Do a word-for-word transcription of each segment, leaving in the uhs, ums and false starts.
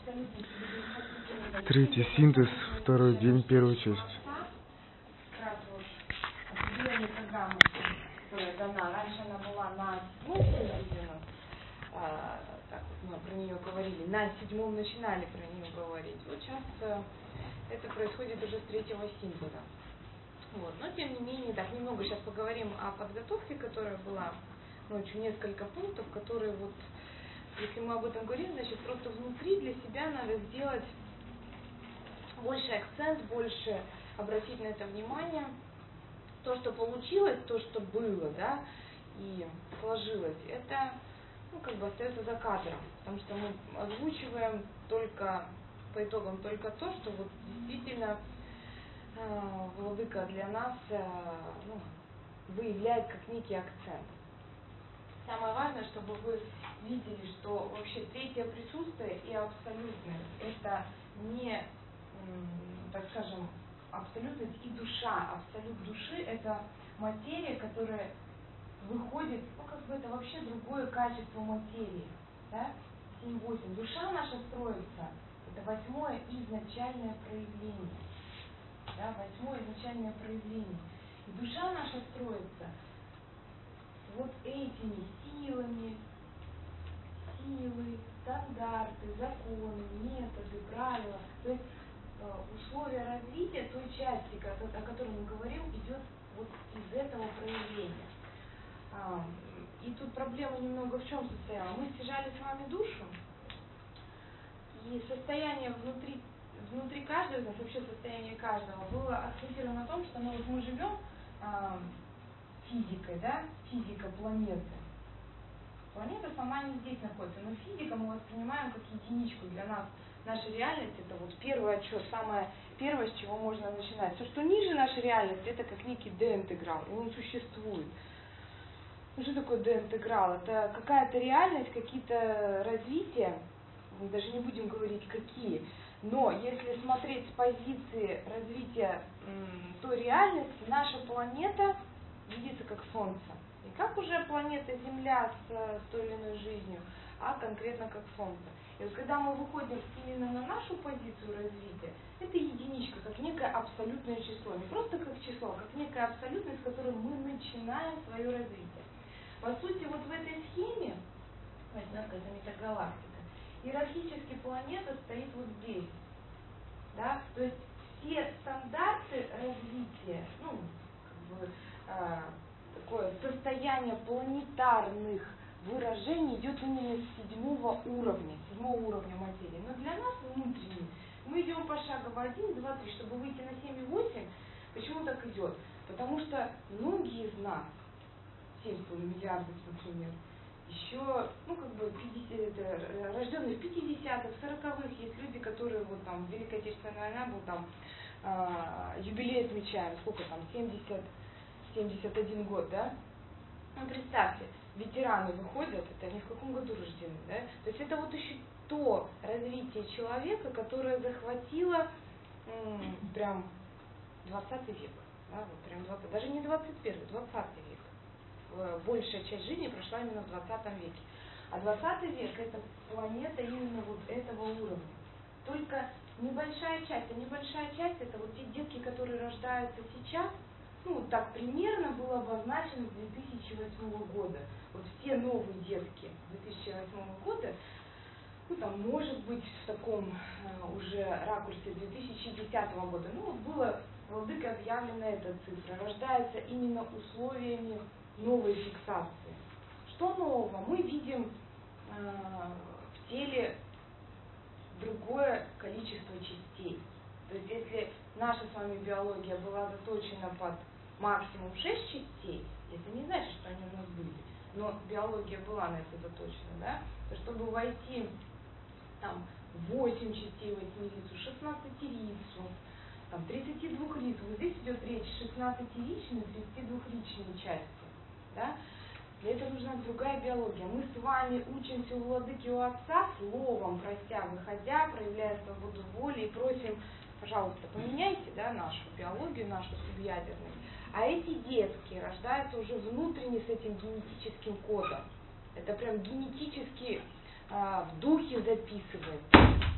Третий синтез, второй день, первая часть. Как раз вот определение программы, которая дана. Раньше она была на седьмом синтезе, а, так вот мы про нее говорили, на седьмом начинали про нее говорить. Вот сейчас а, это происходит уже с третьего синтеза. Вот. Но тем не менее, так, немного сейчас поговорим о подготовке, которая была ночью, несколько пунктов, которые вот, если мы об этом говорим, значит, просто внутри для себя надо сделать больше акцент, больше обратить на это внимание. То, что получилось, то, что было, да, и сложилось, это, ну, как бы остается за кадром, потому что мы озвучиваем только, по итогам, только то, что вот действительно э, владыка для нас э, ну, выявляет как некий акцент. Самое важное, чтобы вы видели, что вообще третье присутствие и абсолютное – это не, так скажем, абсолютность и душа. Абсолют души – это материя, которая выходит, ну как бы это вообще другое качество материи. Да? семь восемь. Душа наша строится, это восьмое изначальное проявление. Да? Восьмое изначальное проявление. И душа наша строится вот этими силами, силы, стандарты, законы, методы, правила. То есть э, условия развития той части, о которой мы говорим, идет вот из этого проявления. А, и тут проблема немного в чем состояла. Мы стяжали с вами душу, и состояние внутри, внутри каждого, то есть вообще состояние каждого, было акцентировано на том, что ну, вот мы живем а, физикой, да, физика планеты. Планета сама не здесь находится, но физика мы воспринимаем как единичку. Для нас наша реальность это вот первое, что самое первое, с чего можно начинать. Все, что ниже нашей реальности, это как некий D-интеграл, и он существует. Ну что такое D-интеграл? Это какая-то реальность, какие-то развития, мы даже не будем говорить какие, но если смотреть с позиции развития м, той реальности, наша планета видится как Солнце. Не как уже планета Земля с, с той или иной жизнью, а конкретно как Солнце. И вот когда мы выходим именно на нашу позицию развития, это единичка, как некое абсолютное число. Не просто как число, а как некая абсолютность, с которой мы начинаем свое развитие. По сути, вот в этой схеме, это метагалактика, иерархически планета стоит вот здесь. Да? То есть все стандарты развития, ну, как бы, э, такое состояние планетарных выражений идет именно с седьмого уровня, седьмого уровня материи. Но для нас внутренний, мы идем пошагово один, два, три, чтобы выйти на семь и восемь. Почему так идет? Потому что многие из нас, семь с половиной миллиардов, например, еще, ну, как бы, пятьдесят, это, рожденные в пятидесятых, сороковых, есть люди, которые, вот там, Великая Отечественная война был, там, э, юбилей отмечаем, сколько там, семьдесят, семьдесят один год, да? Ну, представьте, ветераны выходят, это они в каком году рождены, да? То есть это вот еще то развитие человека, которое захватило м, прям двадцатый век, да, вот прям двадцатый, даже не двадцать первый, двадцатый век. Большая часть жизни прошла именно в двадцатом веке. А двадцатый век это планета именно вот этого уровня. Только небольшая часть, а небольшая часть это вот те детки, которые рождаются сейчас, ну вот так примерно было обозначено с две тысячи восьмого года. Вот все новые детки две тысячи восьмого года, ну там может быть в таком э, уже ракурсе две тысячи десятого года, ну вот было владыкой объявлена эта цифра, рождается именно условиями новой фиксации. Что нового? Мы видим э, в теле другое количество частей. То есть если наша с вами биология была заточена под максимум шесть частей, это не значит, что они у нас были, но биология была на это заточена, да? То чтобы войти там восемь частей восьмерицу, шестнадцатирицу, там тридцатидвухрицу, вот здесь идет речь шестнадцатиричные, тридцатидвухричные части. Да? Для этого нужна другая биология. Мы с вами учимся у владыки, у отца, словом, прося, выходя, проявляя свободу воли и просим, пожалуйста, поменяйте, да, нашу биологию, нашу субъядерную. А эти детки рождаются уже внутренне с этим генетическим кодом. Это прям генетически э, в духе записывается.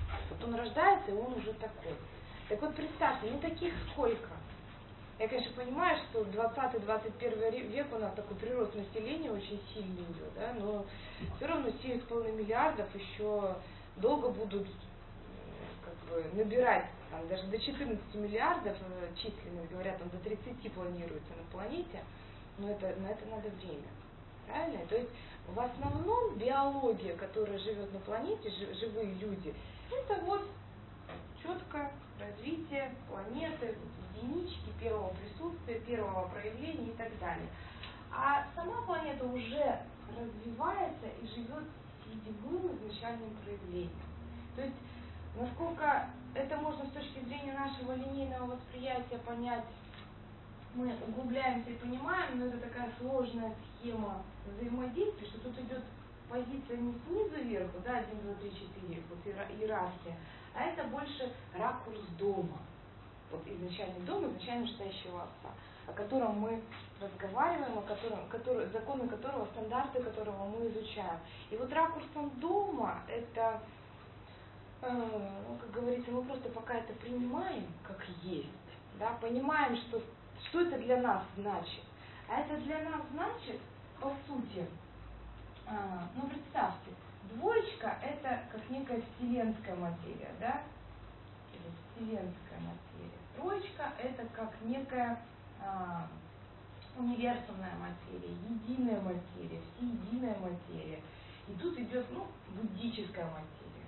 он рождается, и он уже такой. Так вот представьте, ну таких сколько? Я, конечно, понимаю, что двадцатый двадцать первый век у нас такой прирост населения очень сильный идет, да, но все равно семь с половиной миллиардов еще долго будут как бы набирать, там, даже до четырнадцати миллиардов численность, говорят, там до тридцати планируется на планете, но это, на это надо время, правильно? То есть в основном биология, которая живет на планете, живые люди, это вот четко развитие планеты, единички, первого присутствия, первого проявления и так далее. А сама планета уже развивается и живет седьмым изначальным проявлением. То есть, насколько это можно с точки зрения нашего линейного восприятия понять, мы углубляемся и понимаем, но это такая сложная схема взаимодействия, что тут идет позиция не снизу вверху, да, один, два, три, четыре, вот иерархия, а это больше ракурс дома. Вот изначальный дом, изначально настоящего отца, о котором мы разговариваем, о котором, который, законы которого, стандарты которого мы изучаем. И вот ракурсом дома это, э, ну, как говорится, мы просто пока это принимаем как есть, да, понимаем, что, что это для нас значит. А это для нас значит, по сути, э, ну представьте, двоечка это как некая вселенская материя, да, или вселенская материя. Троечка это как некая а, универсальная материя, единая материя, всеединая материя. И тут идет, ну, буддическая материя.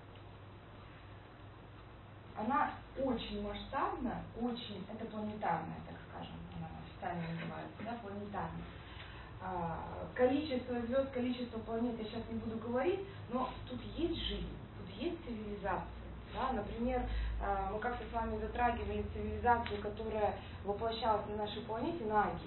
Она очень масштабна, очень, это планетарная, так скажем, она официально называется, да, планетарная. А, количество звезд, количество планет я сейчас не буду говорить, но тут есть жизнь, тут есть цивилизация. Да, например, мы как-то с вами затрагивали цивилизацию, которая воплощалась на нашей планете, наги.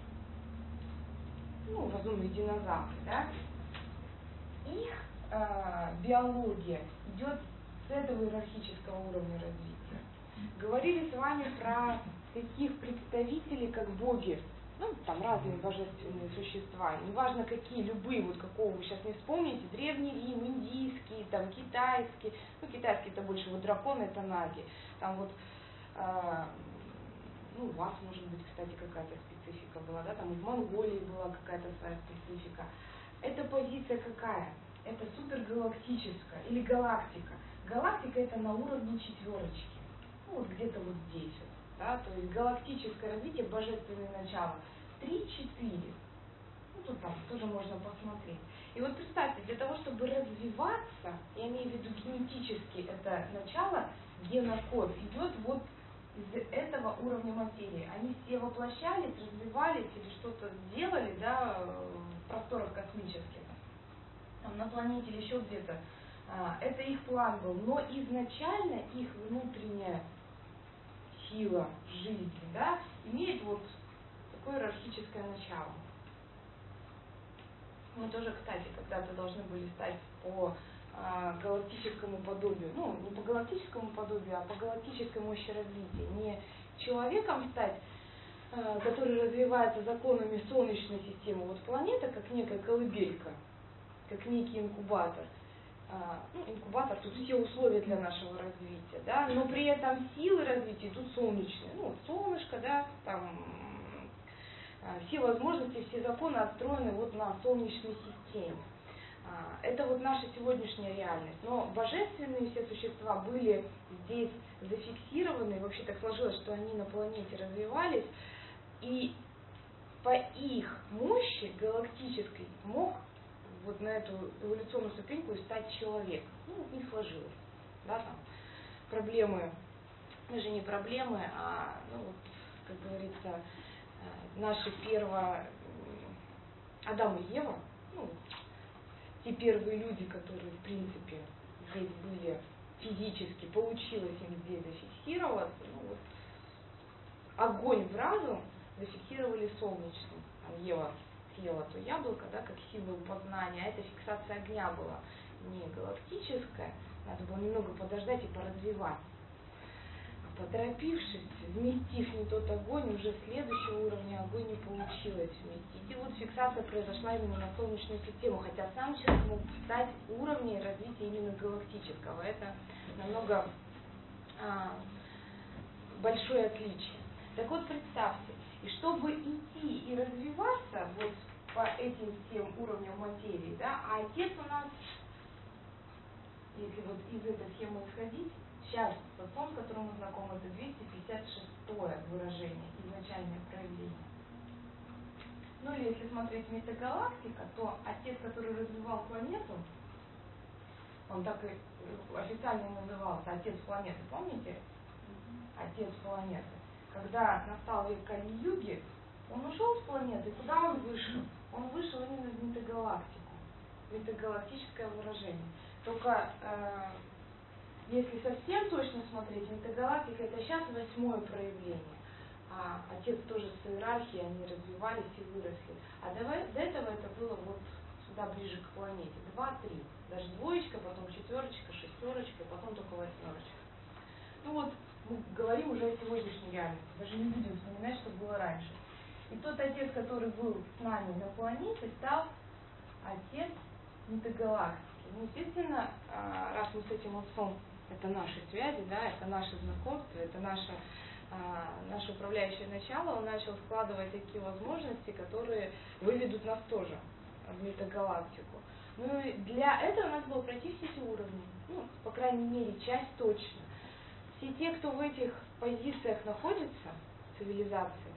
Ну, разумные динозавры, да? Их э, биология идет с этого иерархического уровня развития. Говорили с вами про таких представителей, как боги. Ну, там разные божественные существа, неважно какие, любые, вот какого вы сейчас не вспомните, Древний Рим, индийский, там, китайский, ну, китайский это больше, вот драконы это наги, там вот, э, ну, у вас, может быть, кстати, какая-то специфика была, да, там в Монголии была какая-то своя специфика. Эта позиция какая? Это супергалактическая или галактика. Галактика это на уровне четверочки, ну, вот где-то вот здесь вот. Да, то есть галактическое развитие, божественное начало, три-четыре. Ну, тут там тоже можно посмотреть. И вот представьте, для того, чтобы развиваться, я имею в виду генетически это начало, генокод идет вот из этого уровня материи. Они все воплощались, развивались или что-то делали, да, в просторах космических, там на планете или еще где-то. Это их план был. Но изначально их внутренняя сила жизни, да, имеет вот такое иерархическое начало. Мы тоже, кстати, когда-то должны были стать по а, галактическому подобию, ну, не по галактическому подобию, а по галактической мощи развития. Не человеком стать, а, который развивается законами Солнечной системы, вот планета, как некая колыбелька, как некий инкубатор. Ну, инкубатор, тут все условия для нашего развития, да, но при этом силы развития идут солнечные, ну, вот солнышко, да, там все возможности, все законы отстроены вот на солнечной системе. Это вот наша сегодняшняя реальность. Но божественные все существа были здесь зафиксированы, и вообще так сложилось, что они на планете развивались, и по их мощи галактической мог вот на эту эволюционную ступеньку стать человек. Ну, не сложилось. Да, там проблемы, даже не проблемы, а, ну, вот, как говорится, наши первые, Адам и Ева, ну, те первые люди, которые, в принципе, здесь были физически, получилось им здесь зафиксироваться, ну, вот, огонь в разум зафиксировали солнечным. Там Ева съела то яблоко, да, как символ познания, а эта фиксация огня была не галактическая, надо было немного подождать и поразвивать. А поторопившись, вместив не тот огонь, уже следующего уровня огонь не получилось вместить. И вот фиксация произошла именно на Солнечную систему, хотя сам человек мог стать уровнем развития именно галактического. Это намного а, большое отличие. Так вот, представьте, и чтобы идти и развиваться вот по этим всем уровням материи, да, а отец у нас, если вот из этой схемы исходить, сейчас закон, с которым мы знакомы, это двести пятьдесят шестое выражение, изначальное проявление. Ну или если смотреть метагалактика, то отец, который развивал планету, он так и официально назывался отец планеты, помните? Отец планеты. Когда настал век Кали-юги, он ушел с планеты, куда он вышел? Он вышел именно в метагалактику, метагалактическое выражение. Только э, если совсем точно смотреть, метагалактика это сейчас восьмое проявление. А отец тоже с иерархией, они развивались и выросли. А до, до этого это было вот сюда ближе к планете. Два-три. Даже двоечка, потом четверочка, шестерочка, потом только восьмерочка. Ну вот, мы говорим уже о сегодняшней реальности. Даже не будем вспоминать, что было раньше. И тот отец, который был с нами на планете, стал отец метагалактики. Ну, естественно, раз мы с этим отцом, это наши связи, да, это наше знакомство, это наше, наше управляющее начало, он начал складывать такие возможности, которые выведут нас тоже в метагалактику. Ну и для этого надо было пройти все эти уровни. Ну, по крайней мере, часть точно. Все те, кто в этих позициях находится, цивилизации,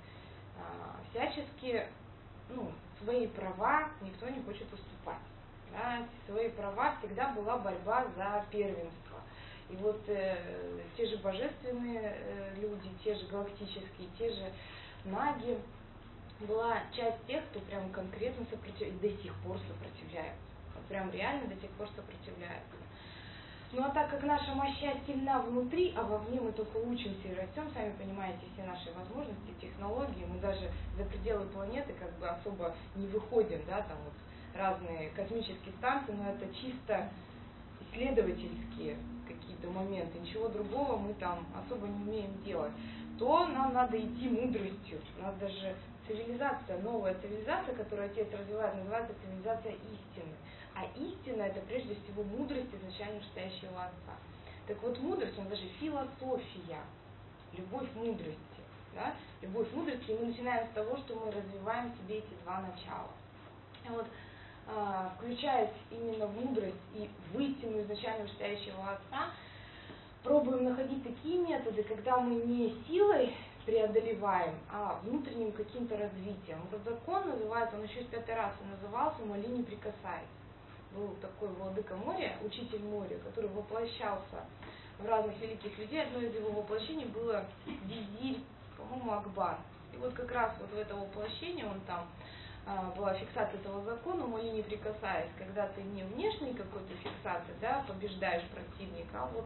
всячески, ну, свои права никто не хочет уступать. Да, свои права всегда была борьба за первенство. И вот э, те же божественные э, люди, те же галактические, те же наги, была часть тех, кто прям конкретно сопротивляется, и до сих пор сопротивляется. Вот прям реально до сих пор сопротивляется. Ну а так как наша мощь сильна внутри, а вовне мы только учимся и растем, сами понимаете, все наши возможности, технологии, мы даже за пределы планеты как бы особо не выходим, да, там вот разные космические станции, но это чисто исследовательские какие-то моменты, ничего другого мы там особо не умеем делать, то нам надо идти мудростью. У нас даже цивилизация, новая цивилизация, которую отец развивает, называется цивилизация истины. А истина это прежде всего мудрость изначально стоящего отца. Так вот мудрость, она даже философия, любовь мудрости. Да? Любовь мудрости, и мы начинаем с того, что мы развиваем в себе эти два начала. И вот а, включаясь именно в мудрость и в истину изначально стоящего отца, пробуем находить такие методы, когда мы не силой преодолеваем, а внутренним каким-то развитием. Этот закон называется, он еще с пятой расы назывался «Моли не прикасайся». Был такой владыка моря, учитель моря, который воплощался в разных великих людей. Одно из его воплощений было визирь, по-моему, Акбар. И вот как раз вот в это воплощение он там а, была фиксация этого закона, моли не прикасаясь, когда ты не внешней какой-то фиксации, да, побеждаешь противника, а вот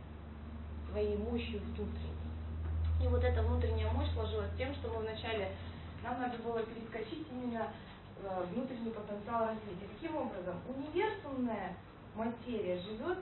своей мощью внутренней. И вот эта внутренняя мощь сложилась тем, что мы вначале, нам надо было перескочить именно э, внутренний потенциал развития. Каким образом? Универсумная материя живет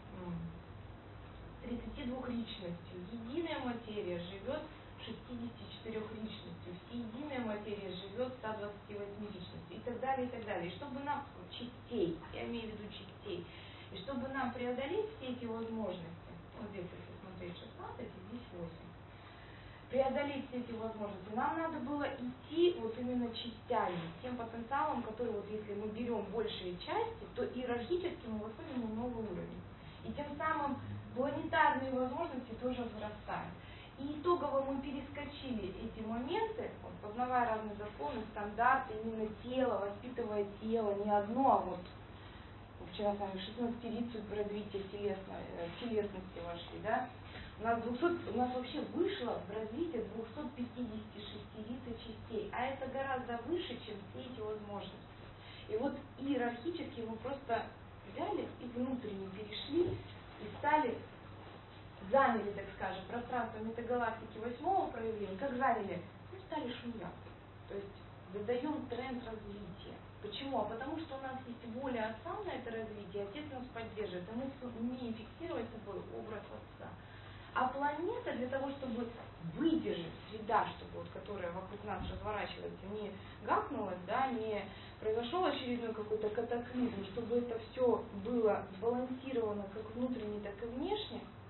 тридцатью двумя личностью, единая материя живет шестьюдесятью четырёх личностью, всеединая материя живет ста двадцати восьми личностью и так далее, и так далее. И чтобы нам, частей, я имею в виду частей, и чтобы нам преодолеть все эти возможности, вот здесь, если смотреть шестнадцать, и здесь восемь, преодолеть все эти возможности, нам надо было идти вот именно частями, тем потенциалом, который вот если мы берем большие части, то иерархически мы выходим на новый уровень. И тем самым планетарные возможности тоже возрастают. И итогово мы перескочили эти моменты, вот, познавая разные законы, стандарты, именно тело, воспитывая тело, не одно, а вот вчера с вами в шестнадцатилицию развития телесной, телесности вошли, да? У нас, двухсот, у нас вообще вышло в развитие двухсот пятидесяти шести лица частей, а это гораздо выше, чем все эти возможности. И вот иерархически мы просто взяли и внутренне перешли и стали, заняли, так скажем, пространство метагалактики восьмого проявления, как заняли, ну, стали шумят. То есть задаем тренд развития. Почему? А потому что у нас есть воля отца на это развитие, отец нас поддерживает, и мы умеем фиксировать собой образ отца. А планета для того, чтобы выдержать среда, чтобы вот, которая вокруг нас разворачивается, не гахнулась, да, не произошел очередной какой-то катаклизм, чтобы это все было сбалансировано как внутренне, так и внешне,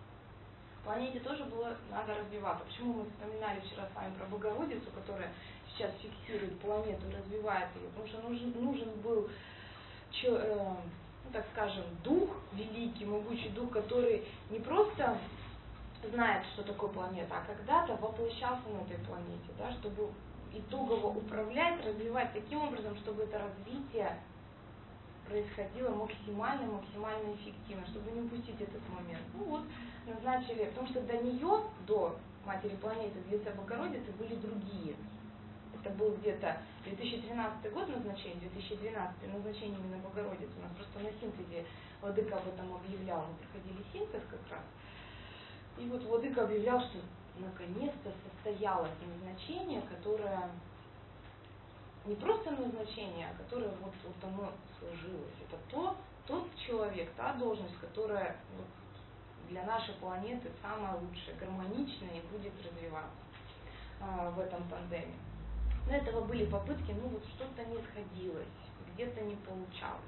планете тоже было надо развиваться. Почему мы вспоминали вчера с вами про Богородицу, которая сейчас фиксирует планету и развивает ее? Потому что нужен, нужен был, че, э, ну, так скажем, дух великий, могучий дух, который не просто знает, что такое планета, а когда-то воплощался на этой планете, да, чтобы итогово управлять, развивать таким образом, чтобы это развитие происходило максимально, максимально эффективно, чтобы не упустить этот момент. Ну вот, назначили, потому что до нее, до матери планеты, в лице Богородицы, были другие. Это был где-то две тысячи тринадцатый год назначение, две тысячи двенадцатый назначение именно Богородицы. У нас просто на синтезе Владыка об этом объявлял. Мы проходили синтез как раз. И вот Владыка объявлял, что наконец-то состоялось назначение, которое не просто назначение, а которое вот, вот оно сложилось. Это то, тот человек, та должность, которая вот для нашей планеты самая лучшая, гармоничная и будет развиваться а, в этом тандеме. До этого были попытки, ну вот что-то не сходилось, где-то не получалось.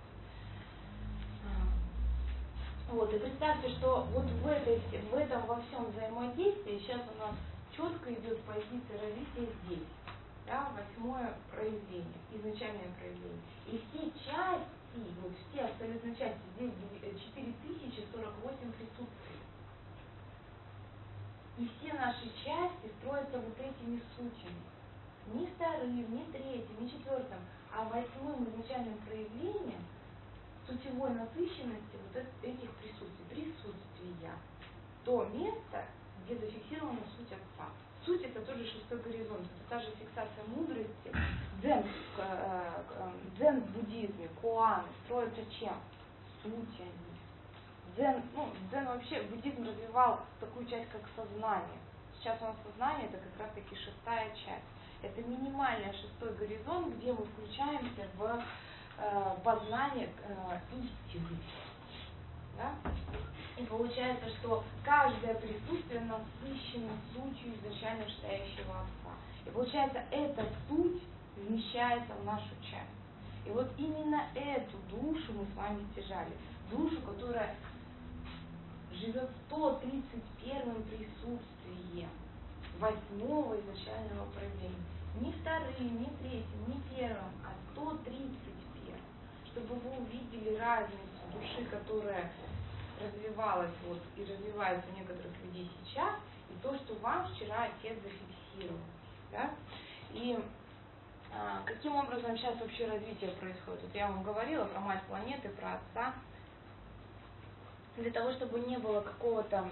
Вот, и представьте, что вот в, этой, в этом во всем взаимодействии сейчас у нас четко идет позиция развития здесь, да, восьмое проявление, изначальное проявление. И все части, вот все абсолютно части, здесь четыре тысячи сорок восемь присутствий. И все наши части строятся вот этими сутями. Не вторым, не третьим, не четвертым, а восьмым изначальным проявлением сутевой насыщенности вот этих присутствий, присутствия. То место, где зафиксирована суть Отца. Суть — это тот же шестой горизонт, это та же фиксация мудрости. Дзен, дзен в буддизме, куаны строятся чем? Суть они. Дзен, ну, дзен вообще, буддизм развивал такую часть, как сознание. Сейчас у нас сознание — это как раз таки шестая часть. Это минимальный шестой горизонт, где мы включаемся в э, познание э, истины. Да? И получается, что каждое присутствие насыщено сутью изначально стоящего Отца. И получается, эта суть вмещается в нашу часть. И вот именно эту душу мы с вами стяжали. Душу, которая живет сто тридцать первым присутствием восьмого изначального проявления. Не вторым, не третьим, не первым, а сто тридцать первым. Чтобы вы увидели разницу души, которая развивалась вот, и развивается у некоторых людей сейчас, и то, что вам вчера Отец зафиксировал. Да? И а, каким образом сейчас вообще развитие происходит? Вот я вам говорила про мать планеты, про Отца. Для того, чтобы не было какого-то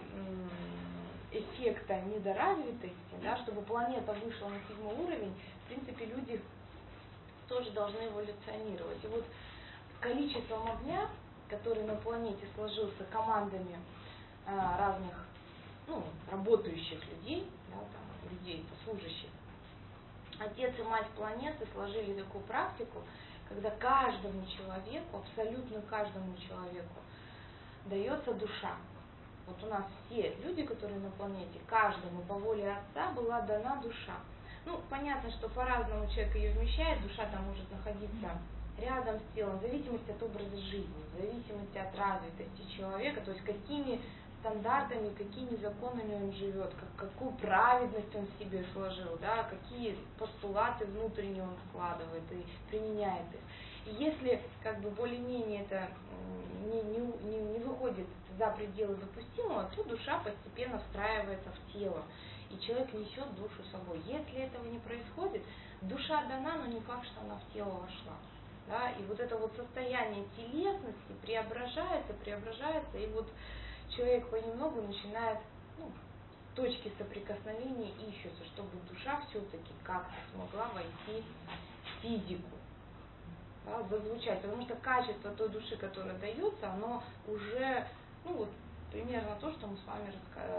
эффекта недоразвитости, да, чтобы планета вышла на седьмой уровень, в принципе, люди тоже должны эволюционировать. И вот количеством огня, который на планете сложился командами а, разных, ну, работающих людей, да, там, людей, служащих, Отец и Мать планеты сложили такую практику, когда каждому человеку, абсолютно каждому человеку, дается душа. Вот у нас все люди, которые на планете, каждому по воле Отца была дана душа. Ну, понятно, что по-разному человек ее вмещает, душа там может находиться рядом с телом, в зависимости от образа жизни, в зависимости от развитости человека, то есть какими стандартами, какими законами он живет, как, какую праведность он в себе сложил, да, какие постулаты внутренние он вкладывает и применяет их. И если как бы более-менее это не, не, не, не выходит за пределы допустимого, то душа постепенно встраивается в тело, и человек несет душу с собой. Если этого не происходит, душа дана, но не факт, что она в тело вошла. Да? И вот это вот состояние телесности преображается, преображается, и вот человек понемногу начинает, ну, точки соприкосновения ищутся, чтобы душа все-таки как-то смогла войти в физику. Да, зазвучать, потому что качество той души, которая дается, оно уже, ну вот, примерно то, что мы с вами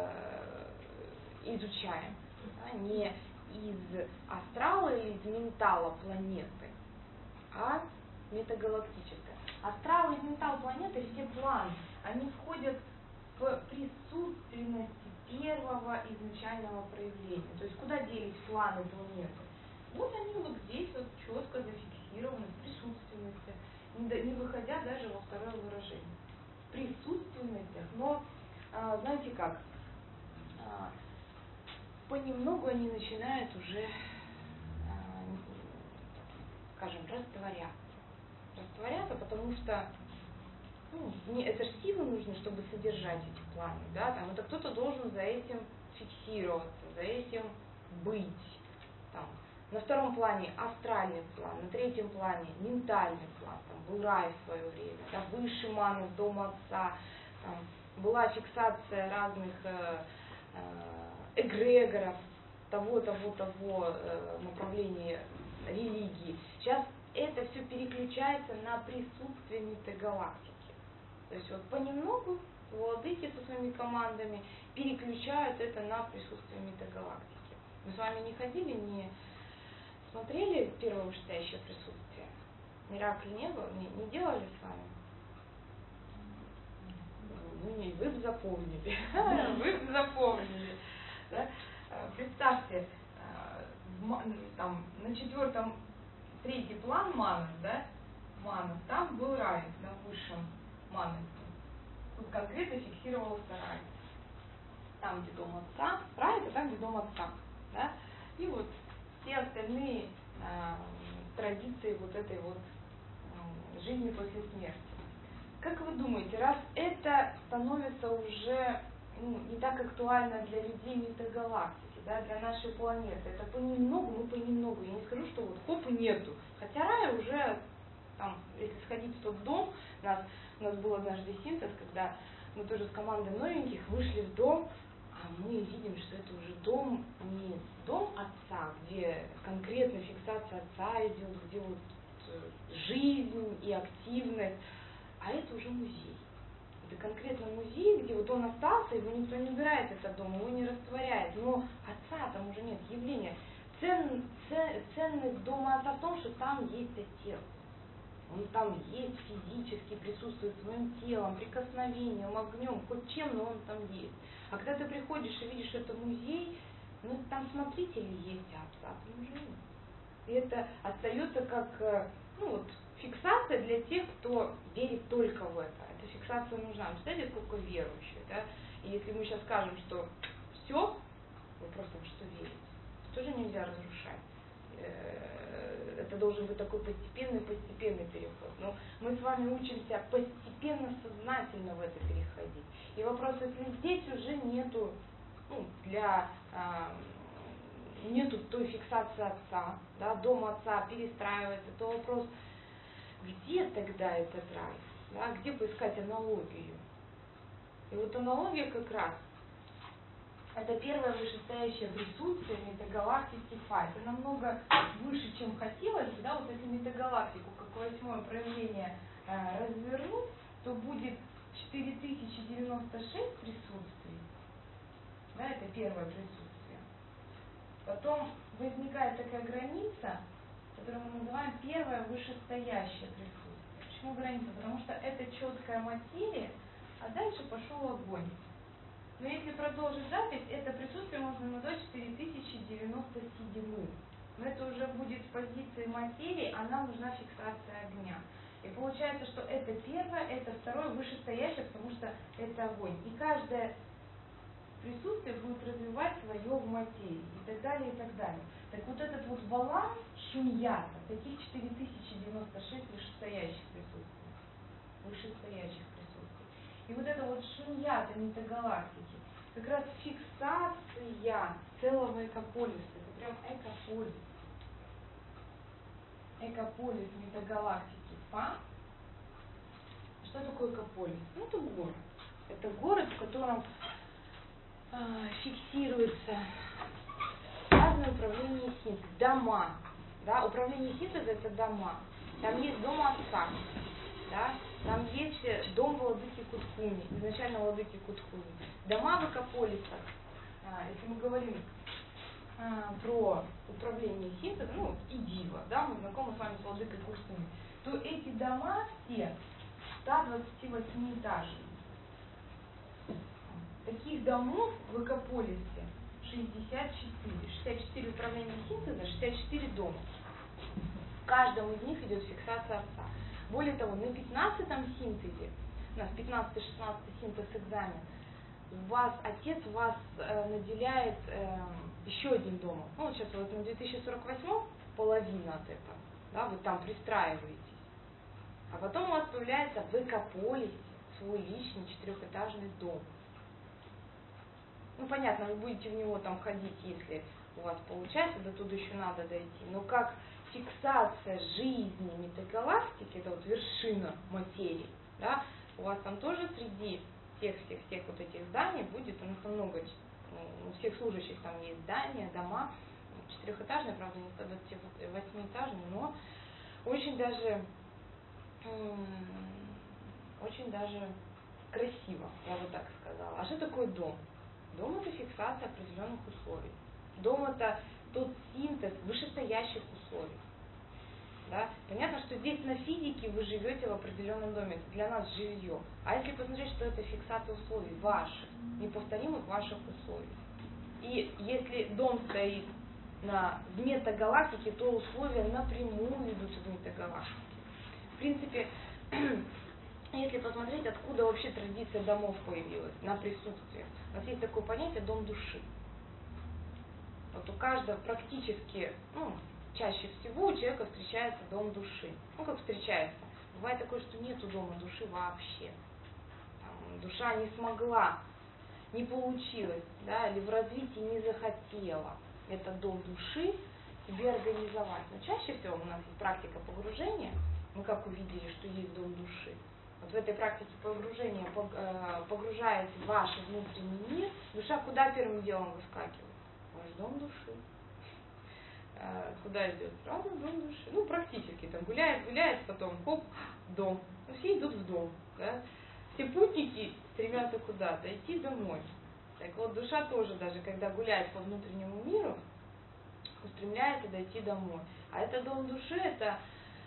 изучаем. Да, не из астрала или из ментала планеты, а метагалактическое. Астрал и ментал планеты, все планы, они входят в присутственность первого изначального проявления. То есть куда делись планы планеты? Вот они вот здесь вот четко зафиксированы в присутственности, не выходя даже во второе выражение. В присутственностях, но а, знаете как, понемногу они начинают уже, скажем, растворяться. Растворяться, потому что ну, не, это же силы нужны, чтобы содержать эти планы, да, там, это кто-то должен за этим фиксироваться, за этим быть, там, на втором плане астральный план, на третьем плане ментальный план, там, был рай в свое время, да, высший манас, дом отца, там, была фиксация разных э, э, эгрегоров, того, того, того э, направления религии. Сейчас это все переключается на присутствие метагалактики. То есть вот понемногу владыки со своими командами переключают это на присутствие метагалактики. Мы с вами не ходили, не смотрели первое вышестоящее присутствие? Миракли не было? Не, не делали с вами? Ну не, вы бы запомнили. Вы бы запомнили. Представьте, там на четвертом, третий план манас, да, манас, там был рай на высшем манасе. Тут конкретно фиксировался рай. Там, где дом отца, рай это там, где дом отца, да, и вот все остальные э, традиции вот этой вот э, жизни после смерти. Как вы думаете, раз это становится уже ну, не так актуально для людей метагалактики, да, для нашей планеты, это понемногу, ну понемногу, я не скажу, что вот хоп и нету, хотя рай уже, там, если сходить в тот дом, у нас, у нас был однажды синтез, когда мы тоже с командой новеньких вышли в дом, а мы видим, что это уже дом, не дом отца, где конкретно фиксация отца идет, где вот жизнь и активность, а это уже музей. Это конкретно музей, где вот он остался, его никто не убирает, этот дом, его не растворяет, но отца там уже нет, явления. Цен, цен, ценность дома отца в том, что там есть отец. Он там есть физически, присутствует своим телом, прикосновением, огнем, хоть чем, но он там есть. А когда ты приходишь и видишь, что это музей, ну там смотрители есть, а отца там уже нет. И это остается как ну, вот, фиксация для тех, кто верит только в это. Эта фиксация нужна. Представляете, сколько верующих, да? И если мы сейчас скажем, что все, вы просто во что верите, тоже нельзя разрушать. Это должен быть такой постепенный-постепенный переход. Но мы с вами учимся постепенно, сознательно в это переходить. И вопрос, если здесь уже нету, ну, для, э, нету той фиксации отца, да, дом отца перестраивается, то вопрос, где тогда этот рай? Да, где поискать аналогию? И вот аналогия как раз это первое вышестоящее присутствие метагалактики Фа. Это намного выше, чем хотелось бы, да, вот если метагалактику как восьмое проявление э, развернуть, то будет четыре тысячи девяносто шесть присутствий. Да, это первое присутствие. Потом возникает такая граница, которую мы называем первое вышестоящее присутствие. Почему граница? Потому что это четкая материя, а дальше пошел огонь. Но если продолжить запись, это присутствие можно назвать четыре тысячи девяносто седьмым. Но это уже будет с позиции материи, а нам нужна фиксация огня. И получается, что это первое, это второе, вышестоящее, потому что это огонь. И каждое присутствие будет развивать свое в материи, и так далее, и так далее. Так вот этот вот баланс шуньята, таких четыре тысячи девяносто шесть вышестоящих присутствий. Вышестоящих присутствий. И вот это вот шуньята метагалактики, как раз фиксация целого экополиса. Это прям экополис. Экополис метагалактики Фа. Что такое экополис? Ну, это город. Это город, в котором э, фиксируются разные управления синтеза. Дома. Да? Управление синтеза это дома. Там есть дом отца. Да? Там есть дом владыки Кутхуни, изначально владыки Кутхуни. Дома в экополисах, а, если мы говорим а, про управление синтезом, ну, и дива, да, мы знакомы с вами с владыкой Кутхуни, то эти дома все ста двадцати восьми этажей. Таких домов в экополисе шестьдесят четыре. шестьдесят четыре управления синтеза, шестьдесят четыре дома. В каждом из них идет фиксация отца. Более того, на пятнадцатом синтезе, у нас пятнадцатый-шестнадцатый синтез экзамен, у вас отец вас э, наделяет э, еще одним домом. Ну, вот сейчас вот на две тысячи сорок восьмом половина от этого, да, вы там пристраиваетесь. А потом у вас появляется в Экополисе свой личный четырехэтажный дом. Ну, понятно, вы будете в него там ходить, если у вас получается, до туда еще надо дойти. Но как фиксация жизни метагалактики, это вот вершина материи, да, у вас там тоже среди всех-всех-всех вот этих зданий будет, у нас там много, ну, у всех служащих там есть здания, дома, четырехэтажные, правда, не сто двадцать восьмиэтажные, но очень даже, очень даже красиво, я бы так сказала. А что такое дом? Дом – это фиксация определенных условий. Дом – это тот синтез вышестоящих условий. Да? Понятно, что здесь на физике вы живете в определенном доме, это для нас жилье. А если посмотреть, что это фиксация условий ваших, неповторимых ваших условий. И если дом стоит на, в метагалактике, то условия напрямую ведут в метагалактике. В принципе, если посмотреть, откуда вообще традиция домов появилась, на присутствие. У нас есть такое понятие «дом души». Вот у каждого практически, ну, чаще всего у человека встречается дом души. Ну, как встречается? Бывает такое, что нету дома души вообще. Там, душа не смогла, не получилось, да, или в развитии не захотела этот дом души себе организовать. Но чаще всего у нас есть практика погружения. Мы как увидели, что есть дом души. Вот в этой практике погружения погружаете в ваш внутренний мир, душа куда первым делом выскакивает? Ваш дом души. Куда идет? Сразу в дом души. Ну, практически. Там гуляет, гуляет, потом хоп, дом. Ну, все идут в дом. Да? Все путники стремятся куда? Дойти домой. Так вот, душа тоже, даже когда гуляет по внутреннему миру, устремляется дойти домой. А это дом души, это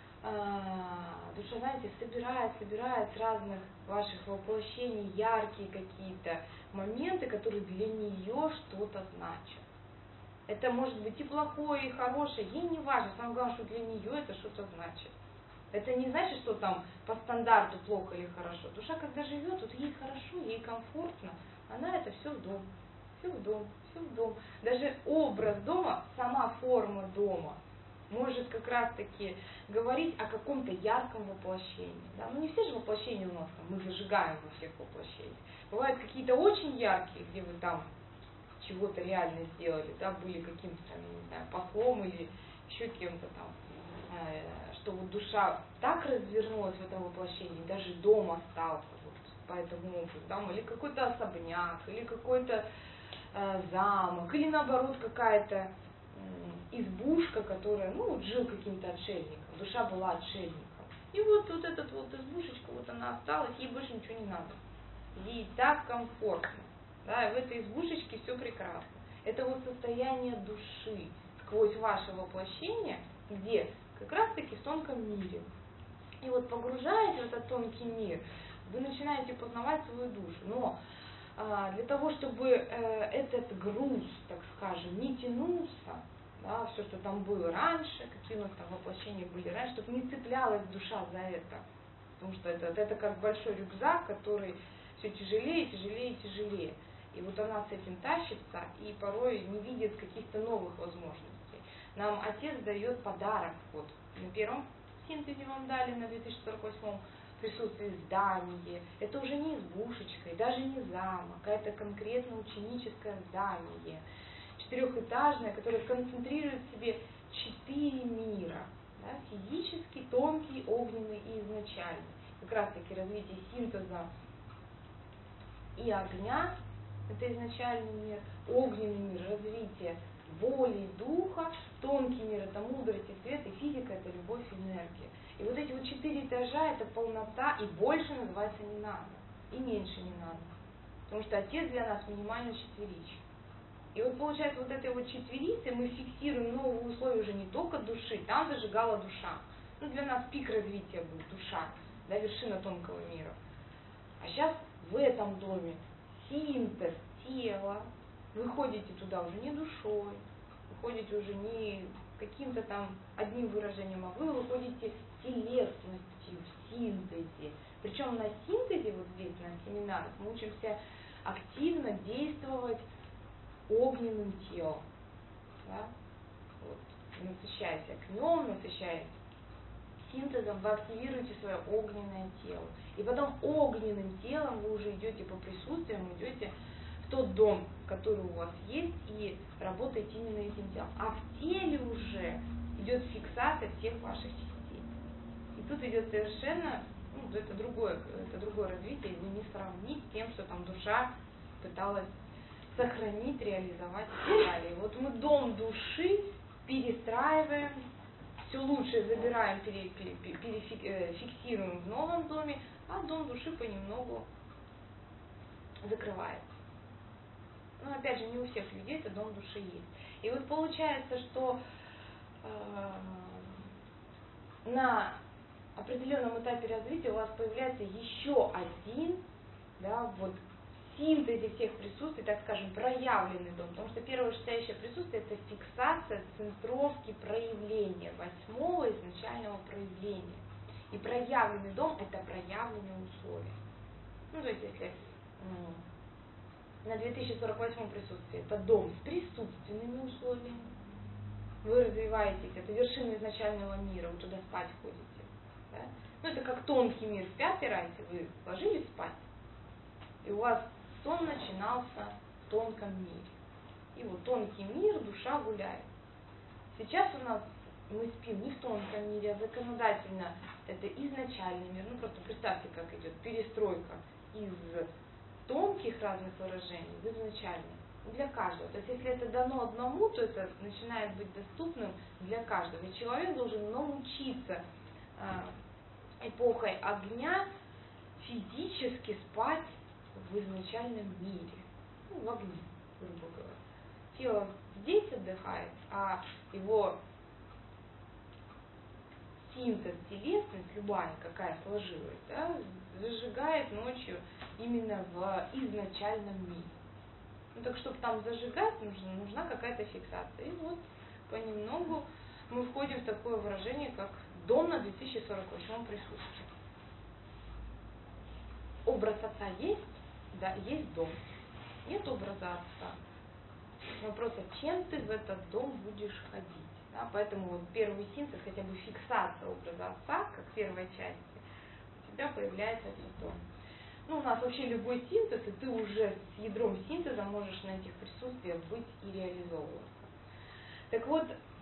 душа, знаете, собирает, собирает с разных ваших воплощений яркие какие-то моменты, которые для нее что-то значат. Это может быть и плохое, и хорошее, ей не важно, самое главное, что для нее это что-то значит. Это не значит, что там по стандарту плохо или хорошо. Душа, когда живет, вот ей хорошо, ей комфортно, она это все в дом, все в дом, все в дом. Даже образ дома, сама форма дома может как раз-таки говорить о каком-то ярком воплощении. Да? Ну не все же воплощения у нас, там, мы зажигаем во всех воплощениях. Бывают какие-то очень яркие, где вы там чего-то реально сделали, да, были каким-то, там, я не знаю, послом или еще кем-то там, э, что вот душа так развернулась в этом воплощении, даже дом остался вот по этому опыту, да, или какой-то особняк, или какой-то э, замок, или наоборот какая-то э, избушка, которая, ну, вот жил каким-то отшельником, душа была отшельником. И вот, вот эта вот избушечка, вот она осталась, ей больше ничего не надо. Ей так комфортно. Да, и в этой избушечке все прекрасно. Это вот состояние души сквозь ваше воплощение, где как раз-таки в тонком мире. И вот погружаясь в этот тонкий мир, вы начинаете познавать свою душу. Но а, для того, чтобы э, этот груз, так скажем, не тянулся, да, все, что там было раньше, какие у нас там воплощения были раньше, чтобы не цеплялась душа за это. Потому что это, это как большой рюкзак, который все тяжелее, тяжелее, тяжелее. И вот она с этим тащится и порой не видит каких-то новых возможностей. Нам Отец дает подарок. Вот на первом синтезе вам дали, на две тысячи сорок восьмом присутствие здание. Это уже не избушечка, и даже не замок, а это конкретно ученическое здание. Четырехэтажное, которое концентрирует в себе четыре мира. Да, физический, тонкий, огненный и изначальный. Как раз таки развитие синтеза и огня, это изначальный мир, огненный мир, развитие воли, духа, тонкий мир, это мудрость и свет, и физика, это любовь и энергия. И вот эти вот четыре этажа, это полнота, и больше называется не надо, и меньше не надо. Потому что Отец для нас минимально четверичный. И вот получается, вот этой вот четверицы мы фиксируем новые условия уже не только души, там зажигала душа. Ну, для нас пик развития будет душа, да, вершина тонкого мира. А сейчас в этом доме синтез тела, вы ходите туда уже не душой, вы ходите уже не каким-то там одним выражением, а вы выходите телесностью в синтезе. Причем на синтезе, вот здесь на семинарах, мы учимся активно действовать огненным телом. Да? Вот. Насыщаясь огнем, насыщаясь синтезом, вы активируете свое огненное тело. И потом огненным телом вы уже идете по присутствиям, идете в тот дом, который у вас есть, и работаете именно этим телом. А в теле уже идет фиксация всех ваших частей. И тут идет совершенно, ну, это другое, это другое развитие, его не сравнить с тем, что там душа пыталась сохранить, реализовать и так далее. Вот мы дом души перестраиваем, все лучше забираем, пере, пере, пере, фиксируем в новом доме, а дом души понемногу закрывается. Но опять же, не у всех людей это дом души есть. И вот получается, что э, на определенном этапе развития у вас появляется еще один, да, вот синтезе всех присутствий, так скажем, проявленный дом. Потому что первое шестящее присутствие – это фиксация центровки проявления, восьмого изначального проявления. И проявленный дом – это проявленные условия. Ну, то есть, если ну, на две тысячи сорок восьмом присутствии это дом с присутственными условиями, вы развиваетесь, это вершина изначального мира, вы туда спать ходите. Да? Ну, это как тонкий мир в пятой расе, вы ложились спать, и у вас сон начинался в тонком мире. И вот тонкий мир, душа гуляет. Сейчас у нас мы спим не в тонком мире, а законодательно это изначальный мир. Ну просто представьте, как идет перестройка из тонких разных выражений в изначальный. Для каждого. То есть если это дано одному, то это начинает быть доступным для каждого. И человек должен научиться э, эпохой огня физически спать в изначальном мире, ну, в огне, грубо говоря. Тело здесь отдыхает, а его синтез, телесность, любая, какая сложилась, да, зажигает ночью именно в изначальном мире. Ну так, чтобы там зажигать, нужна, нужна какая-то фиксация. И вот понемногу мы входим в такое выражение, как дом на две тысячи сорок восьмом присутствии. Образ отца есть? Да, есть дом. Нет образа отца. Вопрос, а чем ты в этот дом будешь ходить? Да, поэтому вот первый синтез, хотя бы фиксация образа отца, как в первой части, у тебя появляется этот дом. Ну, у нас вообще любой синтез, и ты уже с ядром синтеза можешь на этих присутствиях быть и реализовываться. Так вот,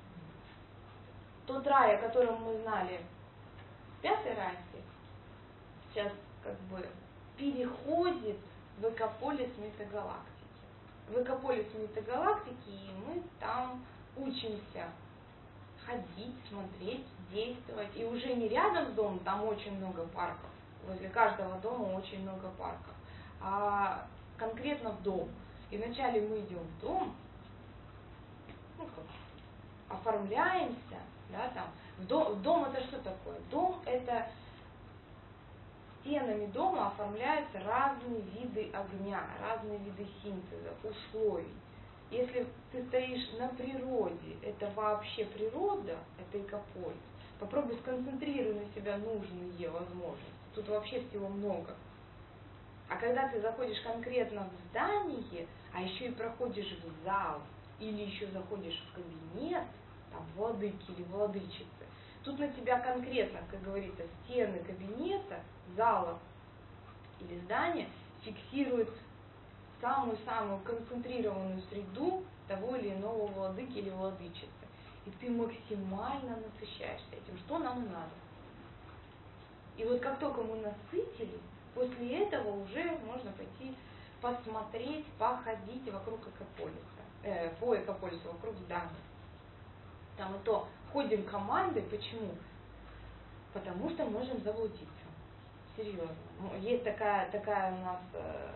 тот рай, о котором мы знали в пятой расе, сейчас как бы переходит в экополис метагалактики. В экополис метагалактики, и мы там учимся ходить, смотреть, действовать. И уже не рядом с домом, там очень много парков. Возле каждого дома очень много парков. А конкретно в дом. И вначале мы идем в дом, ну как, оформляемся, да, там. В дом, дом это что такое? Дом это стенами дома оформляются разные виды огня, разные виды синтеза, условий. Если ты стоишь на природе, это вообще природа, это экополис. Попробуй сконцентрируй на себя нужные возможности. Тут вообще всего много. А когда ты заходишь конкретно в здание, а еще и проходишь в зал, или еще заходишь в кабинет, там, владыки или владычицы, тут на тебя конкретно, как говорится, стены кабинета, зала или здания фиксируют самую-самую концентрированную среду того или иного владыки или владычицы. И ты максимально насыщаешься этим, что нам и надо. И вот как только мы насытились, после этого уже можно пойти посмотреть, походить вокруг экополиса, э, по экополису, вокруг здания. Там и то ходим командой, почему? Потому что можем заблудиться. Серьезно. Есть такая, такая у нас э,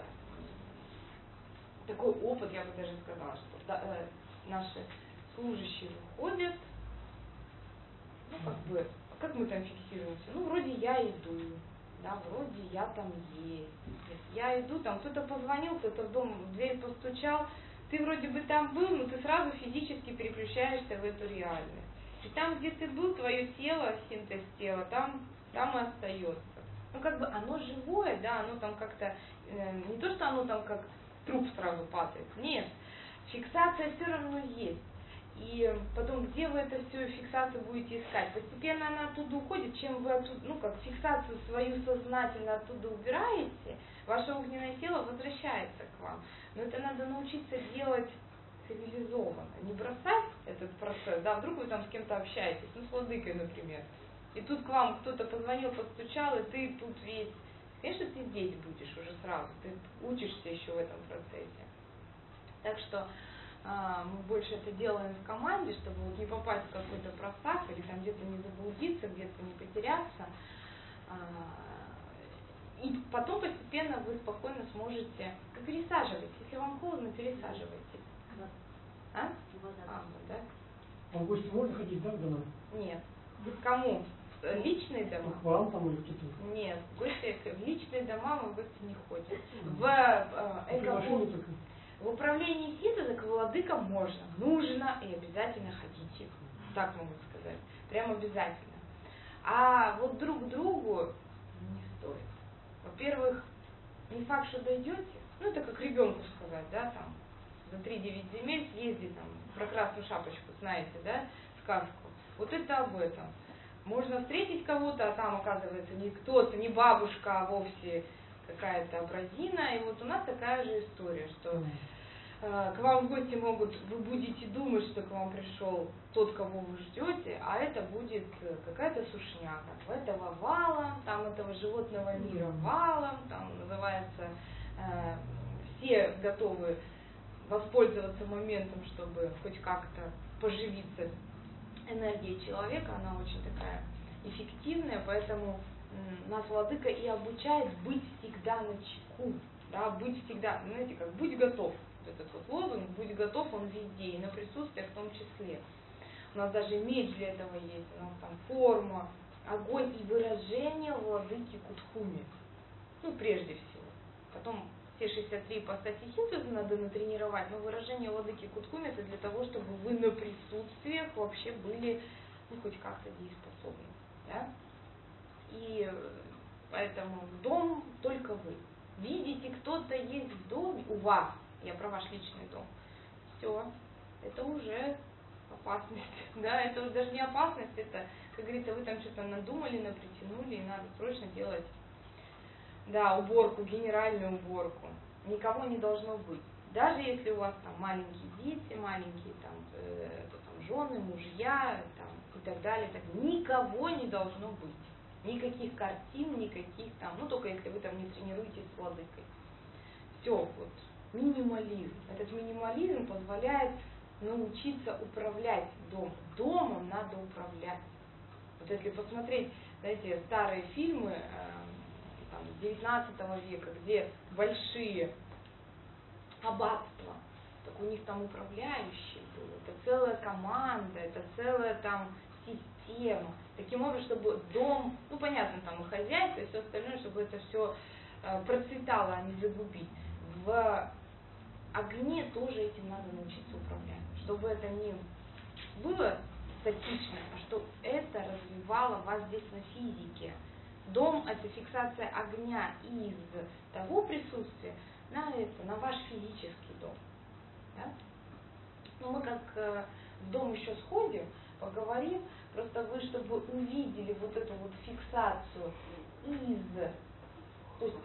такой опыт, я бы даже сказала, что да, э, наши служащие выходят, ну как бы, как мы там фиксируемся? Ну вроде я иду, да, вроде я там есть. Я иду, там кто-то позвонил, кто-то в дом, в дверь постучал, ты вроде бы там был, но ты сразу физически переключаешься в эту реальность. И там, где ты был, твое тело, синтез тела, там, там и остается. Ну, как бы оно живое, да, оно там как-то э, не то, что оно там как труп сразу падает, нет, фиксация все равно есть. И потом, где вы эту всю фиксацию будете искать? Постепенно она оттуда уходит, чем вы оттуда, ну как фиксацию свою сознательно оттуда убираете, ваше огненное тело возвращается к вам. Но это надо научиться делать цивилизованно, не бросать этот процесс, да, вдруг вы там с кем-то общаетесь, ну с владыкой, например, и тут к вам кто-то позвонил, постучал, и ты тут весь, конечно, ты здесь будешь уже сразу, ты учишься еще в этом процессе. Так что а, мы больше это делаем в команде, чтобы вот не попасть в какой-то просак или там где-то не заблудиться, где-то не потеряться. А, и потом постепенно вы спокойно сможете, как пересаживать, если вам холодно, пересаживайтесь. А? А, да? А в гости можно ходить, да, в дома? Нет. Кому? В личные дома? К вам там или кто-то? Нет, в гости, в личные дома мы в гости не ходим. В, э, эко- в управлении ситом к владыкам можно, нужно и обязательно ходите. Так могу сказать. Прям обязательно. А вот друг к другу не стоит. Во-первых, не факт, что дойдете. Ну, это как ребенку сказать, да, там, за три-девять земель съезди там про красную шапочку, знаете, да, сказку. Вот это об этом. Можно встретить кого-то, а там оказывается не кто-то, не бабушка, а вовсе какая-то образина. И вот у нас такая же история, что э, к вам в гости могут, вы будете думать, что к вам пришел тот, кого вы ждете, а это будет какая-то сушняка. Этого валом, там этого животного мира валом, там называется, э, все готовы воспользоваться моментом, чтобы хоть как-то поживиться энергией человека, она очень такая эффективная, поэтому м, нас владыка и обучает быть всегда начеку, да, быть всегда, знаете, как будь готов, вот этот вот лозунг, будь готов, он везде, и на присутствие в том числе. У нас даже меч для этого есть, у нас там форма, огонь и выражение владыки Кутхуми, ну прежде всего, потом все шестьдесят три ипостаси синтеза надо натренировать, но выражение владыки Кутхуми это для того, чтобы вы на присутствиях вообще были, ну, хоть как-то дееспособны. Да? И поэтому в дом только вы. Видите, кто-то есть в доме, у вас, я про ваш личный дом, все, это уже опасность. Да? Это уже даже не опасность, это, как говорится, вы там что-то надумали, напритянули, и надо срочно делать. Да, уборку, генеральную уборку. Никого не должно быть. Даже если у вас там маленькие дети, маленькие там, э, там жены, мужья там, и так далее, так, никого не должно быть. Никаких картин, никаких там, ну только если вы там не тренируетесь с владыкой. Все, вот, минимализм. Этот минимализм позволяет научиться управлять домом. Домом надо управлять. Вот если посмотреть, знаете, старые фильмы, там, девятнадцатого века, где большие аббатства, так у них там управляющий был, это целая команда, это целая там система, таким образом, чтобы дом, ну понятно, там и хозяйство, и все остальное, чтобы это все э, процветало, а не загубить. В огне тоже этим надо научиться управлять, чтобы это не было статично, а чтобы это развивало вас здесь на физике. Дом – это фиксация огня из того присутствия на это, на ваш физический дом. Да? Но мы как э, в дом еще сходим, поговорим, просто вы, чтобы увидели вот эту вот фиксацию из, то есть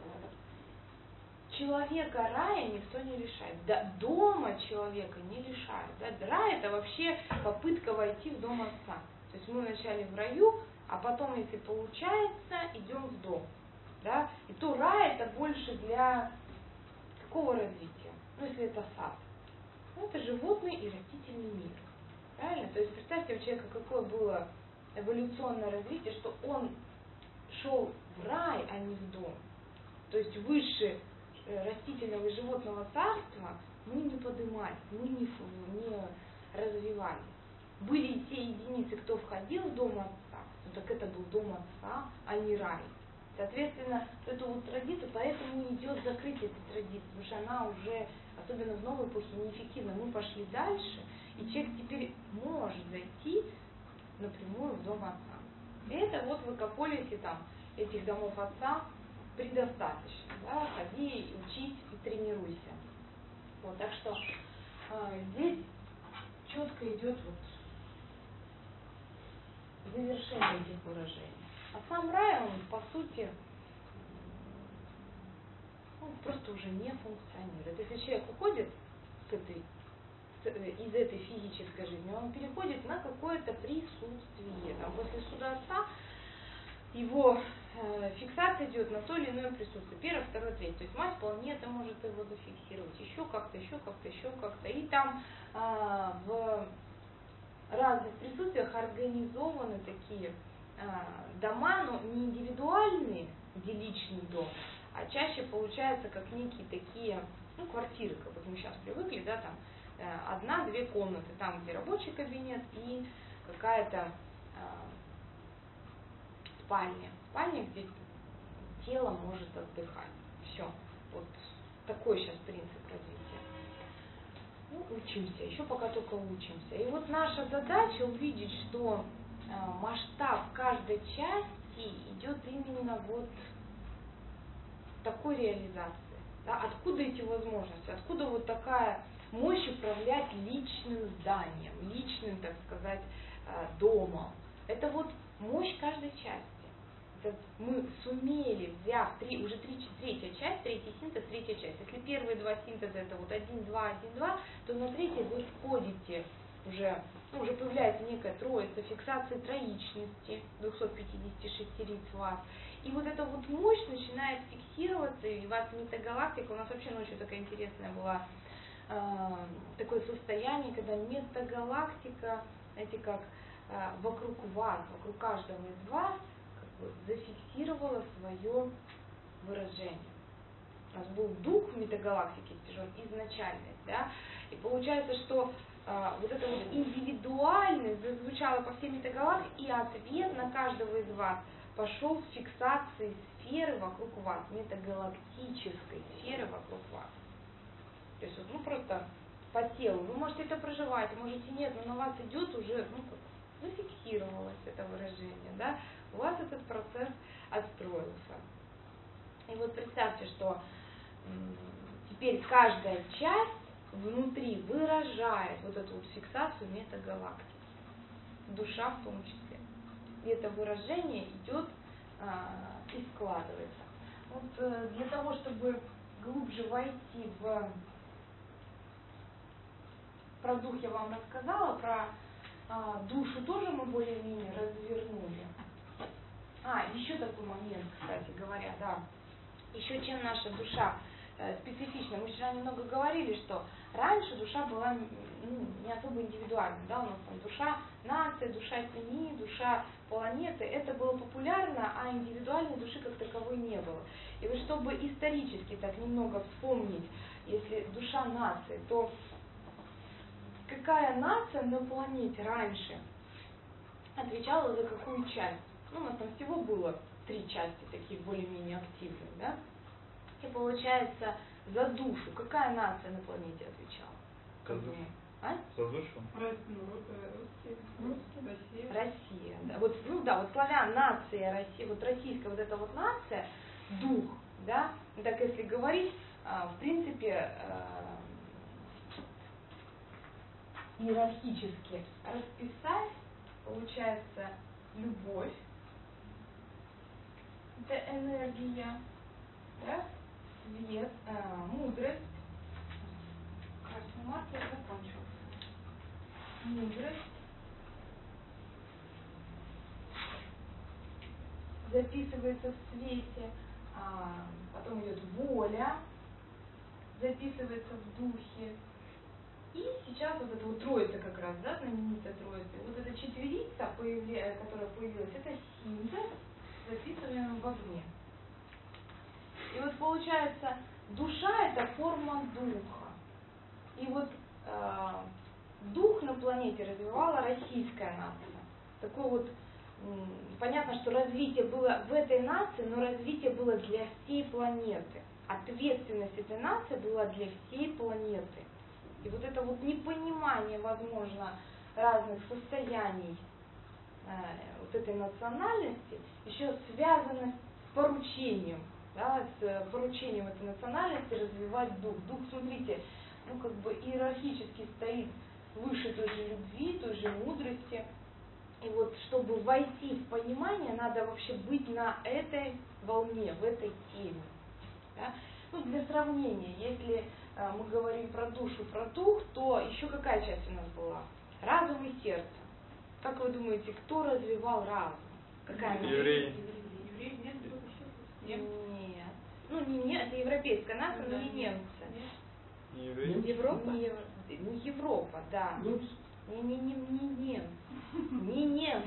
человека рая никто не лишает, да, дома человека не лишают. Да? Рай – это вообще попытка войти в дом Отца. То есть мы вначале в раю, а потом, если получается, идем в дом. Да? И то рай это больше для какого развития? Ну, если это сад. Ну, это животный и растительный мир. Правильно? То есть представьте, у человека какое было эволюционное развитие, что он шел в рай, а не в дом. То есть выше растительного и животного царства мы не поднимались, мы не, не развивались. Были и те единицы, кто входил в дом Отца, ну так это был дом Отца, а не рай. Соответственно, эту вот традицию, поэтому идет закрытие этой традиции, потому что она уже, особенно в новой эпохе, неэффективна. Мы пошли дальше, и человек теперь может зайти напрямую в дом Отца. И это вот в экополисе там, этих домов Отца предостаточно. Да? Ходи, учись и тренируйся. Вот, так что э, здесь четко идет вот завершение этих выражений. А сам рай, он по сути, он просто уже не функционирует. Если человек уходит с этой, с, из этой физической жизни, он переходит на какое-то присутствие. Там, после суда отца его э, фиксация идет на то или иное присутствие. Первое, второе, третье. То есть мать планета может его зафиксировать. Еще как-то, еще как-то, еще как-то. И там э, в разных присутствиях организованы такие э, дома, но не индивидуальные, где личный дом, а чаще получается как некие такие, ну, квартиры, как вот мы сейчас привыкли, да, там э, одна-две комнаты, там, где рабочий кабинет и какая-то э, спальня. Спальня, где тело может отдыхать. Все. Вот такой сейчас принцип развития. Ну, учимся, еще пока только учимся. И вот наша задача увидеть, что э, масштаб каждой части идет именно вот такой реализации. Да? Откуда эти возможности? Откуда вот такая мощь управлять личным зданием, личным, так сказать, э, домом? Это вот мощь каждой части. Это мы сумели, взяв три, уже три, третья часть, третий синтез, третья часть. Если первые два синтеза это вот один, два, один, два, то на третий вы входите уже, ну, уже появляется некая троица, фиксации троичности, двести пятьдесят шесть лиц вас. И вот эта вот мощь начинает фиксироваться, и у вас метагалактика, у нас вообще ночью такая интересная была, э, такое состояние, когда метагалактика, знаете, как э, вокруг вас, вокруг каждого из вас, зафиксировала свое выражение. У нас был дух метагалактики, он изначальный, да, и получается, что э, вот эта вот индивидуальность зазвучала по всей метагалактике, и ответ на каждого из вас пошел с фиксацией сферы вокруг вас, метагалактической сферы вокруг вас. То есть вот, ну, просто по телу. Вы можете это проживать, можете нет, но на вас идет уже, ну, как зафиксировалось это выражение, да, у вас этот процесс отстроился. И вот представьте, что м, теперь каждая часть внутри выражает вот эту вот фиксацию метагалактики, душа в том числе. И это выражение идет а, и складывается. Вот э, для того, чтобы глубже войти в про дух я вам рассказала, про а, душу тоже мы более-менее развернули. А, еще такой момент, кстати говоря, да. Еще чем наша душа э, специфична. Мы вчера немного говорили, что раньше душа была ну, не особо индивидуальной, да, у нас там душа нации, душа семьи, душа планеты. Это было популярно, а индивидуальной души как таковой не было. И вот чтобы исторически так немного вспомнить, если душа нации, то какая нация на планете раньше отвечала за какую часть? Ну, у нас там всего было три части таких более-менее активных, да? И получается, за душу какая нация на планете отвечала? За душу. А? За душу? Россия. Россия, да. Вот, ну да, вот славян, нация, Россия, вот российская вот эта вот нация, дух, да, так если говорить, в принципе, иерархически расписать, получается, любовь, это энергия, да, свет, э, мудрость, красный маркер закончился, мудрость, записывается в свете, а, потом идет воля, записывается в духе. И сейчас вот эта вот троица как раз, да, знаменитая троица, вот эта четверица, появля... которая появилась, это синтез, записываемый в огне. И вот получается, душа это форма духа. И вот э, дух на планете развивала российская нация. Такой вот, м, понятно, что развитие было в этой нации, но развитие было для всей планеты. Ответственность этой нации была для всей планеты. И вот это вот непонимание, возможно, разных состояний э, вот этой национальности еще связано с поручением. да, с поручением этой национальности развивать дух. Дух, смотрите, ну как бы иерархически стоит выше той же любви, той же мудрости. И вот чтобы войти в понимание, надо вообще быть на этой волне, в этой теме. Да? Ну, для сравнения, если э, мы говорим про душу, про дух, то еще какая часть у нас была? Разум и сердце. Как вы думаете, кто развивал разум? Какая Евреи. Евреи нет, Нет. Нет. Ну, не, не это европейская нация, но не немцы. Не евреи? Европа? Не, Ев- ну, Европа, да. Немцы? Не, не, не, не немцы. Не немцы.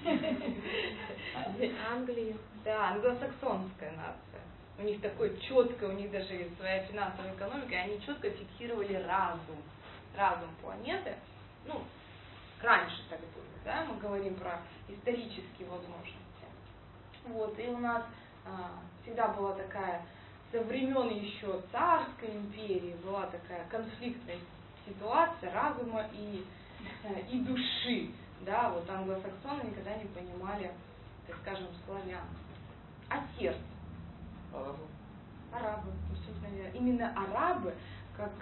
Англия. Да, англосаксонская нация. У них такое четкое, у них даже есть своя финансовая экономика, и они четко фиксировали разум. Разум планеты. Ну, раньше так было, да, мы говорим про исторические возможности. Вот, и у нас а, всегда была такая, со времен еще царской империи, была такая конфликтная ситуация разума и, и души. Да, вот англосаксоны никогда не понимали, так скажем, славян. А сердце? Арабы. Арабы, абсолютно верно. Именно арабы, как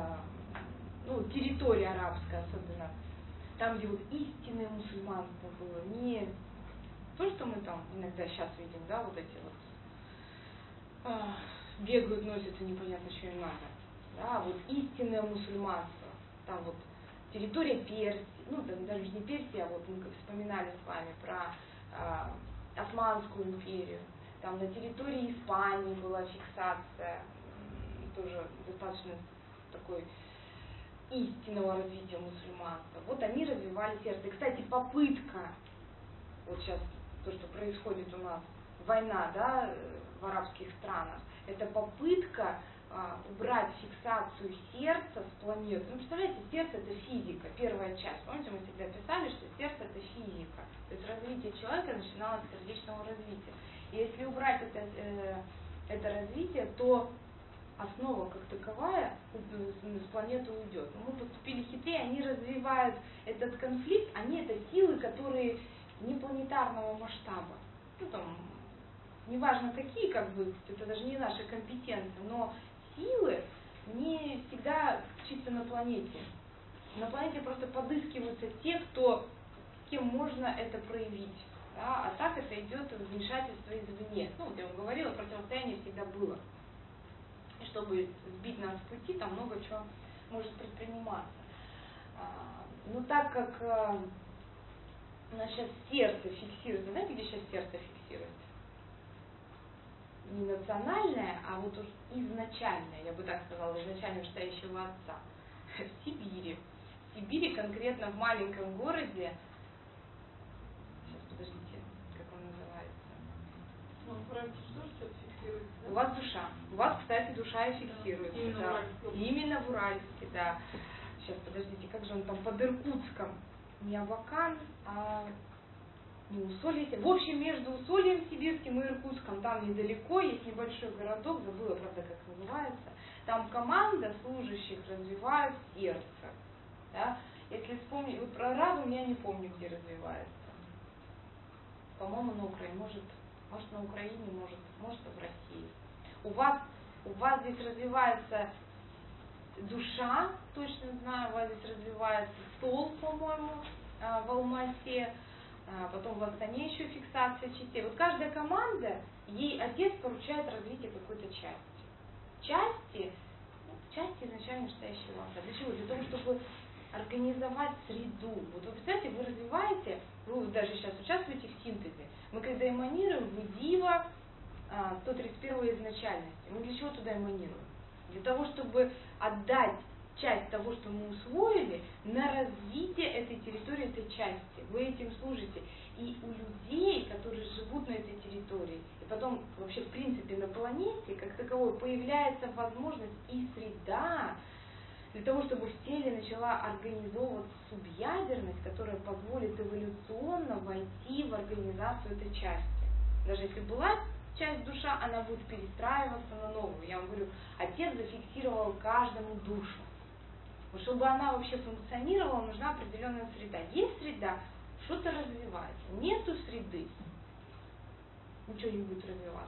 ну, территория арабская особенно, там, где вот истинное мусульманство было, не то, что мы там иногда сейчас видим, да, вот эти вот а, бегают, носятся, непонятно, что им надо. Да, вот истинное мусульманство, там вот территория Персии, ну, даже не Персия, а вот мы как вспоминали с вами про а, Османскую империю, там на территории Испании была фиксация, тоже достаточно такой истинного развития мусульманства. Вот они развивали сердце. И, кстати, попытка, вот сейчас то, что происходит у нас, война, да, в арабских странах, это попытка а, убрать фиксацию сердца с планеты. Ну, представляете, сердце это физика, первая часть. Помните, мы всегда писали, что сердце это физика. То есть развитие человека начиналось с сердечного развития. И если убрать это, э, это развитие, то основа как таковая с планеты уйдет. Но мы поступили хитрее, они развивают этот конфликт, они это силы, которые не планетарного масштаба. Ну там, неважно какие, как бы, это даже не наша компетенция, но силы не всегда чисто на планете. На планете просто подыскиваются те, кто, кем можно это проявить. Да? А так это идет вмешательство извне. Ну, вот я вам говорила, противостояние всегда было. И чтобы сбить нас с пути, там много чего может предприниматься. Но так как у нас сейчас сердце фиксируется, знаете, где сейчас сердце фиксируется? Не национальное, а вот уж изначальное, я бы так сказала, изначально настоящего отца. В Сибири. В Сибири, конкретно в маленьком городе, сейчас, подождите, как он называется? Ну, правда, что же сейчас фиксируется? У вас душа. У вас, кстати, душа и фиксируется. Именно да. в Уральске. Именно в Уральске, да. Сейчас, подождите, как же он там под Иркутском? Не Абакан, а не Усолье. В общем, между Усольем Сибирским и Иркутском, там недалеко, есть небольшой городок, забыла, правда, как называется. Там команда служащих развивает сердце. Да? Если вспомнить, вот про разум я не помню, где развивается. По-моему, на Украине, может, может на Украине, может, может в России. У вас, у вас здесь развивается душа, точно знаю, у вас здесь развивается стол, по-моему, в Алмате, потом в Астане еще фиксация частей. Вот каждая команда, ей отец поручает развитие какой-то части. Части, ну, части изначально настоящего отца. Для чего? Для того, чтобы организовать среду. Вот вы представляете, вы развиваете, вы даже сейчас участвуете в синтезе. Мы когда эманируем, вы дива сто тридцать первой изначальности. Мы для чего туда эманируем? Для того, чтобы отдать часть того, что мы усвоили, на развитие этой территории, этой части. Вы этим служите. И у людей, которые живут на этой территории, и потом вообще в принципе на планете, как таковой, появляется возможность и среда, для того, чтобы в теле начала организовываться субъядерность, которая позволит эволюционно войти в организацию этой части. Даже если была часть душа, она будет перестраиваться на новую. Я вам говорю, отец зафиксировал каждому душу. Чтобы она вообще функционировала, нужна определенная среда. Есть среда, что-то развивается. Нету среды, ничего не будет развиваться.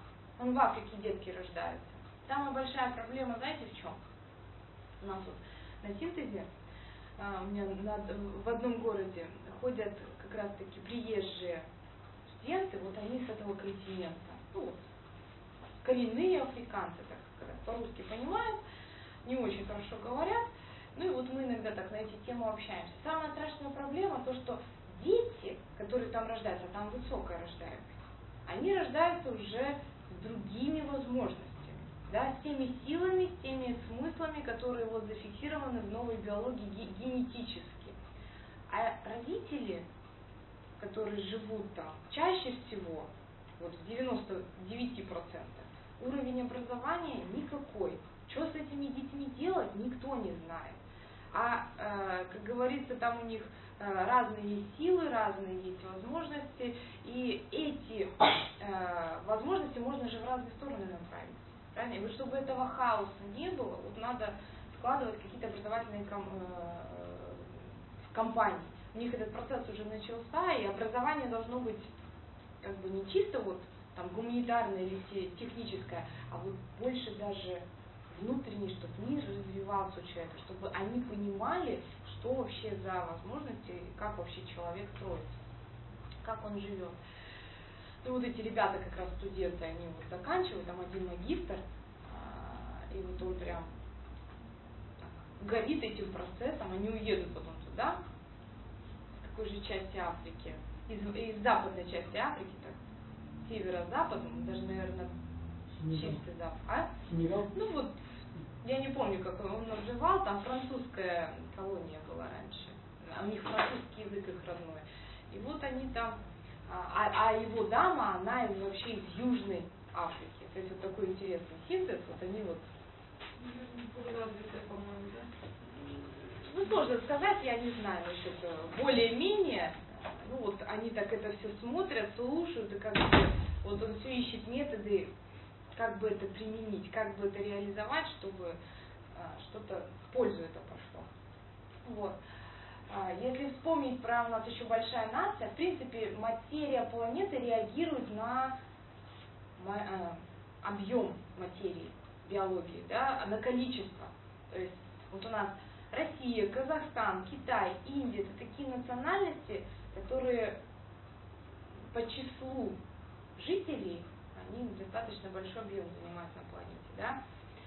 Он в Африке детки рождаются. Самая большая проблема, знаете, в чем? У нас вот на синтезе, а, у меня над, в одном городе ходят как раз таки приезжие студенты, вот они с этого континента, ну вот, коренные африканцы, так сказать, по-русски понимают, не очень хорошо говорят, ну и вот мы иногда так на эти темы общаемся. Самая страшная проблема то, что дети, которые там рождаются, там высокая рождаемость, они рождаются уже с другими возможностями, да, с теми силами, с теми смыслами, которые вот зафиксированы в новой биологии ге- генетически. А родители, которые живут там, чаще всего, вот в девяноста девяти процентах, уровень образования никакой. Что с этими детьми делать, никто не знает. А, э, как говорится, там у них э, разные есть силы, разные есть возможности, и эти э, возможности можно же в разные стороны направить. Правильно? И вот чтобы этого хаоса не было, вот надо складывать какие-то образовательные ком, э, компании. У них этот процесс уже начался, и образование должно быть как бы не чисто вот там гуманитарное или техническое, а вот больше даже внутренний, чтобы мир развивался у человека, чтобы они понимали, что вообще за возможности, как вообще человек строится, как он живет. Ну вот эти ребята, как раз студенты, они вот заканчивают, там один магистр, и вот он прям так горит этим процессом, они уедут потом туда, с такой же части Африки, из, из западной части Африки, так, северо-западной, даже, наверное, чистый запад. А? Сенегал? Ну вот, я не помню, как он называл, там французская колония была раньше, а у них французский язык их родной. И вот они там, а, а его дама, она вообще из Южной Африки. То есть вот такой интересный синтез, вот они вот... Развитая, по-моему, да? Ну, сложно сказать, я не знаю насчет более-менее. Ну вот они так это все смотрят, слушают, и как бы вот он все ищет методы, как бы это применить, как бы это реализовать, чтобы а, что-то в пользу это пошло. Вот. А, если вспомнить про у нас еще большая нация, в принципе, материя планеты реагирует на а, объем материи, биологии, да, на количество. То есть вот у нас Россия, Казахстан, Китай, Индия — это такие национальности, которые по числу жителей, они достаточно большой объем занимают на планете, да.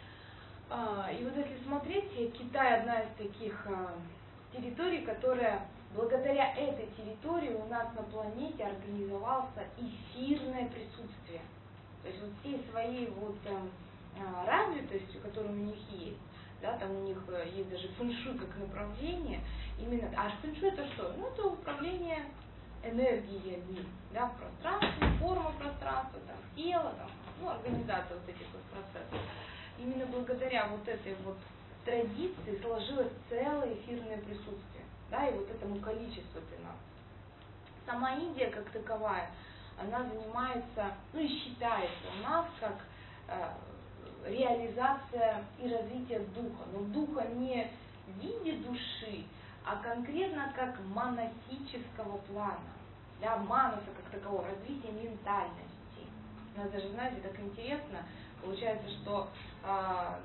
А, и вот если смотреть, Китай — одна из таких а, территорий, которая, благодаря этой территории у нас на планете организовался эфирное присутствие. То есть вот всей своей вот а, развитостью, которая у них есть, да, там у них есть даже фэншуй как направление, именно, а фэншуй это что? Ну, это управление энергиями, да, в пространстве, форма пространства, там, тело, там, ну, организация вот этих вот процессов. Именно благодаря вот этой вот традиции сложилось целое эфирное присутствие, да, и вот этому количеству нас. Сама Индия как таковая, она занимается, ну и считается у нас как э, реализация и развитие духа, но духа не в виде души, а конкретно как манасического плана, да, манаса как такового, развитие ментальности. У нас даже, знаете, как интересно, получается, что э,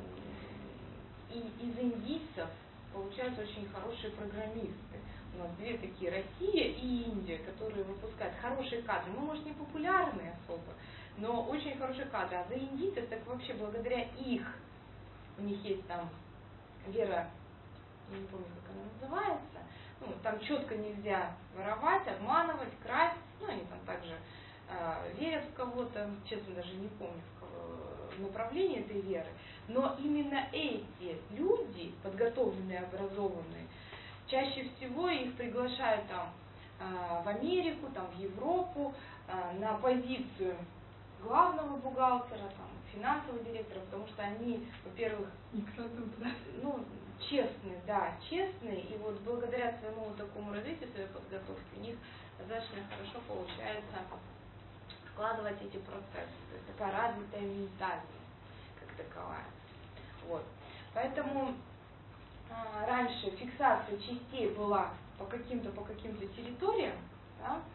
и из индийцев получаются очень хорошие программисты. У нас две такие, Россия и Индия, которые выпускают хорошие кадры. Мы, может, не популярны особо, но очень хорошие кадры. А за индийцев, так вообще благодаря их, у них есть там вера, я не помню, как она называется, ну, там четко нельзя воровать, обманывать, красть, ну, они там также э, верят в кого-то, честно, даже не помню, в кого, в направлении этой веры, но именно эти люди, подготовленные, образованные, чаще всего их приглашают там э, в Америку, там, в Европу э, на позицию главного бухгалтера, там, финансового директора, потому что они, во-первых, ну, честные, да, честные, и вот благодаря своему вот такому развитию, своей подготовке, у них достаточно хорошо получается складывать эти процессы. То есть такая развитая ментальность, как таковая. Вот. Поэтому а, раньше фиксация частей была по каким-то по каким-то территориям, да,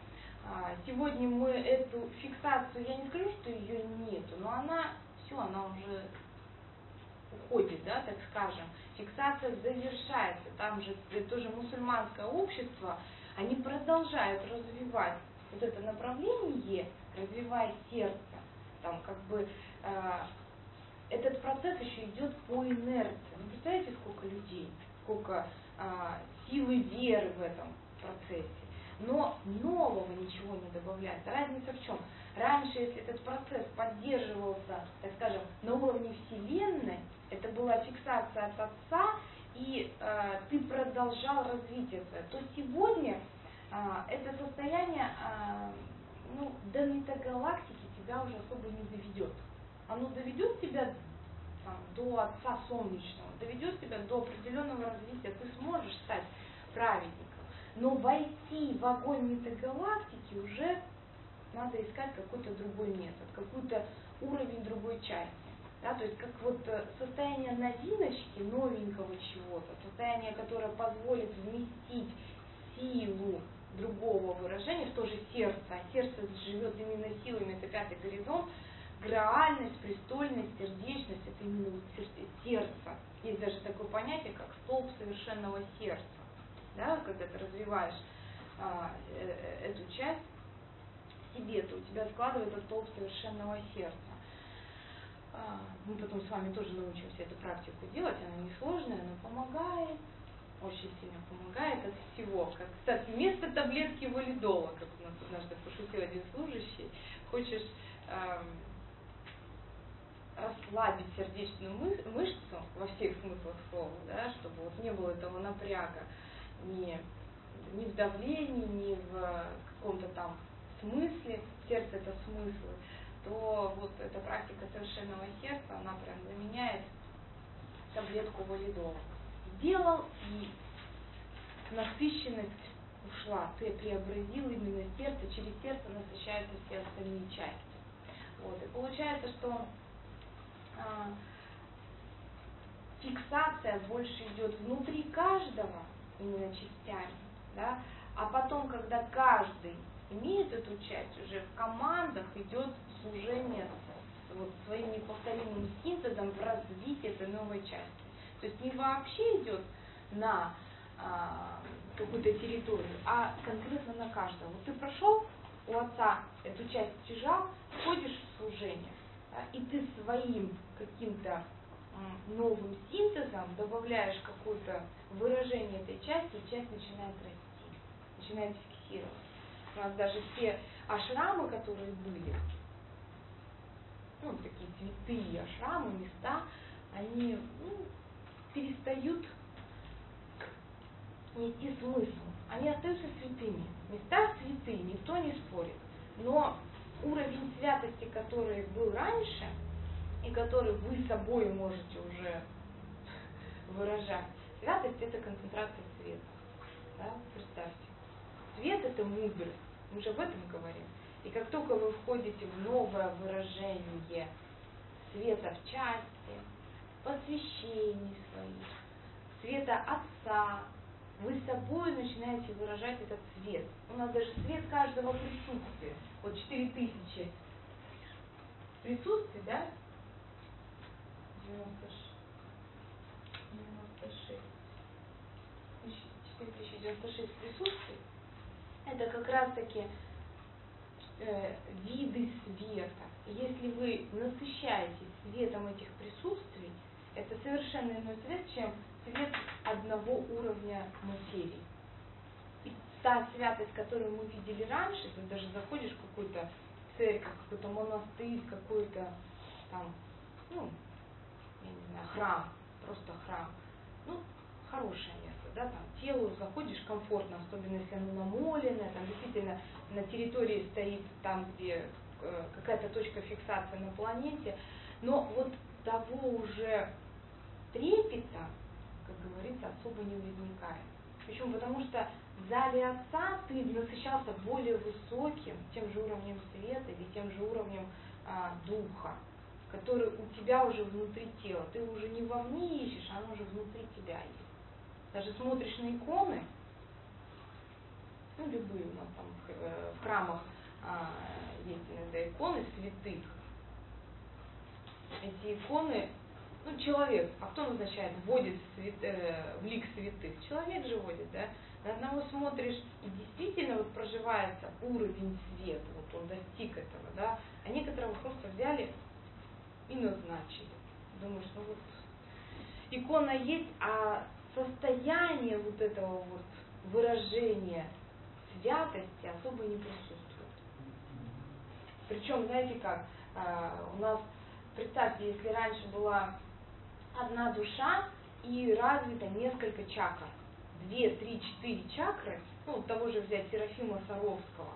Сегодня мы эту фиксацию, я не скажу, что ее нету, но она, все, она уже уходит, да, так скажем. Фиксация завершается. Там же тоже мусульманское общество, они продолжают развивать вот это направление, развивая сердце. Там как бы э, этот процесс еще идет по инерции. Вы представляете, сколько людей, сколько э, силы веры в этом процессе. Но нового ничего не добавляется. Разница в чем? Раньше, если этот процесс поддерживался, так скажем, на уровне Вселенной, это была фиксация от Отца, и э, ты продолжал развитие свое, то сегодня э, это состояние э, ну, до метагалактики тебя уже особо не доведет. Оно доведет тебя там, до Отца Солнечного, доведет тебя до определенного развития, ты сможешь стать праведником. Но войти в огонь метагалактики уже надо искать какой-то другой метод, какой-то уровень другой части. Да, то есть как вот состояние новиночки, новенького чего-то, состояние, которое позволит вместить силу другого выражения в то же сердце, а сердце живет именно силами, это пятый горизонт, граальность, престольность, сердечность, это именно сердце. Есть даже такое понятие, как столб совершенного сердца. Да, когда ты развиваешь а, э, эту часть в себе, то у тебя складывается столб совершенного сердца. А, мы потом с вами тоже научимся эту практику делать, она несложная, но помогает, очень сильно помогает от всего. Как, кстати, вместо таблетки валидола, как у нас однажды пошутил один служащий, хочешь эм, расслабить сердечную мы, мышцу во всех смыслах слова, да, чтобы вот не было этого напряга, ни, ни в давлении, ни в каком-то там смысле, сердце это смыслы, то вот эта практика совершенного сердца, она прям заменяет таблетку валидола. Сделал, и насыщенность ушла, ты преобразил именно сердце, через сердце насыщаются все остальные части. Вот. И получается, что а, фиксация больше идет внутри каждого, именно частями, да, а потом, когда каждый имеет эту часть, уже в командах идет служение с, вот, своим неповторимым синтезом в развитии этой новой части. То есть не вообще идет на а, какую-то территорию, а конкретно на каждого. Вот ты прошел у Отца эту часть стяжал, входишь в служение, да, и ты своим каким-то новым синтезом добавляешь какое-то выражение этой части, и часть начинает расти, начинает фиксироваться. У нас даже все ашрамы, которые были, ну, такие святые ашрамы, места, они ну, перестают нести смысл. Они остаются святыми. Места святые, никто не спорит. Но уровень святости, который был раньше, и который вы собой можете уже выражать. Святость – это концентрация света. Да? Представьте. Свет – это мудрость. Мы же об этом говорим. И как только вы входите в новое выражение света в части, посвящений своих, света Отца, вы собой начинаете выражать этот свет. У нас даже свет каждого присутствия. Вот четыре тысячи присутствий, да? девяносто шесть. четыре тысячи девяносто шесть присутствий. Это как раз таки э, виды света. Если вы насыщаетесь светом этих присутствий, это совершенно иной цвет, чем цвет одного уровня материи. И та святость, которую мы видели раньше, ты даже заходишь в какую-то церковь, какой-то монастырь, какой-то там, ну, я не знаю, храм, просто храм. Ну, хорошее место, да, там телу заходишь комфортно, особенно если оно намоленное, там действительно на территории стоит там, где э, какая-то точка фиксации на планете, но вот того уже трепета, как говорится, особо не возникает. Почему? Потому что в зале Отца ты насыщался более высоким, тем же уровнем света или тем же уровнем а, духа, который у тебя уже внутри тела. Ты уже не вовне ищешь, оно уже внутри тебя есть. Даже смотришь на иконы, ну любые у нас там в, в храмах а, есть иногда иконы святых. Эти иконы, ну человек, а кто назначает, вводит в, свят, э, в лик святых? Человек же вводит, да? На одного смотришь, и действительно вот проживается уровень света, вот он достиг этого, да, а некоторого просто взяли и назначили. Думаешь, ну вот икона есть, а состояние вот этого вот выражения святости особо не присутствует. Причем, знаете как, у нас, представьте, если раньше была одна душа и развито несколько чакр, две, три, четыре чакры, ну, того же взять Серафима Саровского,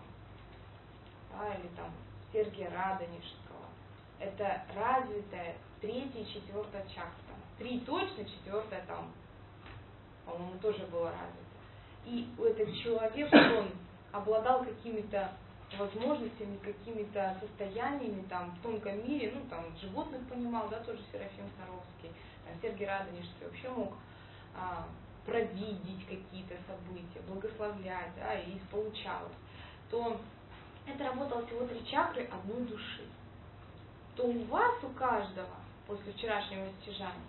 да, или там Сергия Радонежского, это развитая третья и четвертая чакра. Три точно, четвертая там, по-моему, тоже была развита. И этот человек, он обладал какими-то возможностями, какими-то состояниями там в тонком мире, ну там животных понимал, да, тоже Серафим Саровский, там, Сергий Радонежский вообще мог а, провидеть какие-то события, благословлять, да, и получалось, то это работало всего три чакры одной души. То у вас, у каждого, после вчерашнего стяжания,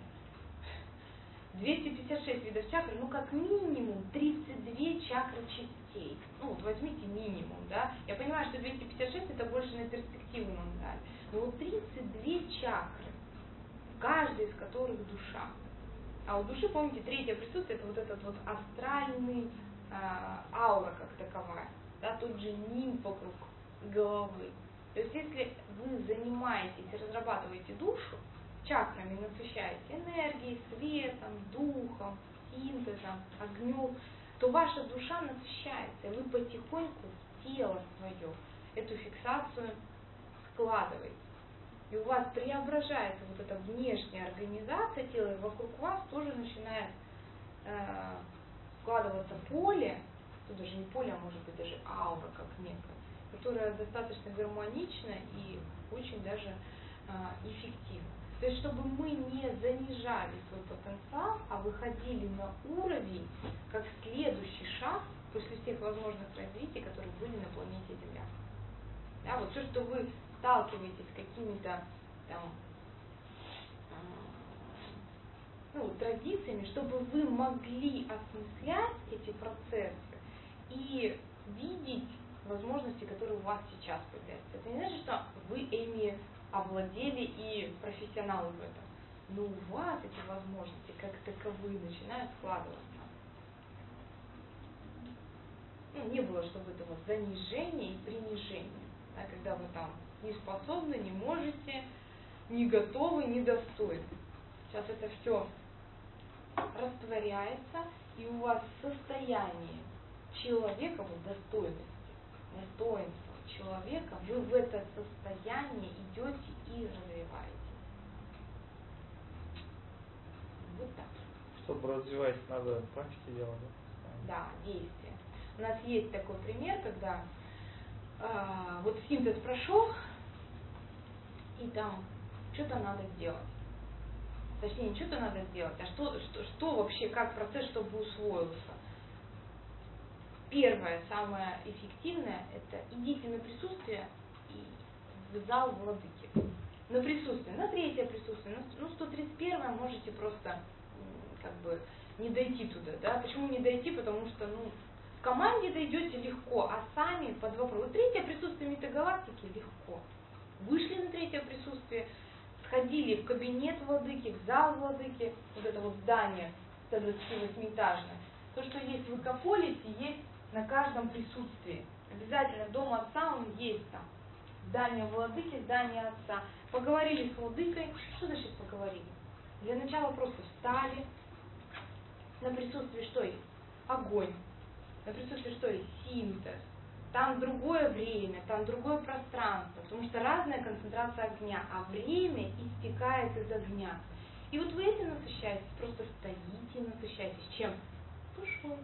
двести пятьдесят шесть видов чакр, ну как минимум тридцать две чакры частей. Ну вот возьмите минимум, да. Я понимаю, что двести пятьдесят шесть это больше на перспективу нам дали. Но вот тридцать две чакры, каждая из которых душа. А у души, помните, третье присутствие, это вот этот вот астральный а, аура как таковая, да, тот же нимб вокруг головы. То есть если вы занимаетесь и разрабатываете душу, чакрами насыщаете энергией, светом, духом, синтезом, огнем, то ваша душа насыщается, и вы потихоньку в тело свое эту фиксацию складываете. И у вас преображается вот эта внешняя организация тела, и вокруг вас тоже начинает э, складываться поле, тут даже не поле, а может быть даже аура как некая, которая достаточно гармонична и очень даже э, эффективна. То есть, чтобы мы не занижали свой потенциал, а выходили на уровень, как следующий шаг после всех возможных развитий, которые были на планете Земля. Да, вот все, что вы сталкиваетесь с какими-то там, ну, традициями, чтобы вы могли осмыслять эти процессы и видеть возможности, которые у вас сейчас появляются. Это не значит, что вы ими овладели и профессионалы в этом. Но у вас эти возможности как таковые начинают складываться. Ну, не было, чтобы этого занижения и принижения. Да, когда вы там не способны, не можете, не готовы, не достойны. Сейчас это все растворяется, и у вас состояние человека, вот достоинности, достоинства человека, вы в это состояние идете и развиваете. Вот так. Чтобы развивать, надо практики делать, да? Да, действия. У нас есть такой пример, когда э, вот синтез прошел, и там что-то надо сделать. Точнее, не что-то надо сделать, а что, что, что вообще, как процесс, чтобы усвоился. Первое, самое эффективное, это идите на присутствие и в зал владыки. На присутствие, на третье присутствие, ну сто тридцать первое можете просто как бы не дойти туда, да? Почему не дойти? Потому что, ну, в команде дойдете легко, а сами под вопрос. Вот третье присутствие метагалактики легко. Вышли на третье присутствие, сходили в кабинет владыки, в зал владыки, вот это вот здание сто двадцатиосьмиэтажное. То, что есть в Экополисе, есть на каждом присутствии. Обязательно дом отца, он есть там. Здание владыки, здание отца. Поговорили с владыкой. Что значит поговорили? Для начала просто встали. На присутствии что есть? Огонь. На присутствии что есть? Синтез. Там другое время, там другое пространство, потому что разная концентрация огня, а время истекает из огня. И вот вы этим насыщаетесь, просто стоите, насыщаетесь. Чем? Душой.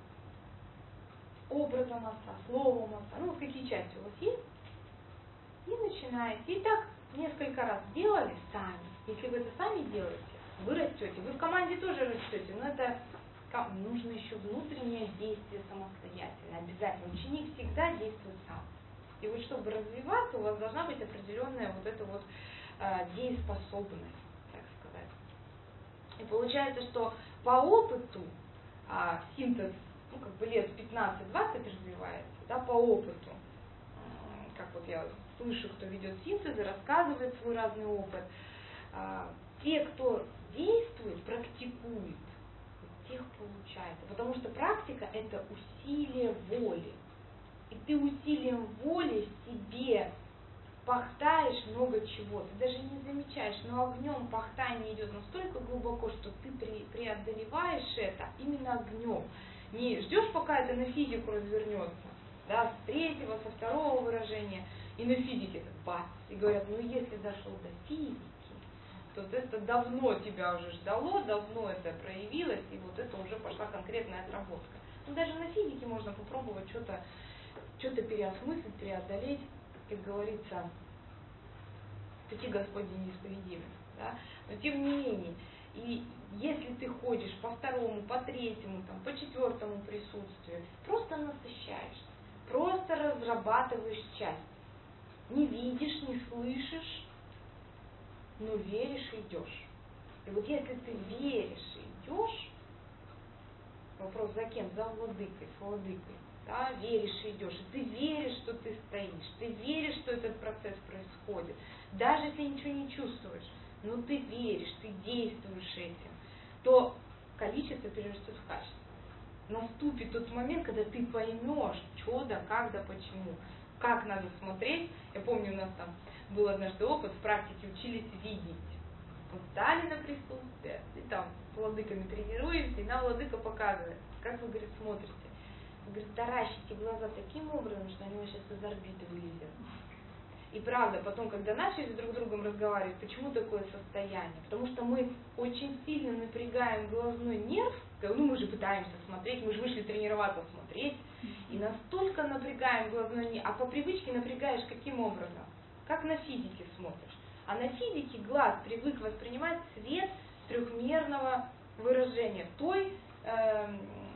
Образом отца, словом отца. Ну вот какие части у вас есть? И начинаете. И так несколько раз делали сами. Если вы это сами делаете, вы растете. Вы в команде тоже растете, но это нужно еще внутреннее действие самостоятельно. Обязательно. Ученик всегда действует сам. И вот чтобы развиваться, у вас должна быть определенная вот эта вот э, дееспособность, так сказать. И получается, что по опыту а, синтез, ну как бы лет пятнадцать-двадцать развивается, да, по опыту. Как вот я слышу, кто ведет синтезы, рассказывает свой разный опыт. А, те, кто действует, практикует, тех получается. Потому что практика – это усилие воли. И ты усилием воли в себе пахтаешь много чего. Ты даже не замечаешь, но огнем пахтание идет настолько глубоко, что ты преодолеваешь это именно огнем. Не ждешь, пока это на физику развернется, да, с третьего, со второго выражения, и на физике так бац. И говорят, ну если дошел до физики, то это давно тебя уже ждало, давно это проявилось, и вот это уже пошла конкретная отработка. Ну, даже на физике можно попробовать что-то что-то переосмыслить, преодолеть, как говорится, пути Господни неисповедимы. Да? Но тем не менее, и если ты ходишь по второму, по третьему, там, по четвертому присутствию, просто насыщаешься, просто разрабатываешь часть. Не видишь, не слышишь, но веришь и идешь. И вот если ты веришь и идешь, вопрос за кем? За владыкой, с владыкой. Да, веришь и идешь, и ты веришь, что ты стоишь, ты веришь, что этот процесс происходит, даже если ничего не чувствуешь, но ты веришь, ты действуешь этим, то количество перерастет в качество. Наступит тот момент, когда ты поймешь, что да, как да, почему, как надо смотреть. Я помню, у нас там был однажды опыт, в практике учились видеть. Вот стали на присутствие, и там с владыками тренируемся, и нам владыка показывает, как вы, говорит, смотрите. Говорит, таращите глаза таким образом, что они сейчас из орбиты вылезет. И правда, потом, когда начали друг с другом разговаривать, почему такое состояние? Потому что мы очень сильно напрягаем глазной нерв, ну мы же пытаемся смотреть, мы же вышли тренироваться смотреть, и настолько напрягаем глазной нерв, а по привычке напрягаешь каким образом? Как на физике смотришь. А на физике глаз привык воспринимать цвет трехмерного выражения, той, э,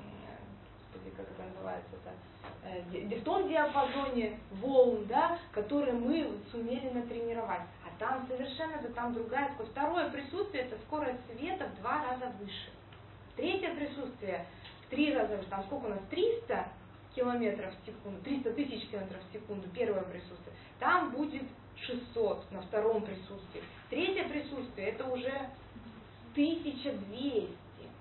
как это называется, это, в том диапазоне волн, да, которые мы сумели натренировать. А там совершенно же там другая скорость. Второе присутствие — это скорость света в два раза выше. Третье присутствие в три раза выше. Там сколько у нас? триста километров в секунду, триста тысяч километров в секунду, первое присутствие. Там будет шестьсот на втором присутствии. Третье присутствие — это уже тысяча двести.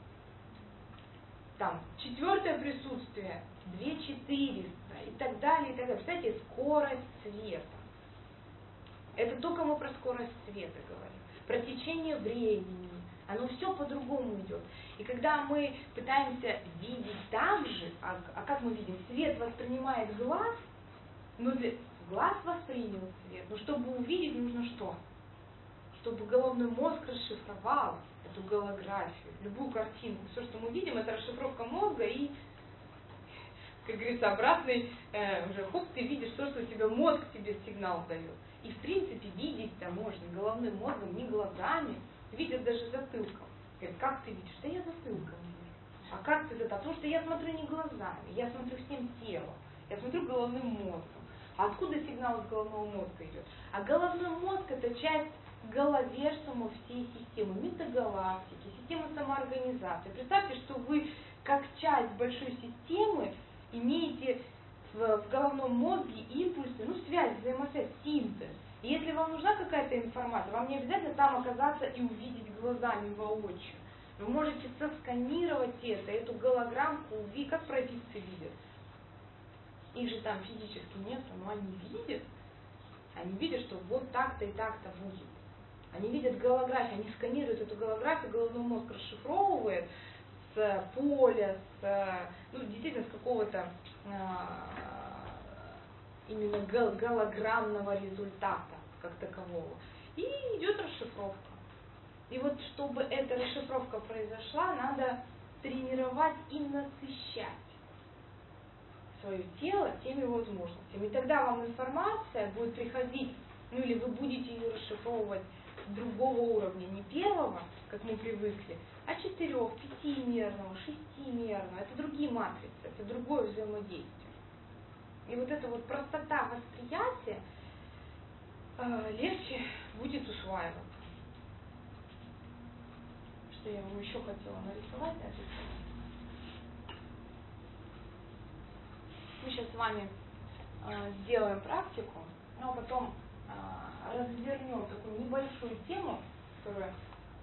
Там четвертое присутствие две тысячи четыреста и так далее, и так далее. Представляете, скорость света. Это только мы про скорость света говорим. Про течение времени. Оно все по-другому идет. И когда мы пытаемся видеть так же, а, а как мы видим, свет воспринимает глаз, ну, глаз воспринял свет, но чтобы увидеть, нужно что? Чтобы головной мозг расшифровал эту голографию, любую картинку. Все, что мы видим, это расшифровка мозга и, как говорится, обратный, э, уже хоп, ты видишь то, что у тебя мозг тебе сигнал дает. И в принципе видеть-то можно головным мозгом, не глазами, видят даже затылком. Говорят, как ты видишь? Да я затылком вижу. А как ты затылком? Потому что я смотрю не глазами, я смотрю всем телом, я смотрю головным мозгом. А откуда сигнал из головного мозга идет? А головной мозг — это часть головерсума всей системы, метагалактики, системы самоорганизации. Представьте, что вы как часть большой системы имеете в, в головном мозге импульсы, ну связь, взаимосвязь, синтез. И если вам нужна какая-то информация, вам не обязательно там оказаться и увидеть глазами воочию. Вы можете сосканировать это, эту голограммку, увидеть, как провидцы видят. Их же там физически нет, но они видят. Они видят, что вот так-то и так-то будет. Они видят голографию, они сканируют эту голографию, головной мозг расшифровывает с поля, с, ну, действительно, с какого-то а, именно голограммного результата, как такового. И идет расшифровка. И вот, чтобы эта расшифровка произошла, надо тренировать и насыщать свое тело теми возможностями. И тогда вам информация будет приходить, ну или вы будете ее расшифровывать с другого уровня, не первого, как мы привыкли, а четырех, пятимерного, шестимерного. Это другие матрицы, это другое взаимодействие. И вот эта вот простота восприятия э, легче будет усваиваться. Что я вам еще хотела нарисовать на этой теме. Мы сейчас с вами э, сделаем практику, но потом э, развернем такую небольшую тему, которая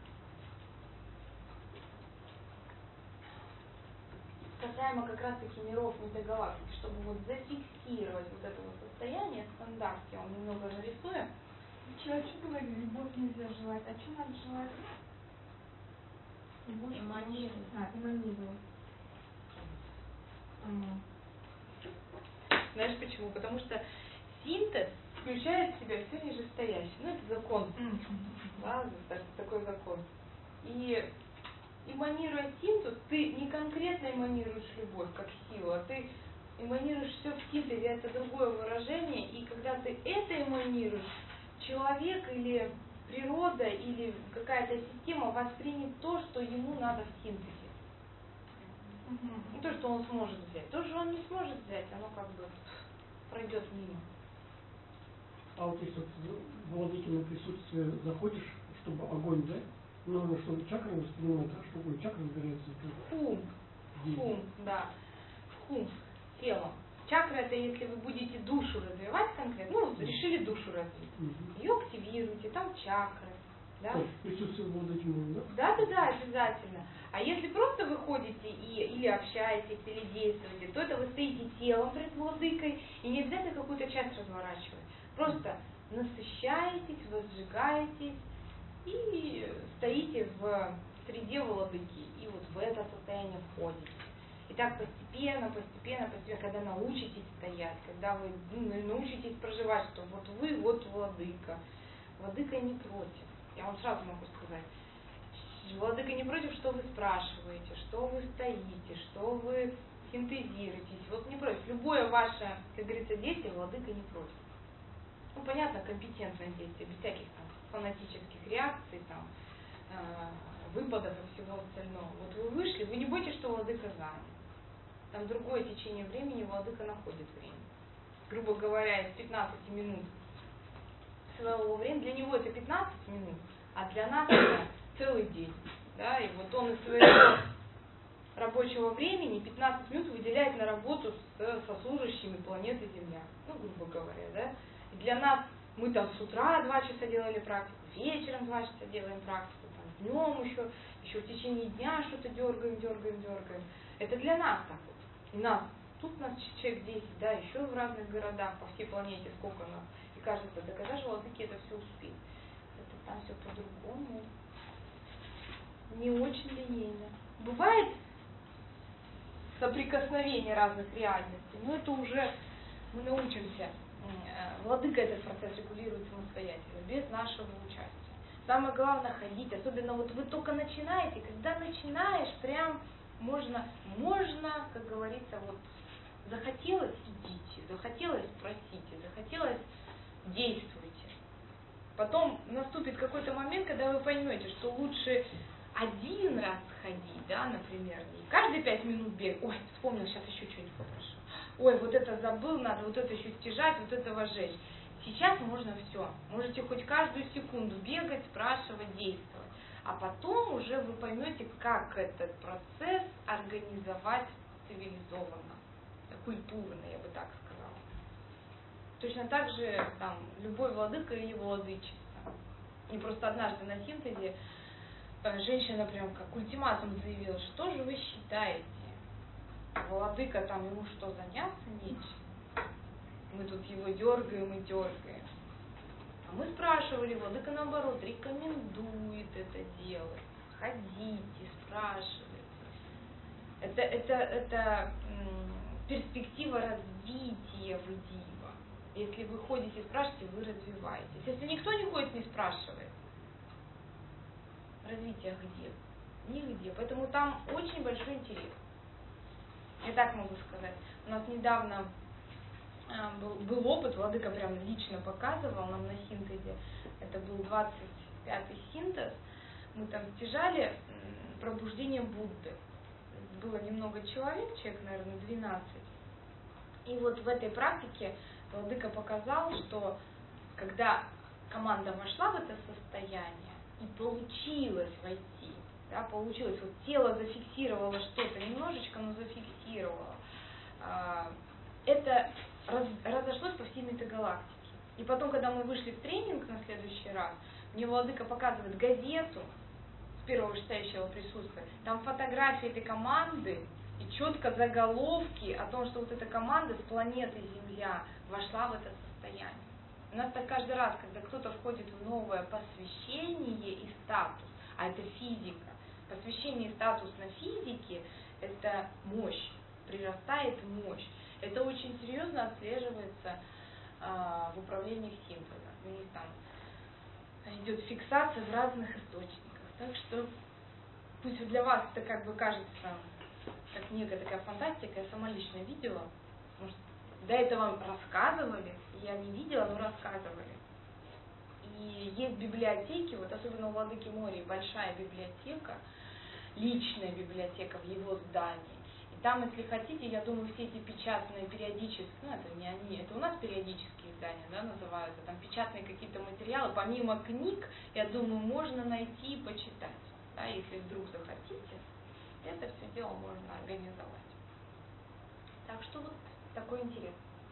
касаемо как раз таки миров метагалактики, чтобы вот зафиксировать вот это вот состояние стандарт, я вам немного нарисую. Вчера что говорили, любовь нельзя желать. А что надо желать? Эманировать. А, эманировать. Знаешь почему? Потому что синтез включает в себя все нижестоящее. Ну, это закон. Да, такой закон. И эманируя синтез, ты не конкретно эманируешь любовь как силу, а ты эманируешь все в синтезе, это другое выражение. И когда ты это эманируешь, человек или природа или какая-то система воспримет то, что ему надо в синтезе. Не то, что он сможет взять. То, что он не сможет взять, оно как бы пройдет мимо. А вот если вот в владыкином присутствии заходишь, чтобы огонь, да? Ну, чтобы чакры воспринимать, да, чтобы чакры разбираются. Хум. Хум, да. Хум. Телом. Чакра — это если вы будете душу развивать конкретно, ну, вот решили душу развить. Угу. Ее активируете, там чакры. Да? То есть присутствие владыкином, да? Да, да, да, обязательно. А если просто вы ходите и, или общаетесь, или действуете, то это вы стоите телом пред владыкой, и не обязательно какую-то часть разворачивать. Просто насыщаетесь, возжигаетесь и стоите в среде владыки. И вот в это состояние входите. И так постепенно, постепенно, постепенно, когда научитесь стоять, когда вы ну, научитесь проживать, что вот вы, вот владыка. Владыка не против. Я вам сразу могу сказать. Владыка не против, что вы спрашиваете, что вы стоите, что вы синтезируетесь. Вот не против. Любое ваше, как говорится, действие владыка не против. Ну, понятно, компетентное действие, без всяких там фанатических реакций, там, э, выпадов и всего остального. Вот вы вышли, вы не бойтесь, что владыка занят. Там другое течение времени, владыка находит время. Грубо говоря, из пятнадцати минут своего времени, для него это пятнадцать минут, а для нас это целый день. Да? И вот он из своего рабочего времени пятнадцать минут выделяет на работу с сослужащими планеты Земля. Ну, грубо говоря, да. И для нас мы там с утра два часа делали практику, вечером два часа делаем практику, там, днем еще, еще в течение дня что-то дергаем, дергаем, дергаем. Это для нас так вот. И нас, тут у нас человек десять, да, еще в разных городах, по всей планете сколько нас. И кажется, да когда же владыки это все успеть? Это там все по-другому. Не очень линейно. Бывает соприкосновение разных реальностей, но это уже мы научимся. Владыка этот процесс регулирует самостоятельно, без нашего участия. Самое главное ходить, особенно вот вы только начинаете, когда начинаешь, прям можно, можно, как говорится, вот захотелось идите, захотелось просите, захотелось действуйте. Потом наступит какой-то момент, когда вы поймете, что лучше один раз ходить, да, например, не каждые пять минут бегать, ой, вспомнил, сейчас еще что-нибудь попрошу. Ой, вот это забыл, надо вот это еще стяжать, вот это вожечь. Сейчас можно все. Можете хоть каждую секунду бегать, спрашивать, действовать. А потом уже вы поймете, как этот процесс организовать цивилизованно, культурно, я бы так сказала. Точно так же там любой владыка или владычица. И просто однажды на синтезе женщина прям как ультиматум заявила, что же вы считаете? Владыка там ему что, заняться нечем? Мы тут его дергаем и дергаем. А мы спрашивали, владыка наоборот рекомендует это делать. Ходите, спрашивайте. Это, это, это м, перспектива развития владыка. Если вы ходите и спрашиваете, вы развиваетесь. Если никто не ходит, не спрашивает, развитие где? Нигде. Поэтому там очень большой интерес. Я так могу сказать. У нас недавно а, был, был опыт, владыка прям лично показывал нам на синтезе. Это был двадцать пятый синтез. мы там стяжали м, пробуждение Будды. Было немного человек, человек, наверное, двенадцать. И вот в этой практике владыка показал, что когда команда вошла в это состояние и получилось войти, да, получилось, вот тело зафиксировало что-то, немножечко, но зафиксировало, это раз, разошлось по всей метагалактике. И потом, когда мы вышли в тренинг на следующий раз, мне владыка показывает газету с первого вышестоящего присутствия, там фотографии этой команды и четко заголовки о том, что вот эта команда с планеты Земля вошла в это состояние. У нас так каждый раз, когда кто-то входит в новое посвящение и статус, а это физика, посвящение и статус на физике – это мощь, прирастает мощь. Это очень серьезно отслеживается а, в управлениях символами. У них там идет фиксация в разных источниках. Так что пусть для вас это как бы кажется как некая такая фантастика, я сама лично видела, потому что до этого рассказывали, я не видела, но рассказывали. И есть библиотеки, вот особенно у владыки Мории большая библиотека, личная библиотека в его здании. И там, если хотите, я думаю, все эти печатные периодические, ну это не они, это у нас периодические издания, да, называются, там печатные какие-то материалы, помимо книг, я думаю, можно найти и почитать, да, если вдруг захотите, это все дело можно организовать. Так что вот такой интерес.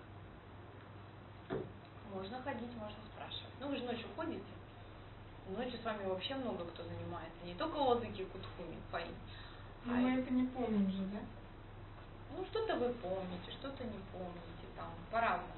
Можно ходить, можно спрашивать. Ну вы же ночью ходите. Ночью с вами вообще много кто занимается. Не только владыки Кутхуми, Фаи. Но а мы это не помним же, да? Ну что-то вы помните, что-то не помните, там по-разному.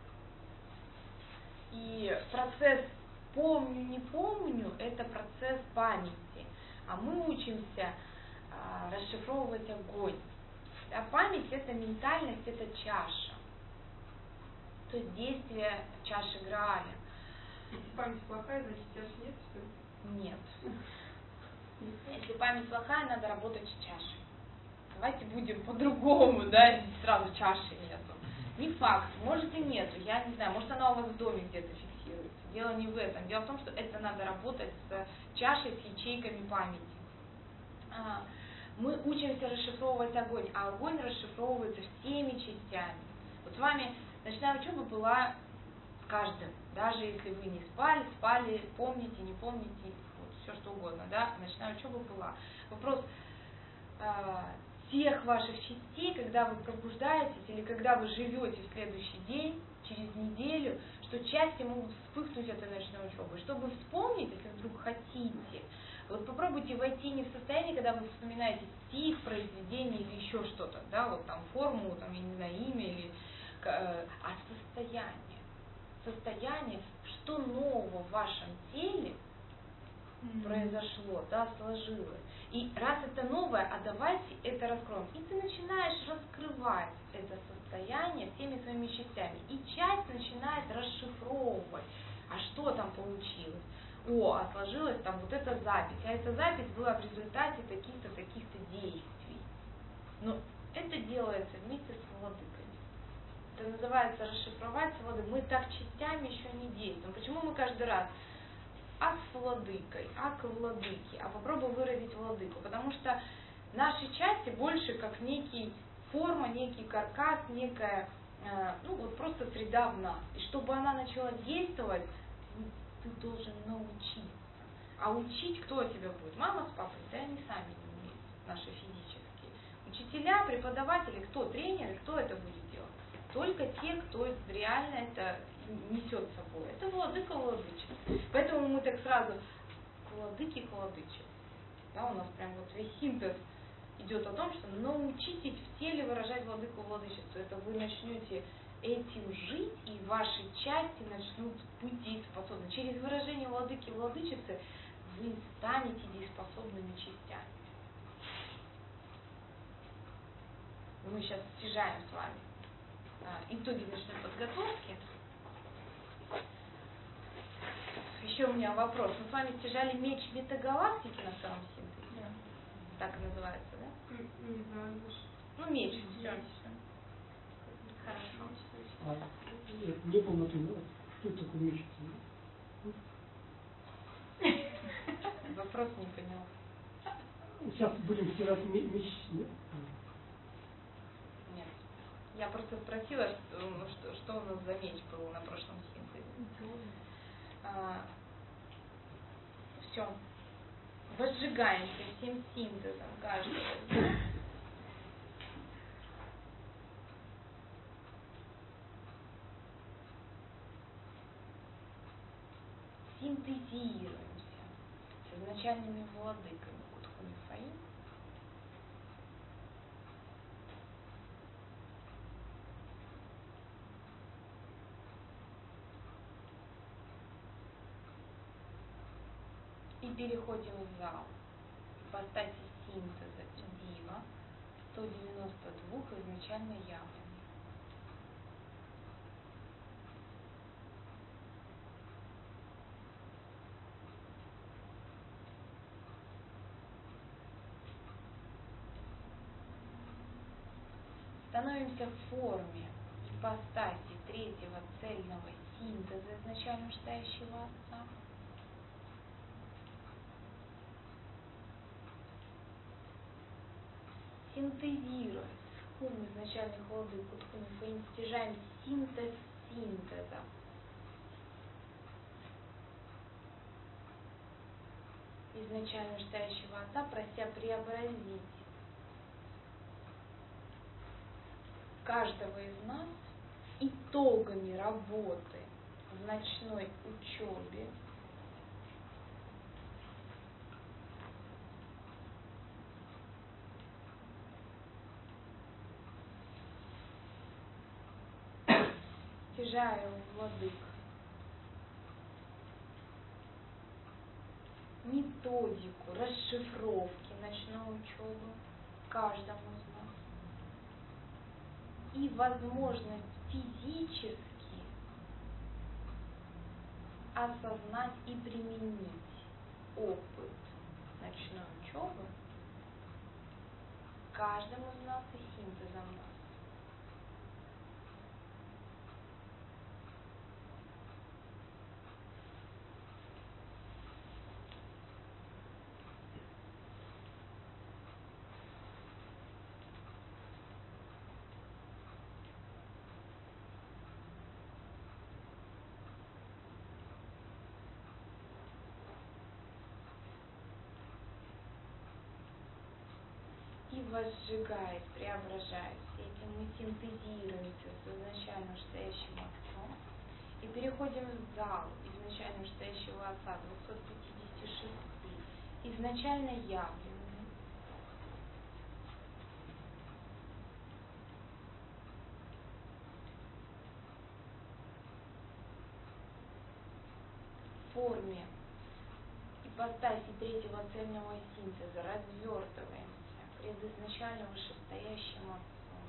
И процесс помню, не помню, это процесс памяти. А мы учимся а, расшифровывать огонь. А память это ментальность, это чаша. То есть действие чаши Грааля. Если память плохая, значит чаши нет, что ли? Нет. Если память плохая, надо работать с чашей. Давайте будем по-другому, да, если сразу чаши нету. Не факт, может и нету, я не знаю, может она у вас в доме где-то фиксируется. Дело не в этом. Дело в том, что это надо работать с чашей, с ячейками памяти. Мы учимся расшифровывать огонь, а огонь расшифровывается всеми частями. Вот с вами ночная учеба была с каждым. Даже если вы не спали, спали, помните, не помните, вот, все что угодно, да, ночная учеба была. Вопрос э, всех ваших частей, когда вы пробуждаетесь или когда вы живете в следующий день, через неделю, что части могут вспыхнуть этой ночной учебы. Чтобы вспомнить, если вдруг хотите, вот попробуйте войти не в состояние, когда вы вспоминаете стих, произведение или еще что-то, да, вот там формулу, там, я не знаю, имя, или, э, а состояние. Состояние, что нового в вашем теле mm-hmm. произошло, да, сложилось. И раз это новое, а давайте это раскроем. И ты начинаешь раскрывать это состояние всеми своими частями. И часть начинает расшифровывать, а что там получилось. О, а сложилась там вот эта запись, а эта запись была в результате таких-то, таких-то действий. Но это делается вместе с владыками. Это называется расшифровать с владыкой. Мы так частями еще не действуем. Почему мы каждый раз а с владыкой, а к владыке, а попробуй выразить владыку? Потому что наши части больше как некий форма, некий каркас, некая, э, ну вот просто среда в нас. И чтобы она начала действовать, ты должен научиться. А учить кто тебя будет? Мама с папой? Да они сами не умеют, наши физические. Учителя, преподаватели, кто? Тренеры, кто это будет делать? Только те, кто реально это несет с собой. Это владыка, владычица. Поэтому мы так сразу к владыке, к владычице. Да, у нас прям вот весь синтез идет о том, что научитесь в теле выражать владыку, владычицу. Это вы начнете этим жить, и ваши части начнут быть дееспособны. Через выражение владыки, владычицы вы станете дееспособными частями. Мы сейчас стяжаем с вами а, итоги ночной подготовки. Еще у меня вопрос. Мы с вами стяжали меч метагалактики на втором синтезе? Да. Так и называется, да? Не знаю. Ну, меч. Все. Хорошо. А не полноты, что это такое меч? Вопрос вопрос не поняла. Сейчас будем стирать ме- меч. Нет? Нет. Я просто спросила, что, ну, что, что у нас за меч был на прошлом синтезе. А, все. Возжигаемся всем синтезом каждого. Синтезируемся с изначальными владыками Кутху-Мифаим. И переходим в зал. Ипостаси синтеза и дива сто девяносто два изначально явлены. Становимся в форме ипостаси третьего цельного синтеза изначально вышестоящего Отца. Синтезируя хум изначальных владык Кутху-Мифаим, стяжаем синтез синтеза. Изначально вышестоящего Отца, прося преобразить каждого из нас итогами работы в ночной учебе стяжая у владык методику расшифровки ночной учебы каждому из нас и возможность физически осознать и применить опыт ночной учебы каждому из нас и синтезом нас. И возжигает, преображает. Этим мы синтезируемся с изначально вышестоящим Отцом и переходим в зал изначально вышестоящего Отца двухсот пятидесяти шести, изначально явленный. В форме ипостаси третьего цельного синтеза развертываемся пред изначально вышестоящим Отцом.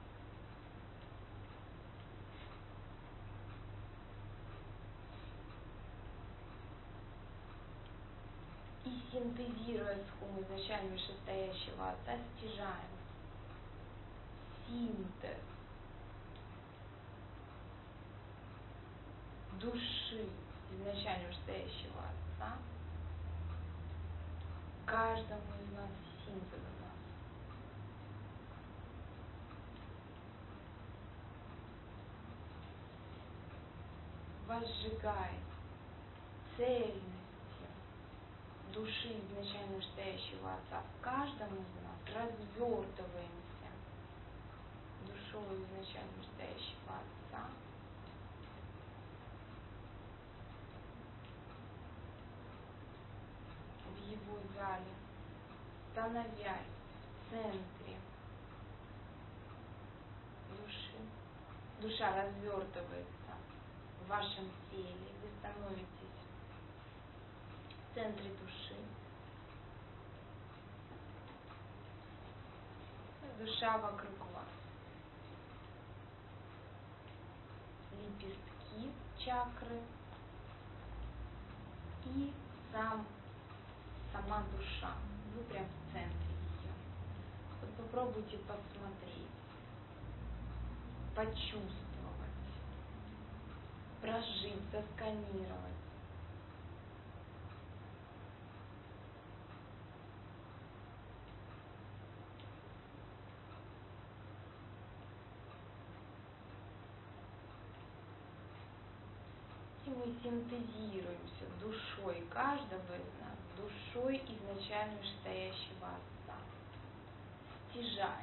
И синтезируя с хум изначально вышестоящего Отца, стяжаем синтез души изначально вышестоящего Отца каждому из нас синтеза нас. Возжигает цельностью души изначально вышестоящего Отца в каждом из нас, развертываемся душой изначально вышестоящего Отца в его зале, становясь в центре души. Душа развертывается в вашем теле, вы становитесь в центре души. Душа вокруг вас. Лепестки чакры и сам, сама душа. Вы прям в центре ее. Вот попробуйте посмотреть, почувствовать, прожить, засканировать. Давайте мы синтезируемся душой каждого из нас, душой изначально стоящего Отца, стяжая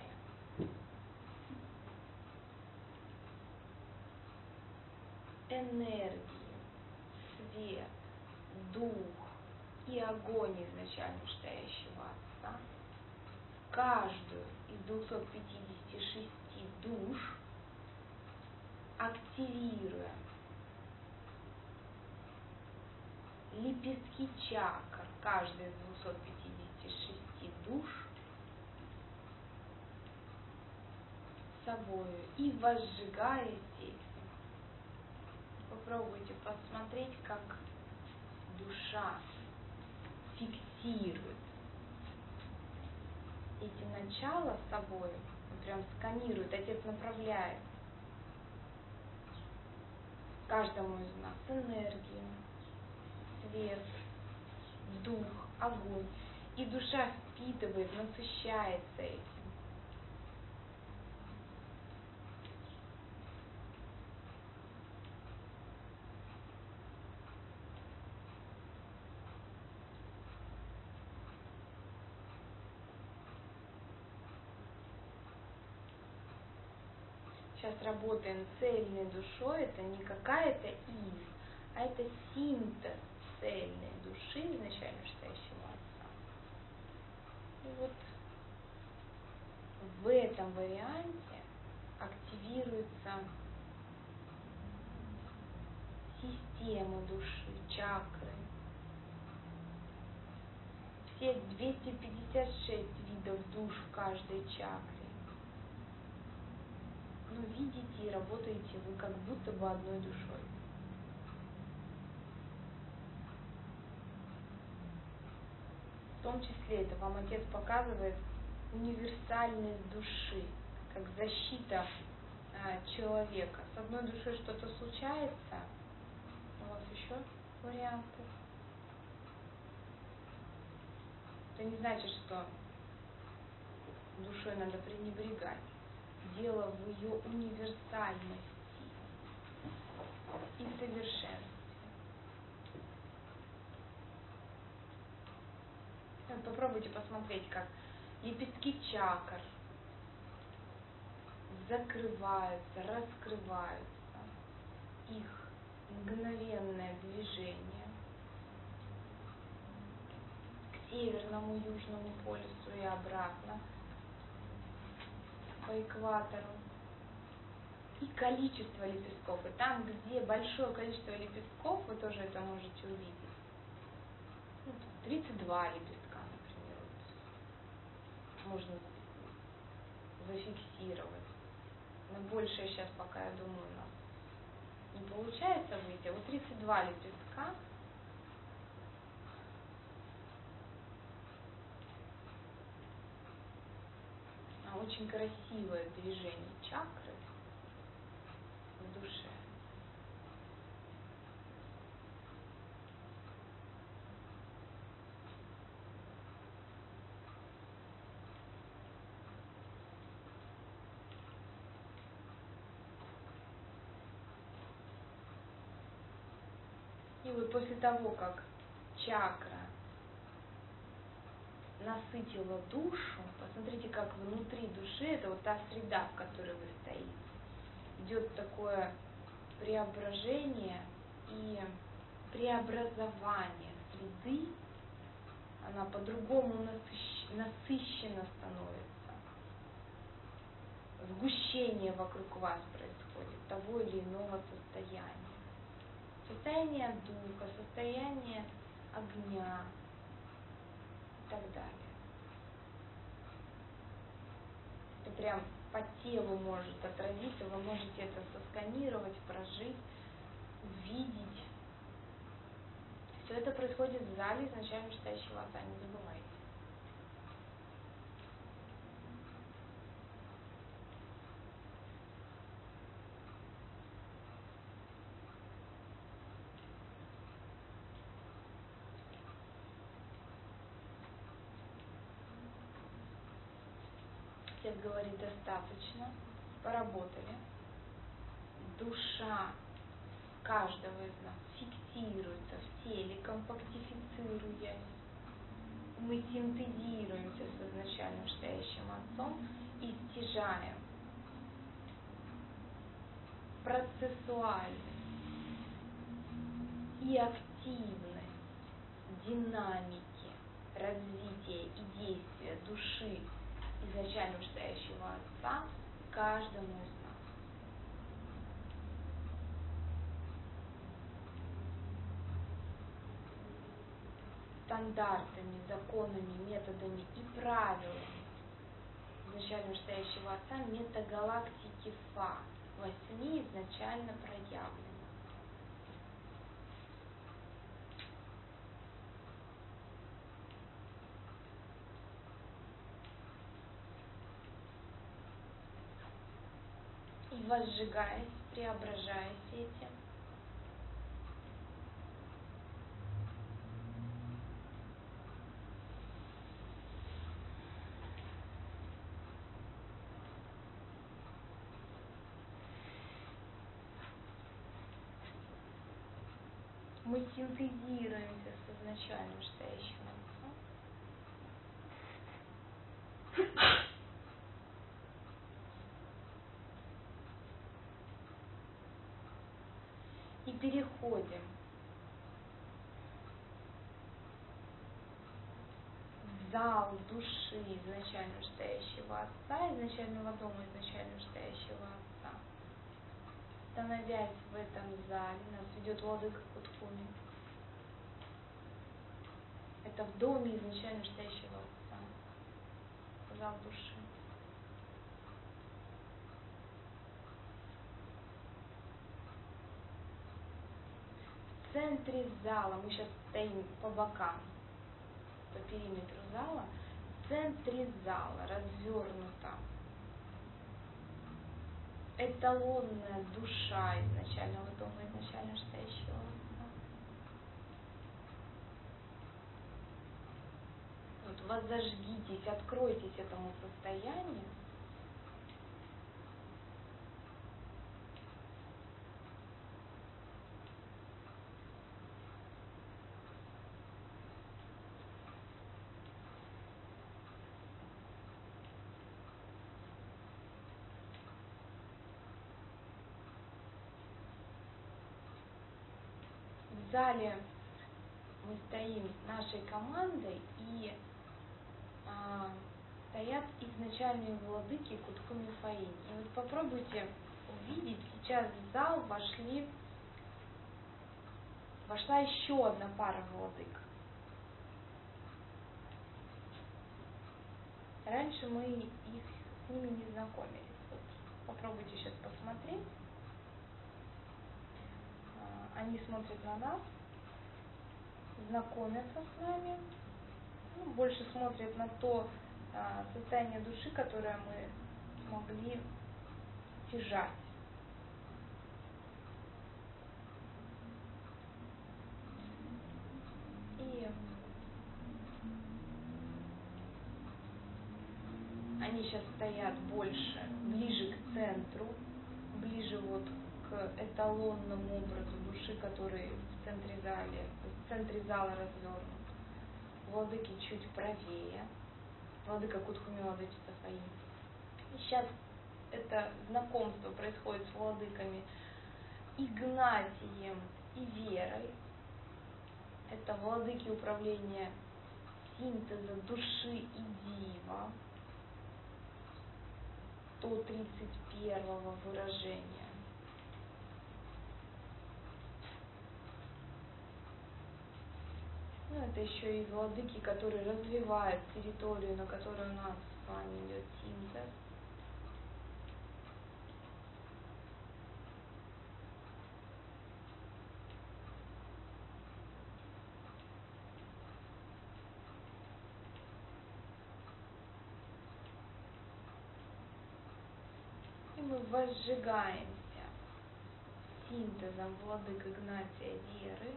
энергию, свет, дух и огонь изначально стоящего Отца, каждую из двухсот пятидесяти шести душ, активируя лепестки чакр каждой из двухсот пятидесяти шести душ собою и возжигая здесь. Попробуйте посмотреть, как душа фиксирует эти начала с собой, прям сканирует, Отец направляет каждому из нас энергию, свет, дух, огонь. И душа впитывает, насыщается этим. Сейчас работаем цельной душой, это не какая-то из, а это синтез цельной души, изначально стоящего Отца. И вот в этом варианте активируется система души, чакры, все двести пятьдесят шесть видов душ в каждой чакре. Но видите и работаете вы как будто бы одной душой. В том числе это вам Отец показывает универсальность души, как защита а, человека. С одной душой что-то случается, у вас еще варианты. Это не значит, что душой надо пренебрегать. Дело в ее универсальности и совершенстве. Вот попробуйте посмотреть, как лепестки чакр закрываются, раскрываются, их мгновенное движение к северному, южному полюсу и обратно по экватору, и количество лепестков. И там, где большое количество лепестков, вы тоже это можете увидеть. Ну, тридцать два лепестка, например, вот. Можно зафиксировать. Но большее сейчас пока, я думаю, у нас не получается выйти. А вот тридцать два лепестка. Очень красивое движение чакры в душе. И вот после того, как чакра насытила душу, посмотрите, как внутри души, это вот та среда, в которой вы стоите, идет такое преображение и преобразование среды, она по-другому насыщ... насыщенно становится. Сгущение вокруг вас происходит, того или иного состояния. Состояние духа, состояние огня и так далее. Это прям по телу может отразиться, вы можете это сосканировать, прожить, увидеть. Все это происходит в зале изначально стоящего Отца, не забывайте. Отец говорит, достаточно, поработали. Душа каждого из нас фиксируется в теле, компактифицируясь. Мы синтезируемся с изначально вышестоящим Отцом и стяжаем процессуальность и активность динамики развития и действия души изначально вышестоящего Отца каждому из нас. Стандартами, законами, методами и правилами изначально вышестоящего Отца метагалактики Фа во сне изначально проявлено. И возжигаясь, преображаясь этим, мы синтезируемся с изначально вышестоящим Отцом. И переходим в зал души изначально вышестоящего Отца, изначального дома изначально вышестоящего Отца. Становясь в этом зале, нас ведет владыка Куткуми. Это в доме изначально вышестоящего Отца. Зал души. В центре зала, мы сейчас стоим по бокам, по периметру зала, в центре зала развернута эталонная душа изначального дома, изначально вышестоящего Отца. Вот воззажгитесь, откройтесь этому состоянию. В зале мы стоим нашей командой, и а, стоят изначальные владыки Куткуми Фаинь. И вот попробуйте увидеть, сейчас в зал вошли, вошла еще одна пара владык. Раньше мы их с ними не знакомились. Вот попробуйте сейчас посмотреть. Они смотрят на нас, знакомятся с нами, ну, больше смотрят на то а, состояние души, которое мы смогли стяжать. И они сейчас стоят больше, ближе к центру, ближе вот к эталонному образу души, который в центре зале, в центре зала развернут. Владыки чуть правее. Владыка Куткуми, владычица Фаинь. И сейчас это знакомство происходит с владыками Игнатием и Верой. Это владыки управления синтеза души и дива. сто тридцать первого выражения. Ну, это еще и владыки, которые развивают территорию, на которой у нас с вами идет синтез. И мы возжигаемся синтезом владык Игнатия Веры,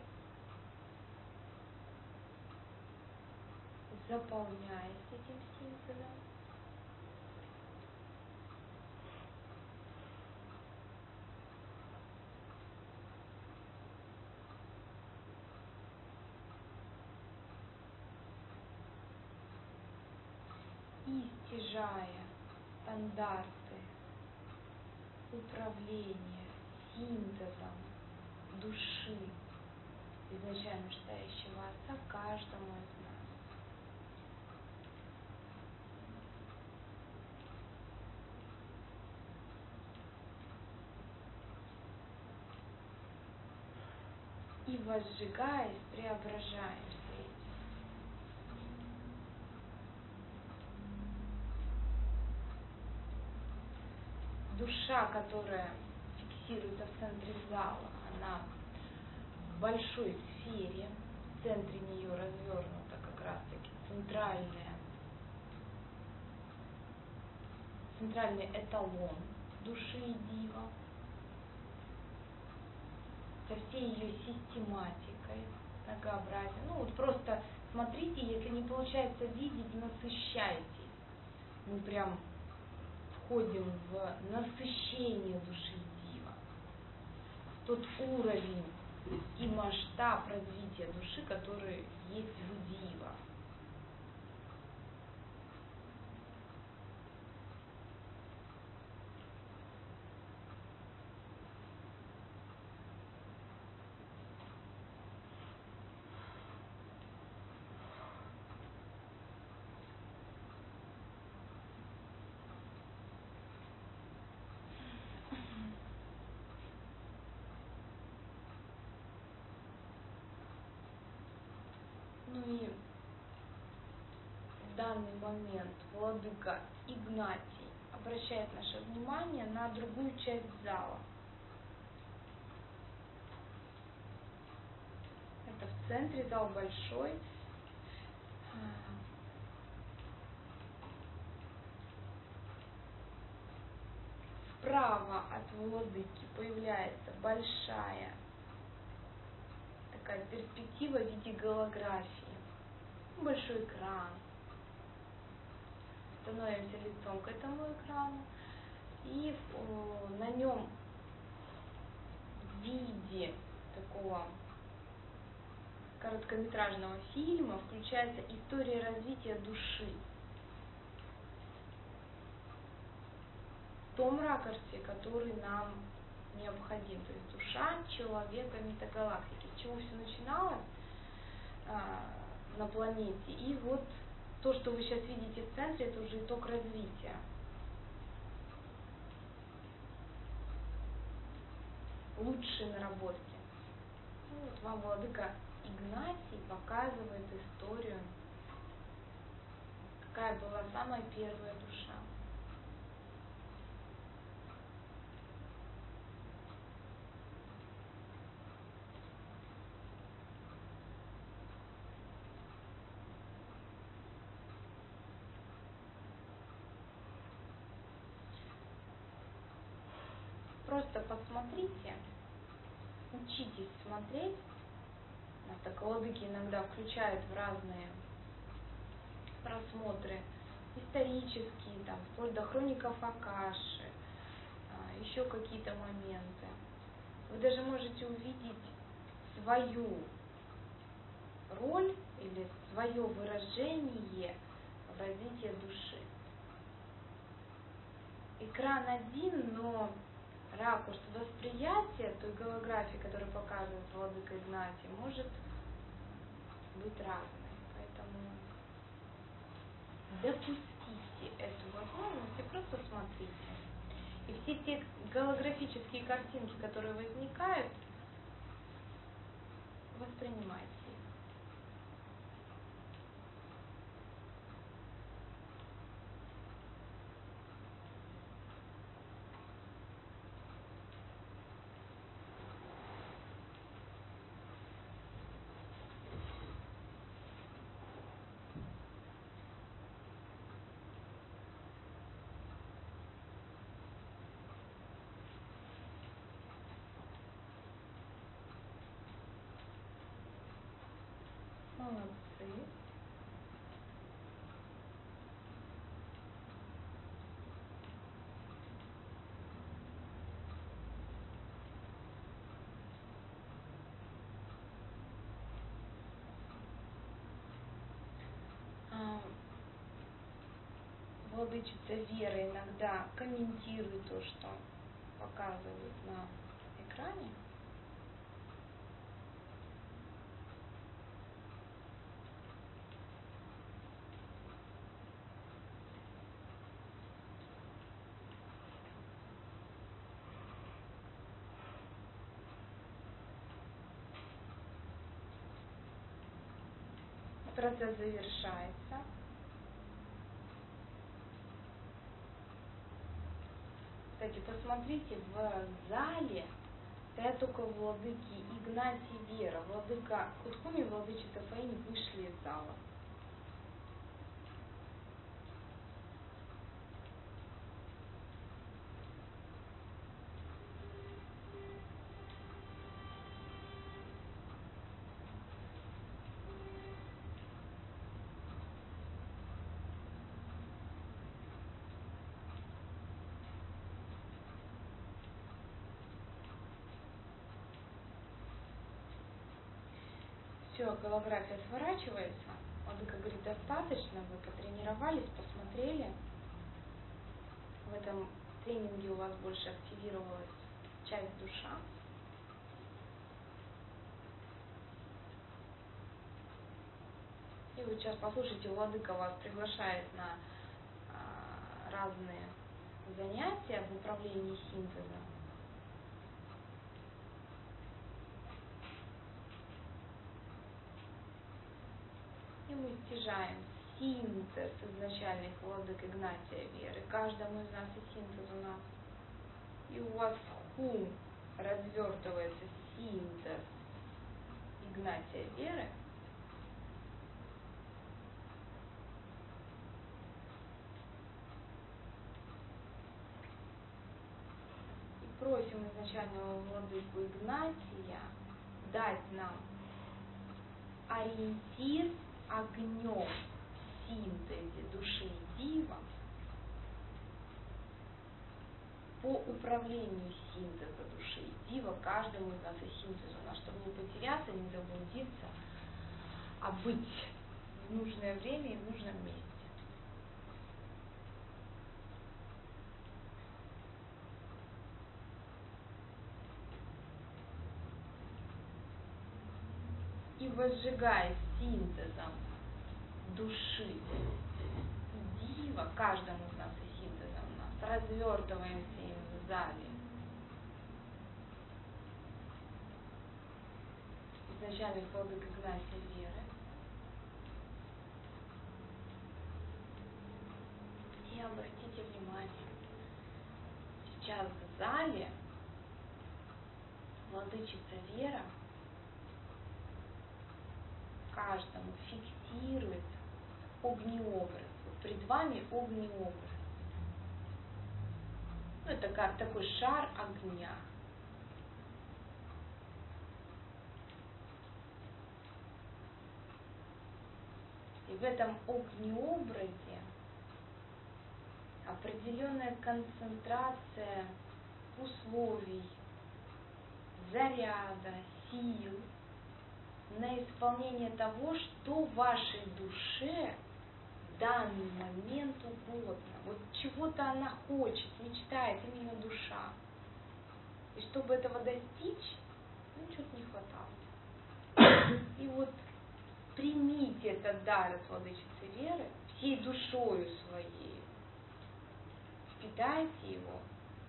заполняясь этим синтезом. постижая стандарты управления синтезом души изначально стоящего Отца каждому из нас. И возжигаясь, преображаемся этим. Душа, которая фиксируется в центре зала, она в большой сфере, в центре нее развернута как раз-таки центральная, центральный эталон души и дива, со всей ее систематикой, многообразием. Ну вот просто смотрите, если не получается видеть, насыщайтесь. Мы прям входим в насыщение души дива, тот уровень и масштаб развития души, который есть в дива. Ну и в данный момент владыка Игнатий обращает наше внимание на другую часть зала. Это в центре зал большой. Справа от владыки появляется большая такая перспектива в виде голографии. Большой экран. Становимся лицом к этому экрану. И э, на нем в виде такого короткометражного фильма включается история развития души. В том ракурсе, который нам необходим. То есть душа человека метагалактики. С чего все начиналось а, на планете. И вот то, что вы сейчас видите в центре, это уже итог развития. Лучшие наработки. Ну, вот вам владыка Игнатий показывает историю, какая была самая первая душа. Просто посмотрите, учитесь смотреть. Нас так владыки иногда включают в разные просмотры исторические, там, вплоть до хроников Акаши, еще какие-то моменты. Вы даже можете увидеть свою роль или свое выражение в развитии души. Экран один, но ракурс восприятия той голографии, которую показывает владыка Игнатий, может быть разной. Поэтому допустите эту возможность и просто смотрите. И все те голографические картинки, которые возникают, воспринимайте их. Молодцы. владычица Вера иногда комментирует то, что показывают на экране. Процесс завершается. Кстати, посмотрите, в зале стоят только владыки Игнатий и Вера. Владыка Куткуми и владычица Фаини вышли из зала. Все, голография сворачивается. Владыка говорит, достаточно, вы потренировались, посмотрели. В этом тренинге у вас больше активировалась часть душа. И вот сейчас послушайте, Владыка вас приглашает на а, разные занятия в управлении синтезом. И мы стяжаем синтез изначальных владык Игнатия Веры. Каждому из нас и синтез у нас. И у вас в хум развертывается синтез Игнатия Веры. И просим изначального владыку Игнатия дать нам ориентир огнем в синтезе души и дива по управлению синтеза души и дива каждому из нас и синтезу у нас, чтобы не потеряться, не заблудиться, а быть в нужное время и в нужном месте. И возжигая синтезом души дива, каждому из нас и синтезом у нас, развертываемся им в зале. Изначальных владык Игнатия Веры. И обратите внимание, сейчас в зале владычица Вера каждому фиксирует огнеобраз. Вот перед вами огнеобраз. Ну, это как такой шар огня. И в этом огнеобразе определенная концентрация условий, заряда, сил на исполнение того, что вашей душе в данный момент угодно. Вот чего-то она хочет, мечтает, именно душа. И чтобы этого достичь, ну, что-то не хватало. И вот примите этот дар от владычицы Веры всей душою своей. Впитайте его.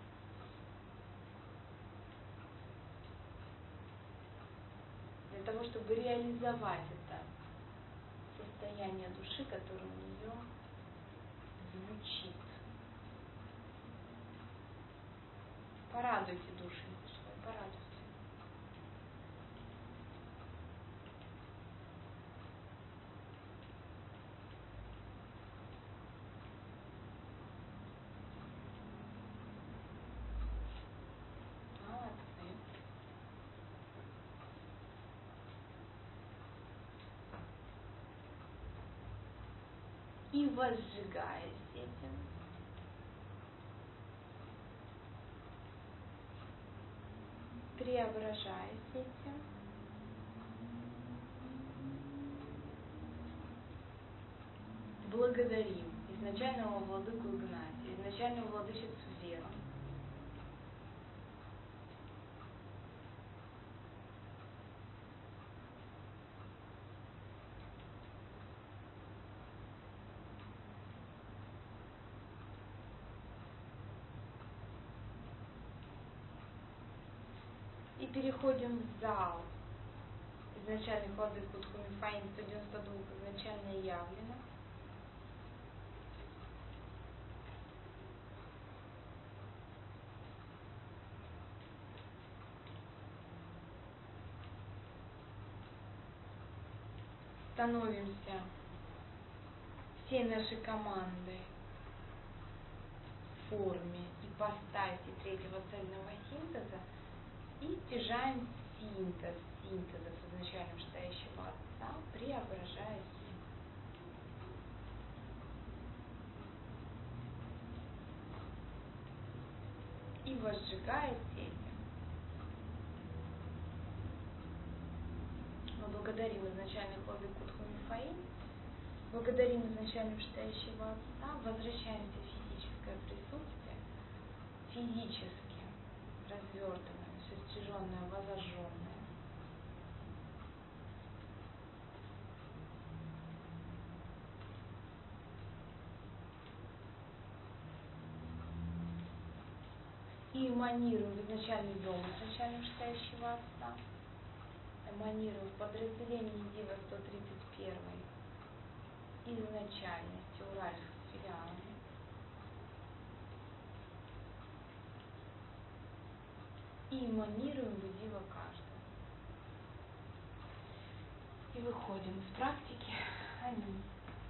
Для того, чтобы реализовать это состояние души, которое у нее звучит. Порадуйте душеньку свою, порадуйте. Молодцы. И возжигаясь этим, преображаясь этим, благодарим изначального владыку Игнатия, изначальную владычицу Веру. И переходим в зал. Изначальный владык Кутху Мифаим сто девяносто два изначально явлено. Становимся всей нашей командой в форме ипостаси третьего цельного синтеза и стяжаем синтез синтеза с изначальным шестающего Отца, преображаясь и возжигая этим. Мы благодарим изначальных владык Кутху Мифаим, благодарим изначально шестающего Отца, возвращаемся в физическое присутствие, физически развертанное, все стяженное, возожженное. И эманируем в изначальный дом изначально шестающего Отца, эманируем в подразделении Дива сто тридцать один изначальности уральских с филиалами. И эманируем в Дива каждого. И выходим из практики. Аминь.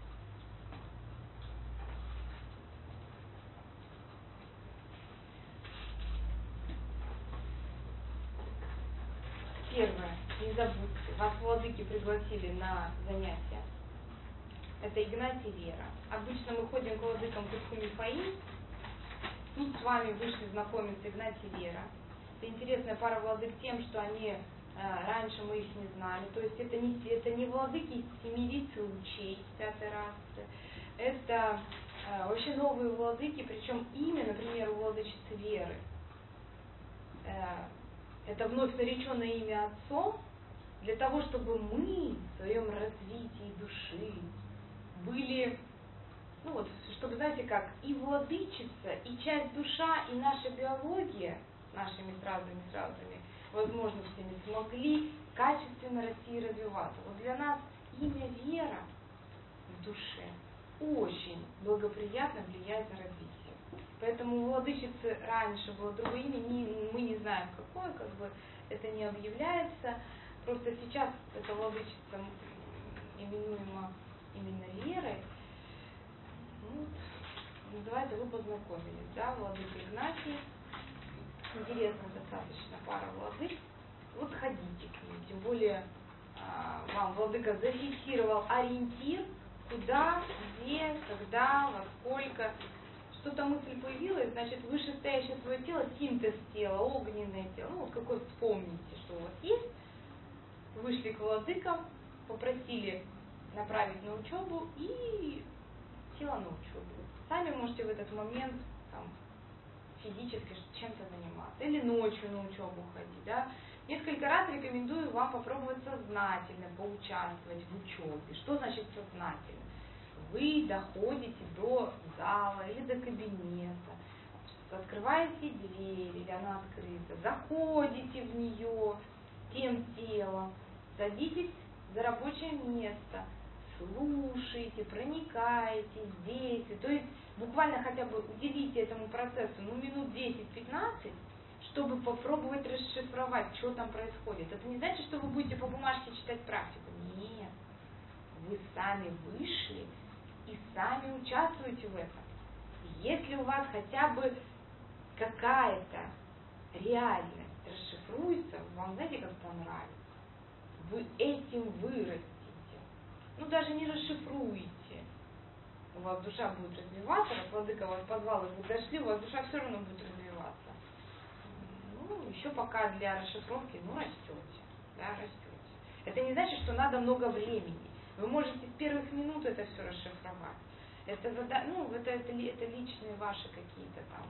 Первое. Не забудьте, вас владыки пригласили на занятия. Это Игнатий Вера. Обычно мы ходим к владыкам Кутху Мифаим. Тут с вами вышли знакомиться Игнатий Вера. Это интересная пара владык тем, что они, э, раньше мы их не знали. То есть это не, это не владыки семерицы лучей пятой расы. Это э, вообще новые владыки, причем имя, например, у владычицы Веры. Э, это вновь нареченное имя Отцом, для того, чтобы мы в своем развитии души были, ну вот, чтобы, знаете как, и владычица, и часть душа, и наша биология, нашими сразами, сразами возможностями смогли качественно расти и развиваться. Вот для нас имя Вера в душе очень благоприятно влияет на развитие. Поэтому у владычицы раньше было другое имя, не, мы не знаем какое, как бы это не объявляется. Просто сейчас эта владычица именуема именно Верой. Ну, называется, вы познакомились, да, владыка Игнатий. Интересная достаточно пара владык. Вот ходите к ним, тем более а, вам владыка зафиксировал ориентир, куда, где, когда, во сколько. Что-то мысль появилась, значит, вышестоящее свое тело, синтез тела, огненное тело, ну вот какой вспомните, что у вас есть. Вышли к владыкам, попросили направить на учебу и села на учебу. Сами можете в этот момент там, физически чем-то заниматься. Или ночью на учебу ходить. Да? Несколько раз рекомендую вам попробовать сознательно поучаствовать в учебе. Что значит сознательно? Вы доходите до зала или до кабинета, открываете дверь, или она открыта, заходите в нее тем телом, садитесь за рабочее место, слушаете, проникаете, действуете. То есть буквально хотя бы уделите этому процессу ну, минут десять-пятнадцать, чтобы попробовать расшифровать, что там происходит. Это не значит, что вы будете по бумажке читать практику. Нет. Вы сами вышли и сами участвуете в этом. Если у вас хотя бы какая-то реальность расшифруется, вам знаете, как понравится? Вы этим вырастете. Ну, даже не расшифруете. У вас душа будет развиваться, раз владыка вас позвал, и вы дошли, у вас душа все равно будет развиваться. Ну, еще пока для расшифровки, ну, растете. Да, растете. Это не значит, что надо много времени. Вы можете с первых минут это все расшифровать. Это, зада... ну, это, это, это личные ваши какие-то там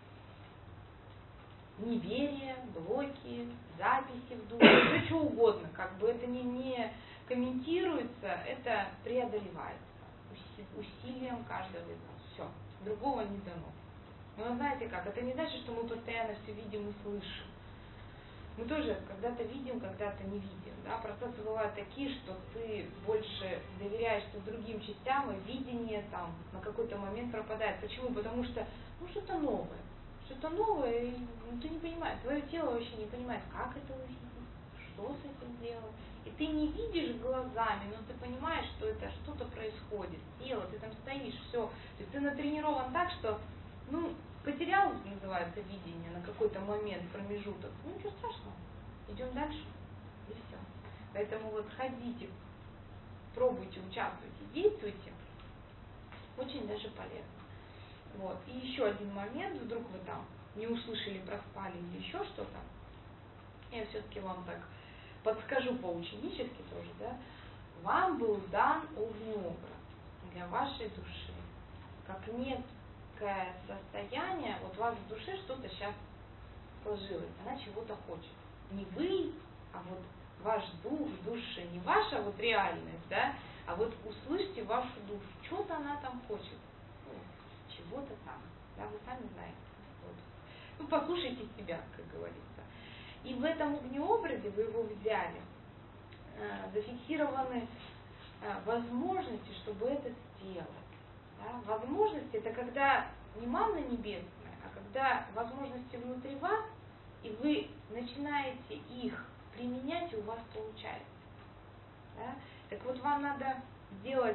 неверие, блоки, записи в душе, все что угодно, как бы это не, не комментируется, это преодолевается усилием каждого из нас. Все, другого не дано. Но знаете как, это не значит, что мы постоянно все видим и слышим. Мы тоже когда-то видим, когда-то не видим. Да? Процессы бывают такие, что ты больше доверяешься другим частям, и видение там на какой-то момент пропадает. Почему? Потому что ну, что-то новое. Что-то новое, и ну, ты не понимаешь, твое тело вообще не понимает, как это увидеть, что с этим делать. И ты не видишь глазами, но ты понимаешь, что это что-то происходит, тело, ты там стоишь, все. То есть ты натренирован так, что, ну, потерял, называется, видение на какой-то момент, промежуток. Ну, ничего страшного, идем дальше, и все. Поэтому вот ходите, пробуйте, участвуйте, действуйте, очень даже полезно. Вот. И еще один момент, вдруг вы там не услышали, проспали или еще что-то, я все-таки вам так подскажу поученически тоже, да, вам был дан огнеобраз для вашей души, как некое состояние, вот у вас в душе что-то сейчас сложилось, она чего-то хочет. Не вы, а вот ваш дух в душе, не ваша вот реальность, да, а вот услышьте вашу душу, что-то она там хочет. Чего-то там, да, вы сами знаете. Вот. Ну, послушайте себя, как говорится. И в этом огнеобразе вы его взяли, э, зафиксированы э, возможности, чтобы это сделать. Да? Возможности это когда не манна небесная, а когда возможности внутри вас, и вы начинаете их применять, и у вас получается. Да? Так вот, вам надо сделать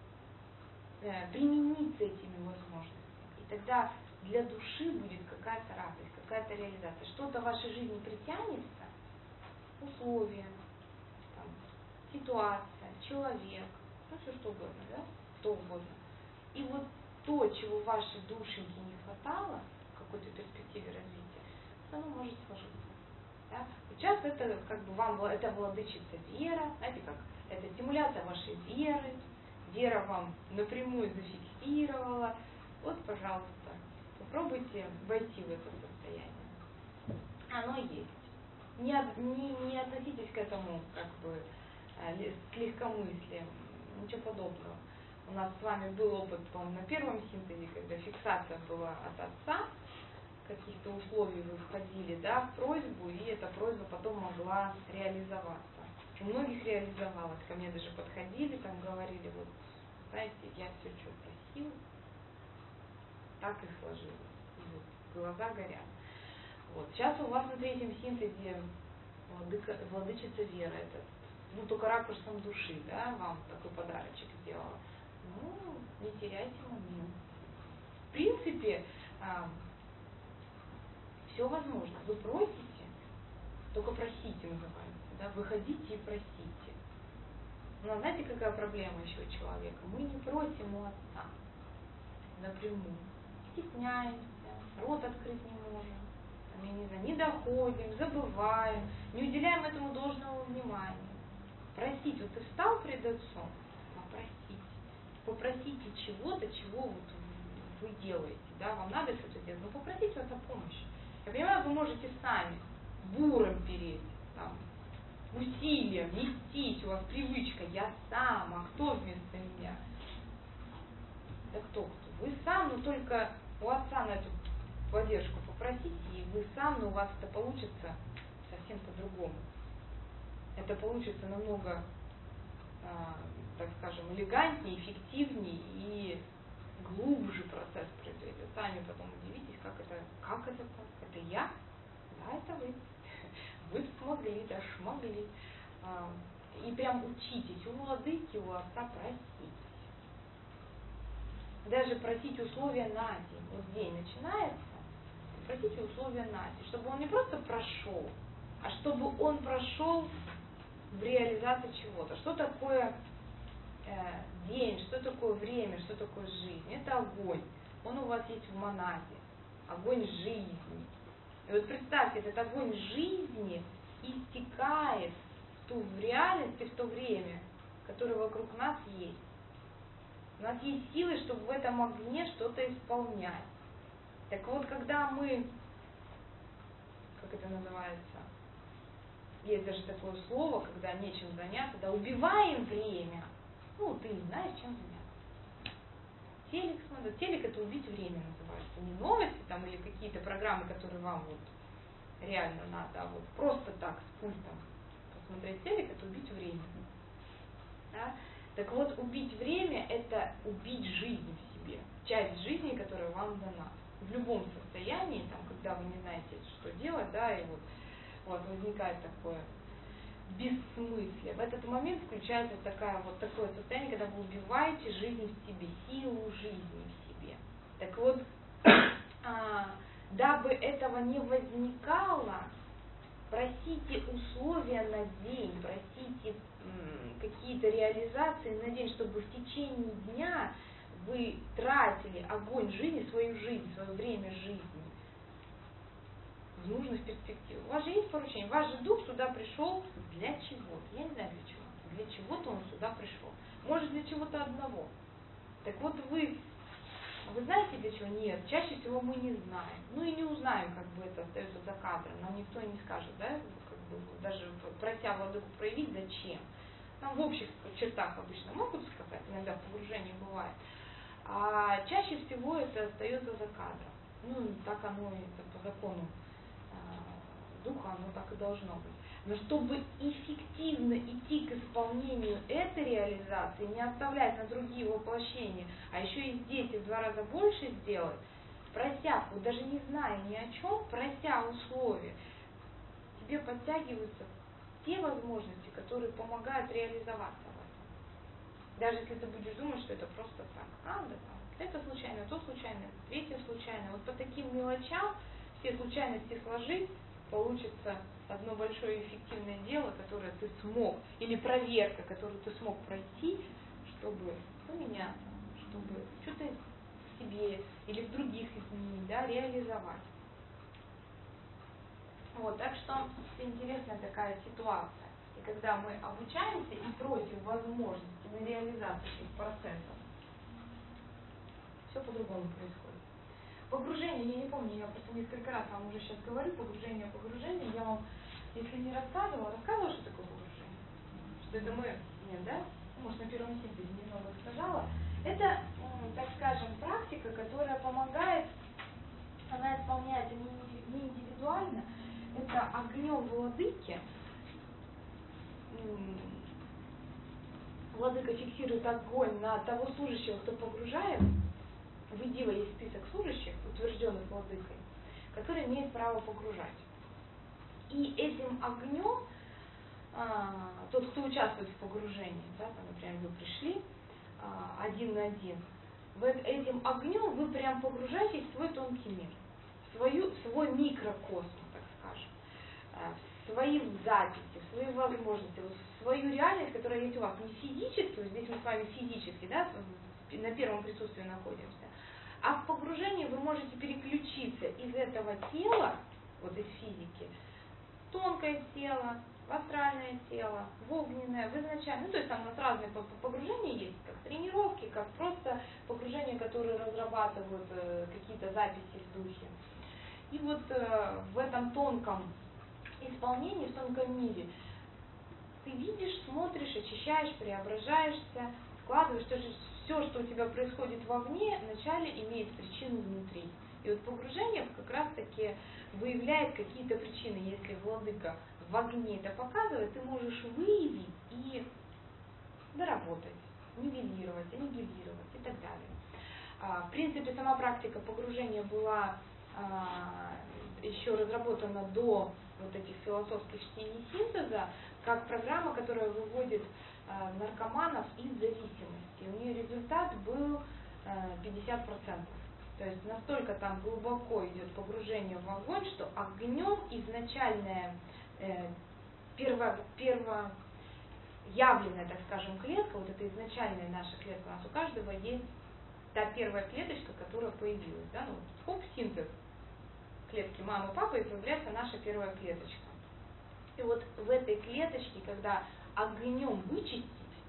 применить этими возможностями. И тогда для души будет какая-то радость, какая-то реализация. Что-то в вашей жизни притянется, условия, там, ситуация, человек, ну все что угодно, да? Что угодно. И вот то, чего вашей душеньке не хватало в какой-то перспективе развития, оно может сложиться. Да? Сейчас это как бы вам это владычица вера, знаете как, это стимуляция вашей веры, вера вам напрямую зафиксировала. Вот, пожалуйста, попробуйте войти в это состояние. Оно есть. Не, не, не относитесь к этому как бы с легкомыслием, ничего подобного. У нас с вами был опыт, по-моему, на первом синтезе, когда фиксация была от отца, каких-то условий вы входили, да, в просьбу, и эта просьба потом могла реализоваться. У многих реализовалось, ко мне даже подходили, там говорили, вот, знаете, я все, что просил, так и сложилось. И вот глаза горят. Вот. Сейчас у вас на третьем синтезе владыка, владычица вера, этот, ну, только ракурсом души, да, вам такой подарочек сделала. Ну, не теряйте момент. В принципе, а, все возможно. Вы просите, только просите, называется, да, выходите и просите. Но знаете, какая проблема еще у человека? Мы не просим у Отца напрямую. Стесняемся, рот открыть не можем, я не знаю, не доходим, забываем, не уделяем этому должного внимания. Просить, вот ты встал перед Отцом, попросить. Попросите чего-то, чего вот вы делаете, да, вам надо что-то делать, но попросите вас о помощи. Я понимаю, вы можете сами буром переть, там, усилием нестись, у вас привычка, я сам, а кто вместо меня? Да кто кто? Вы сам, но только у Отца на эту поддержку попросите, и вы сам, но у вас это получится совсем по-другому. Это получится намного, а, так скажем, элегантнее, эффективнее и глубже процесс произойдет. Сами потом удивитесь, как это, как это так? Это я? Да, это вы. Вы смогли, да, шмогли. А, и прям учитесь у владыки, у Отца просить. Даже просить условия на день. Вот день начинается, просите условия на день, чтобы он не просто прошел, а чтобы он прошел в реализации чего-то. Что такое э, день, что такое время, что такое жизнь? Это огонь. Он у вас есть в монаде. Огонь жизни. И вот представьте, этот огонь жизни истекает в ту в реальность и в то время, которое вокруг нас есть. У нас есть силы, чтобы в этом огне что-то исполнять. Так вот, когда мы, как это называется, есть даже такое слово, когда нечем заняться, да, убиваем время. Ну, ты не знаешь, чем заняться. Телек смотрит. Телек — это убить время называется. Не новости там или какие-то программы, которые вам вот реально надо, а вот просто так, с пультом посмотреть телек — это убить время. Да? Так вот, убить время — это убить жизнь в себе. Часть жизни, которая вам дана. В любом состоянии, там, когда вы не знаете, что делать, да, и вот у вас возникает такое бессмыслие. В этот момент включается такая, вот такое состояние, когда вы убиваете жизнь в себе, силу жизни в себе. Так вот, а, дабы этого не возникало, просите условия на день, просите м, какие-то реализации на день, чтобы в течение дня вы тратили огонь жизни, свою жизнь, свое время жизни в нужных перспективах. У вас же есть поручение, ваш же дух сюда пришел для чего-то. Я не знаю для чего. Для чего-то он сюда пришел. Может, для чего-то одного. Так вот вы, вы знаете для чего? Нет, чаще всего мы не знаем. Ну и не узнаем, как бы это остается за кадром. Нам никто не скажет, да, как бы, даже прося владыку проявить, зачем. Нам в общих чертах обычно могут сказать, иногда в погружении бывает. А чаще всего это остается за кадром. Ну, так оно, это по закону духа, оно так и должно быть. Но чтобы эффективно идти к исполнению этой реализации, не оставлять на другие воплощения, а еще и здесь в два раза больше сделать, прося, вот даже не зная ни о чем, прося условия, тебе подтягиваются те возможности, которые помогают реализоваться в этом. Даже если ты будешь думать, что это просто так. А, да, там, это случайно, то случайно, третье случайно. Вот по таким мелочам все случайности сложить, получится одно большое эффективное дело, которое ты смог, или проверка, которую ты смог пройти, чтобы поменяться, чтобы что-то в себе или в других изменить, да, реализовать. Вот, так что это интересная такая ситуация. И когда мы обучаемся и просим возможности на реализацию этих процессов, все по-другому происходит. Погружение, я не помню, я просто несколько раз вам уже сейчас говорю, погружение, погружение, я вам, если не рассказывала, рассказывала, что такое погружение? Что это мы, нет, да? Может, на первом синтезе немного сказала. Это, так скажем, практика, которая помогает, она исполняется не индивидуально, это огнем владыки. Владыка фиксирует огонь на того служащего, кто погружает. В Идива есть список служащих, утвержденных владыкой, который имеет право погружать. И этим огнем, а, тот, кто участвует в погружении, да, там, например, вы пришли а, один на один, в, этим огнем вы прям погружаетесь в свой тонкий мир, в свою, свой микрокосм, так скажем, а, в свои записи, в свои возможности, в свою реальность, которая есть у вас. Не физически, вот здесь мы с вами физически, да, на первом присутствии находимся, а в погружении вы можете переключиться из этого тела, вот из физики, в тонкое тело, в астральное тело, в огненное, в изначальное. Ну, то есть там у нас разные погружения есть, как тренировки, как просто погружения, которые разрабатывают э, какие-то записи в духе. И вот э, в этом тонком исполнении, в тонком мире, ты видишь, смотришь, очищаешь, преображаешься, складываешь, то есть все, что у тебя происходит вовне, вначале имеет причину внутри. И вот погружение как раз-таки выявляет какие-то причины. Если владыка в огне это показывает, ты можешь выявить и доработать, нивелировать, аннигилировать и так далее. В принципе, сама практика погружения была еще разработана до вот этих философских чтений синтеза, как программа, которая выводит э, наркоманов из зависимости. У нее результат был э, пятьдесят процентов. То есть настолько там глубоко идет погружение в огонь, что огнем изначальная э, перво, перво явленная, так скажем, клетка, вот эта изначальная наша клетка, у нас у каждого есть та первая клеточка, которая появилась. Да? Ну, хоп, синтез клетки мамы, папы, и появляется наша первая клеточка. И вот в этой клеточке, когда огнем вычистить,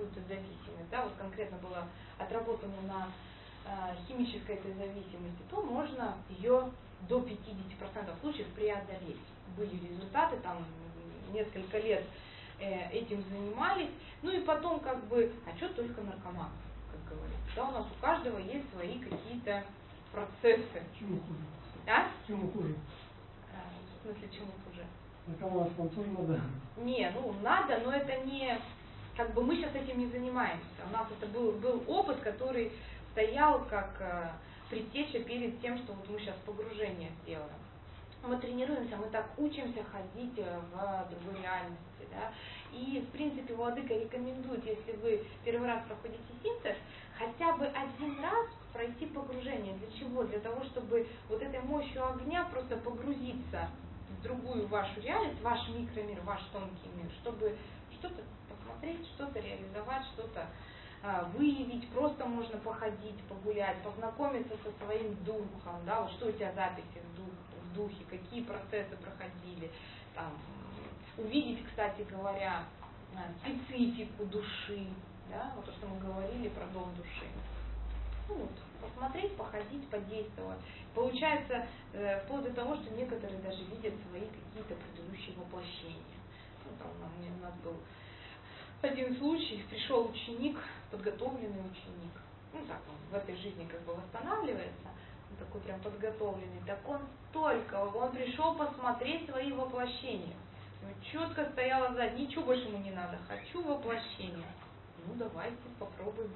какую-то зависимость, да, вот конкретно было отработано на э, химической этой зависимости, то можно ее до пятидесяти процентов случаев преодолеть. Были результаты, там несколько лет э, этим занимались, ну и потом как бы, а что только наркоман, как говорится, да, у нас у каждого есть свои какие-то процессы. Чему хуже? А? Чему хуже? А, в смысле, чему хуже? Наркоманов вам тоже надо? Не, ну надо, но это не, как бы мы сейчас этим не занимаемся. У нас это был, был опыт, который стоял как э, предтеча перед тем, что вот мы сейчас погружение сделаем. Мы тренируемся, мы так учимся ходить в другой реальности, да. И, в принципе, владыка рекомендует, если вы первый раз проходите синтез, хотя бы один раз пройти погружение. Для чего? Для того, чтобы вот этой мощью огня просто погрузиться в другую вашу реальность, ваш микромир, ваш тонкий мир, чтобы что-то посмотреть, что-то реализовать, что-то а, выявить, просто можно походить, погулять, познакомиться со своим духом, да, вот что у тебя записи в, дух, в духе, какие процессы проходили, там, увидеть, кстати говоря, специфику души, да, вот то, что мы говорили про дом души. Ну, вот, посмотреть, походить, подействовать. Получается, э, вплоть до того, что некоторые даже видят свои какие-то предыдущие воплощения. Ну, там, у, меня, у нас был один случай, пришел ученик, подготовленный ученик, ну так, он в этой жизни как бы восстанавливается, он такой прям подготовленный, так он только, он пришел посмотреть свои воплощения. Четко стояла сзади, ничего больше ему не надо, хочу воплощение. Ну давайте попробуем.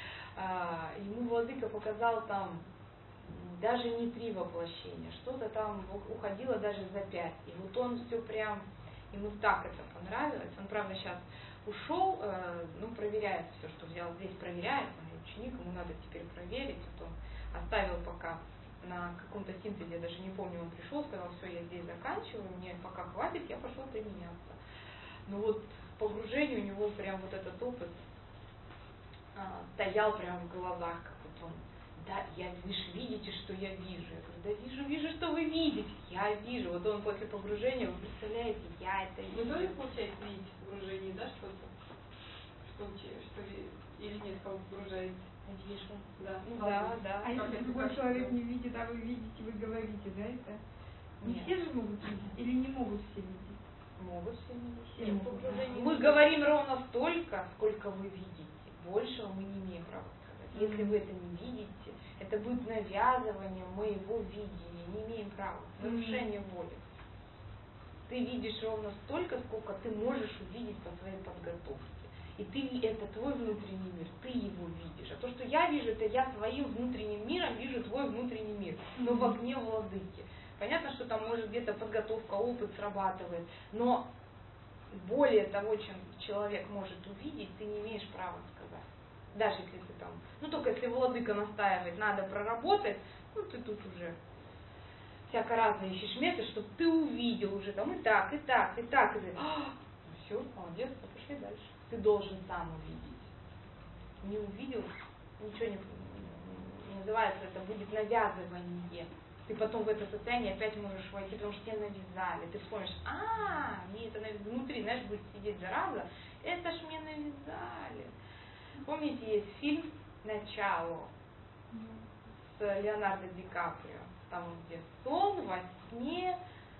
А, ему владыка показал там даже не три воплощения, что-то там уходило даже за пять. И вот он все прям, ему так это понравилось. Он, правда, сейчас ушел, э, ну, проверяет все, что взял здесь, проверяет, он ученик, ему надо теперь проверить, вот он оставил пока на каком-то синтезе, я даже не помню, он пришел, сказал, все, я здесь заканчиваю, мне пока хватит, я пошел применяться. Ну вот погружение у него прям вот этот опыт а, стоял прям в глазах, как вот он, да, я, вы же видите, что я вижу. Я говорю, да вижу, вижу, что вы видите, я вижу. Вот он после погружения, вы представляете, я это вижу. Вы тоже, получается, видите в погружении, да, что-то? Что, что ли, или нет, кого погружаете? Вижу. Да, Ну, да, да. А если другой человек не видит, а вы видите, вы говорите, да, это? Не Нет. все же могут видеть или не могут все видеть? Могут все видеть. Все могут. Мы говорим ровно столько, сколько вы видите. Большего мы не имеем права сказать. Если вы это не видите, это будет навязывание моего видения. Не имеем права. Нарушение воли. Ты видишь ровно столько, сколько ты можешь увидеть по своей подготовке. И ты, это твой внутренний мир, ты его видишь. А то, что я вижу, это я своим внутренним миром вижу твой внутренний мир. Но в огне владыки. Понятно, что там может где-то подготовка, опыт срабатывает. Но более того, чем человек может увидеть, ты не имеешь права сказать. Даже если ты там, ну только если владыка настаивает, надо проработать, ну ты тут уже всяко разно ищешь метод, чтобы ты увидел уже там и так, и так, и так, и ты, ну все, молодец, пошли дальше. Ты должен сам увидеть. Не увидел, ничего не, не называется, это будет навязывание. Ты потом в это состояние опять можешь войти, потому что тебе навязали. Ты вспомнишь, а, мне это навязали. Внутри, знаешь, будет сидеть зараза, это ж мне навязали. Помните, есть фильм «Начало» с Леонардо Ди Каприо? Там где сон, во сне,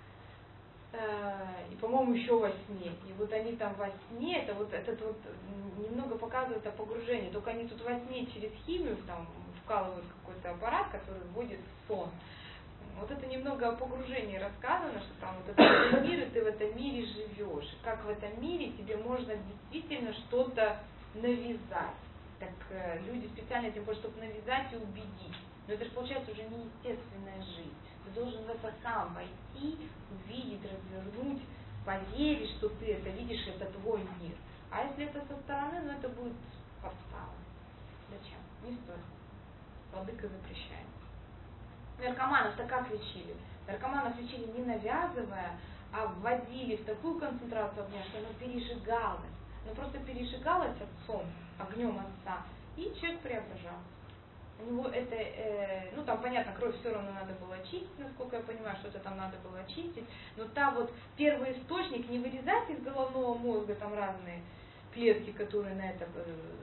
и, по-моему, еще во сне. И вот они там во сне, это вот этот вот немного показывает о погружении. Только они тут во сне через химию там вкалывают какой-то аппарат, который вводит в сон. Вот это немного о погружении рассказано, что там вот этот мир, и ты в этом мире живешь. И как в этом мире тебе можно действительно что-то навязать. Так э, люди специально этим хочют, чтобы навязать и убедить. Но это же получается уже неестественная жизнь. Ты должен в это сам войти, увидеть, развернуть, поверить, что ты это видишь, это твой мир. А если это со стороны, ну это будет подстава. Зачем? Не стоит. Владыка запрещает. Наркоманов-то как лечили? Наркоманов лечили не навязывая, а вводили в такую концентрацию огня, что оно пережигалось. Оно просто пережигалось отцом, огнем отца, и человек преображался. У него это, э, ну там понятно, кровь все равно надо было очистить, насколько я понимаю, что-то там надо было очистить, но там вот первый источник, не вырезать из головного мозга там разные клетки, которые на этом,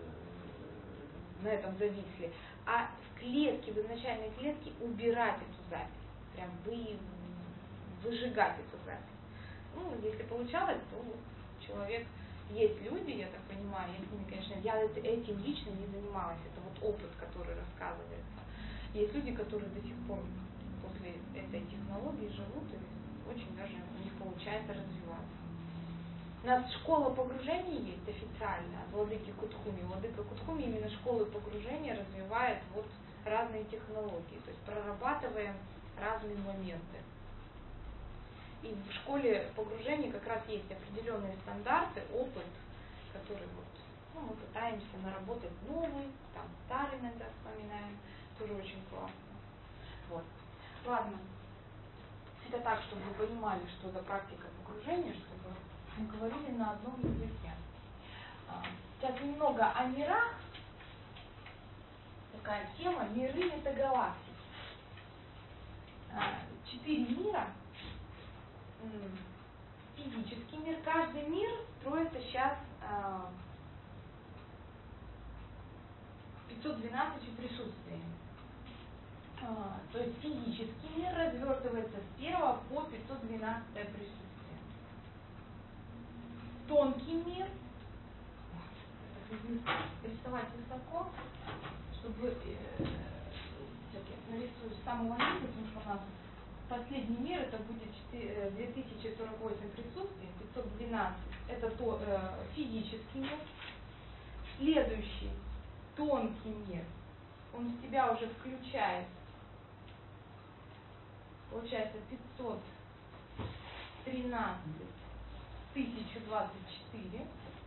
на этом зависли, а в клетке, в изначальной клетке убирать эту запись, прям вы, выжигать эту запись. Ну, если получалось, то человек, есть люди, я так понимаю, я с ними, конечно, я этим лично не занималась, это вот опыт, который рассказывается. Есть люди, которые до сих пор после этой технологии живут, и очень даже у них получается развиваться. У нас школа погружения есть официально от владыки Кутхуми. Владыка Кутхуми именно школы погружения развивает вот разные технологии, то есть прорабатываем разные моменты. И в школе погружения как раз есть определенные стандарты, опыт, который вот, ну, мы пытаемся наработать новый, там старый иногда вспоминаем, тоже очень классно. Вот. Ладно. Это так, чтобы вы понимали, что за практика погружения, чтобы мы говорили на одном языке. Сейчас немного о мирах. Такая тема: миры метагалактики. Четыре мира. Физический мир. Каждый мир строится сейчас пятьсот двенадцать присутствий. То есть физический мир развертывается с первого по пятьсот двенадцатое присутствие. Тонкий мир, рисовать высоко, чтобы э, я нарисую с самого низа, потому что у нас последний мир, это будет две тысячи сорок восемь присутствий, пятьсот двенадцать, это то, э, физический мир. Следующий, тонкий мир, он в себя уже включает, получается пятьсот тринадцать, тысяча двадцать четыре,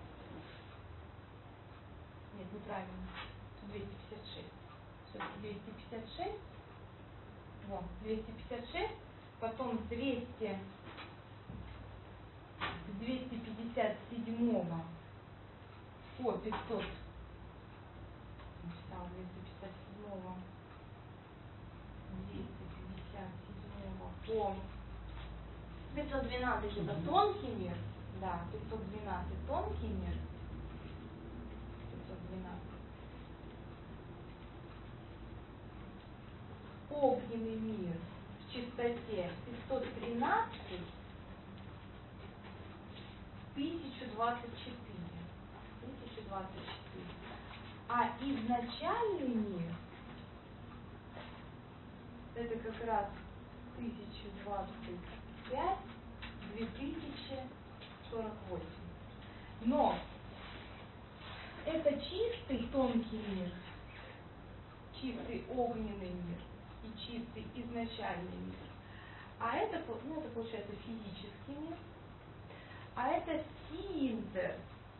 нет, неправильно, двести пятьдесят шесть, все-таки двести пятьдесят шесть, вот, двести пятьдесят шесть, потом с двести, с двести пятьдесят седьмого по пятьсот, написала двести пятьдесят седьмого, двести пятьдесят седьмого по пятьсот двенадцать, это тонкий мир, да, пятьсот двенадцать тонкий мир, пятьсот двенадцать. Огненный мир в чистоте пятьсот тринадцать, тысяча двадцать четыре, тысяча двадцать четыре. А изначальный мир это как раз тысяча двадцать пять, две тысячи сорок восемь. Но это чистый тонкий мир, чистый огненный мир и чистый изначальный мир. А это, ну, это получается физический мир. А это синтез,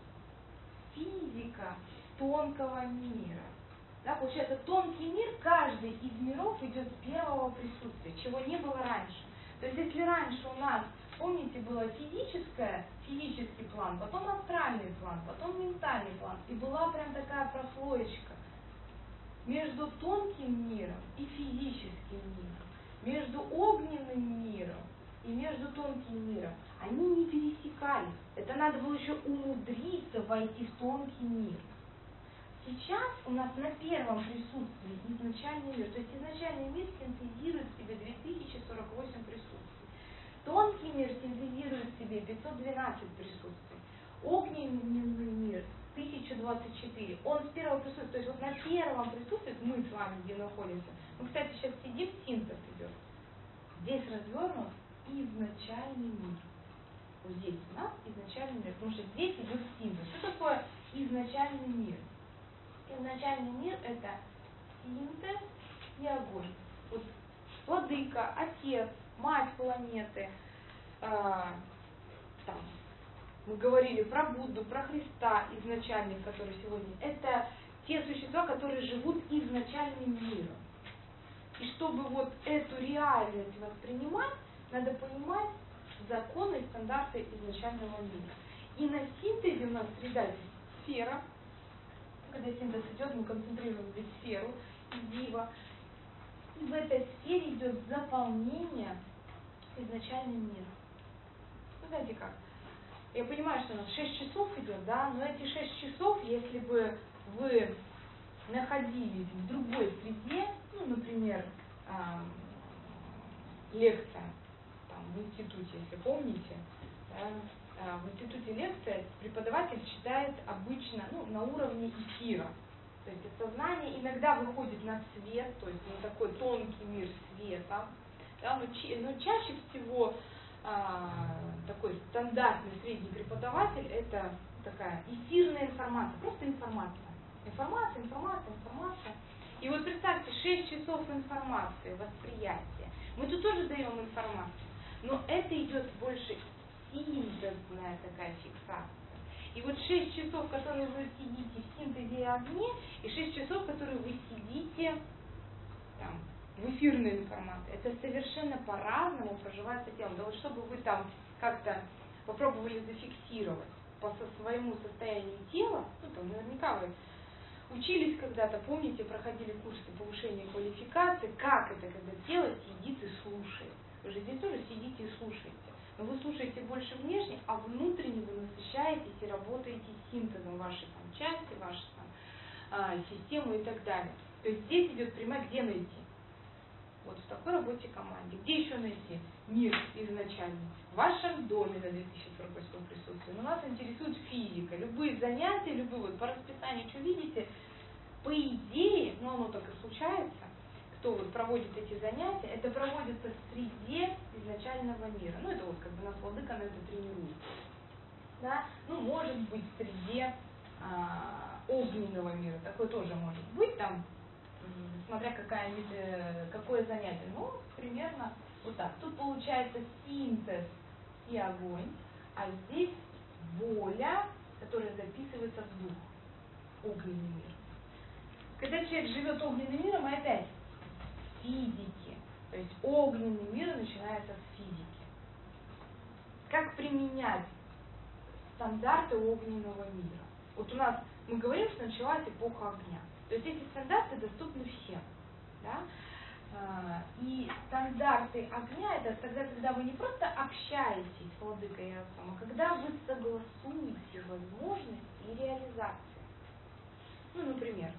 физика тонкого мира. Да, получается, тонкий мир, каждый из миров идет с первого присутствия, чего не было раньше. То есть, если раньше у нас, помните, было физическое, физический план, потом астральный план, потом ментальный план, и была прям такая прослоечка между тонким миром и физическим миром, между огненным миром и между тонким миром. Они не пересекались. Это надо было еще умудриться войти в тонкий мир. Сейчас у нас на первом присутствии изначальный мир. То есть изначальный мир синтезирует в себе две тысячи сорок восемь присутствий. Тонкий мир синтезирует в себе пятьсот двенадцать присутствий. Огненный мир тысяча двадцать четыре. Он с первого присутствия, то есть вот на первом присутствии, мы с вами где находимся, мы, кстати, сейчас сидим, синтез идет. Здесь развернут изначальный мир. Вот здесь у нас изначальный мир, потому что здесь идет синтез. Что такое изначальный мир? Изначальный мир это синтез и огонь. Вот владыка, отец, мать планеты, э, там, мы говорили про Будду, про Христа изначальных, который сегодня, это те существа, которые живут изначальным миром. И чтобы вот эту реальность воспринимать, надо понимать законы и стандарты изначального мира. И на синтезе у нас среда — сфера. Когда синтез идет, мы концентрируем здесь сферу, дива. И в этой сфере идет заполнение изначальным миром. Вы знаете как? я понимаю, что у нас шесть часов идет, да, но эти шесть часов, если бы вы находились в другой среде, ну, например, лекция там, в институте, если помните, да, в институте лекция преподаватель читает обычно ну, на уровне эфира. То есть сознание иногда выходит на свет, то есть на такой тонкий мир света, да, но, но чаще всего а, такой стандартный средний преподаватель это такая эфирная информация, просто информация. Информация, информация, информация. И вот представьте, шесть часов информации, восприятия. Мы тут тоже даем информацию, но это идет больше синтезная такая фиксация. И вот шесть часов, которые вы сидите в синтезе и огне, и шесть часов, которые вы сидите там, в эфирной информации, это совершенно по-разному проживается телом. Да вот чтобы вы там как-то попробовали зафиксировать по своему состоянию тела, ну там наверняка вы учились когда-то, помните, проходили курсы повышения квалификации, как это, когда тело сидит и слушает. Вы же здесь тоже сидите и слушаете. Но вы слушаете больше внешне, а внутренне вы насыщаетесь и работаете синтезом вашей там, части, вашей там, а, системы и так далее. То есть здесь идет прямая, где найти. Вот в такой работе команде. Где еще найти мир изначальный? В вашем доме на две тысячи сорок восьмом присутствии. Но нас интересует физика. Любые занятия, любые вот по расписанию, что видите, по идее, ну оно так и случается, кто вот проводит эти занятия, это проводится в среде изначального мира. Ну это вот как бы нас владыка на это тренирует. Да? Ну может быть в среде а, огненного мира. Такое тоже может быть там, смотря какая, какое занятие. Ну, примерно вот так. Тут получается синтез и огонь, а здесь воля, которая записывается в дух. Огненный мир. Когда человек живет огненным миром, и опять физики. То есть огненный мир начинается с физики. Как применять стандарты огненного мира? Вот у нас, мы говорим, что началась эпоха огня. То есть эти стандарты доступны всем. Да? И стандарты огня это тогда, когда вы не просто общаетесь с владыкой и отцом, а когда вы согласуете возможности и реализации. Ну, например,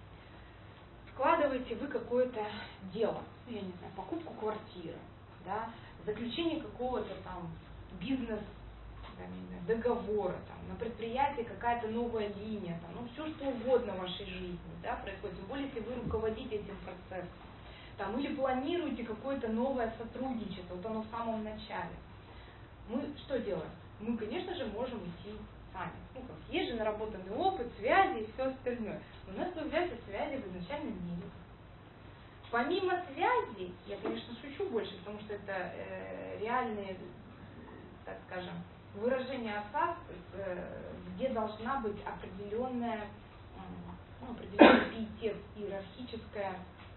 вкладываете вы какое-то дело, ну, я не знаю, покупку квартиры, да, заключение какого-то там бизнес договора, там, на предприятии какая-то новая линия, там, ну все что угодно в вашей жизни, да, происходит, тем более, если вы руководите этим процессом, там, или планируете какое-то новое сотрудничество, вот оно в самом начале. Мы что делаем? Мы, конечно же, можем идти сами. Ну, как, есть же наработанный опыт, связи и все остальное. У нас появляются связи в изначальном мире. Помимо связей, я, конечно, шучу больше, потому что это э, реальные, так скажем, выражение отца, где должна быть определенная, ну, определенный пиетет, иерархическое,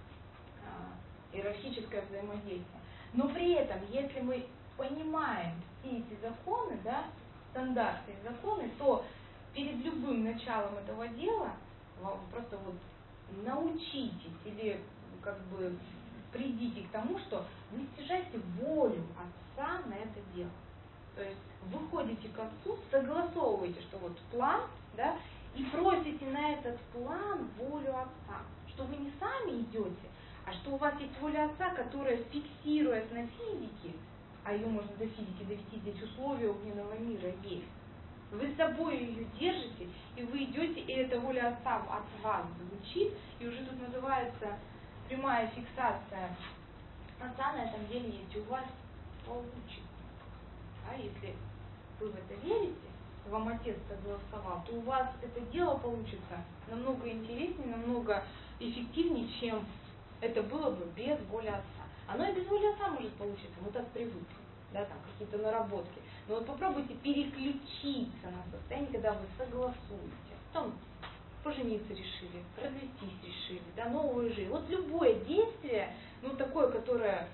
иерархическое взаимодействие. Но при этом, если мы понимаем все эти законы, да, стандарты и законы, то перед любым началом этого дела вы просто вот научитесь или как бы придите к тому, что вы стяжаете волю отца на это дело. То есть вы ходите к отцу, согласовываете, что вот план, да, и просите на этот план волю отца. Что вы не сами идете, а что у вас есть воля отца, которая, фиксируясь на физике, а ее можно до физики довести, здесь условия огненного мира есть. Вы с собой ее держите, и вы идете, и эта воля отца от вас звучит, и уже тут называется прямая фиксация отца на этом деле есть, у вас получится. А если вы в это верите, вам отец согласовал, то у вас это дело получится намного интереснее, намного эффективнее, чем это было бы без воли отца. Оно и без воли отца может получиться, мы так привыкли, да, там какие-то наработки. Но вот попробуйте переключиться на состояние, когда вы согласуете. Там пожениться решили, развестись решили, да, новую жизнь. Вот любое действие, ну такое, которое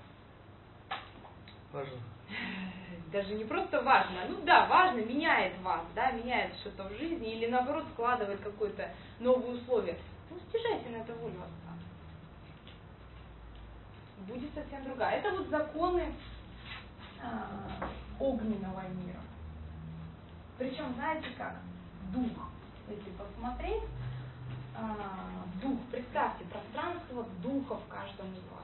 Важно. даже не просто важно, ну да, важно, меняет вас, да, меняет что-то в жизни, или наоборот складывает какое-то новое условие. Ну, стяжайте на это волю отца. Будет совсем другая. Это вот законы а, огненного мира. Причем, знаете как? Дух. Если посмотреть, а, дух, представьте, пространство духа в каждом из вас.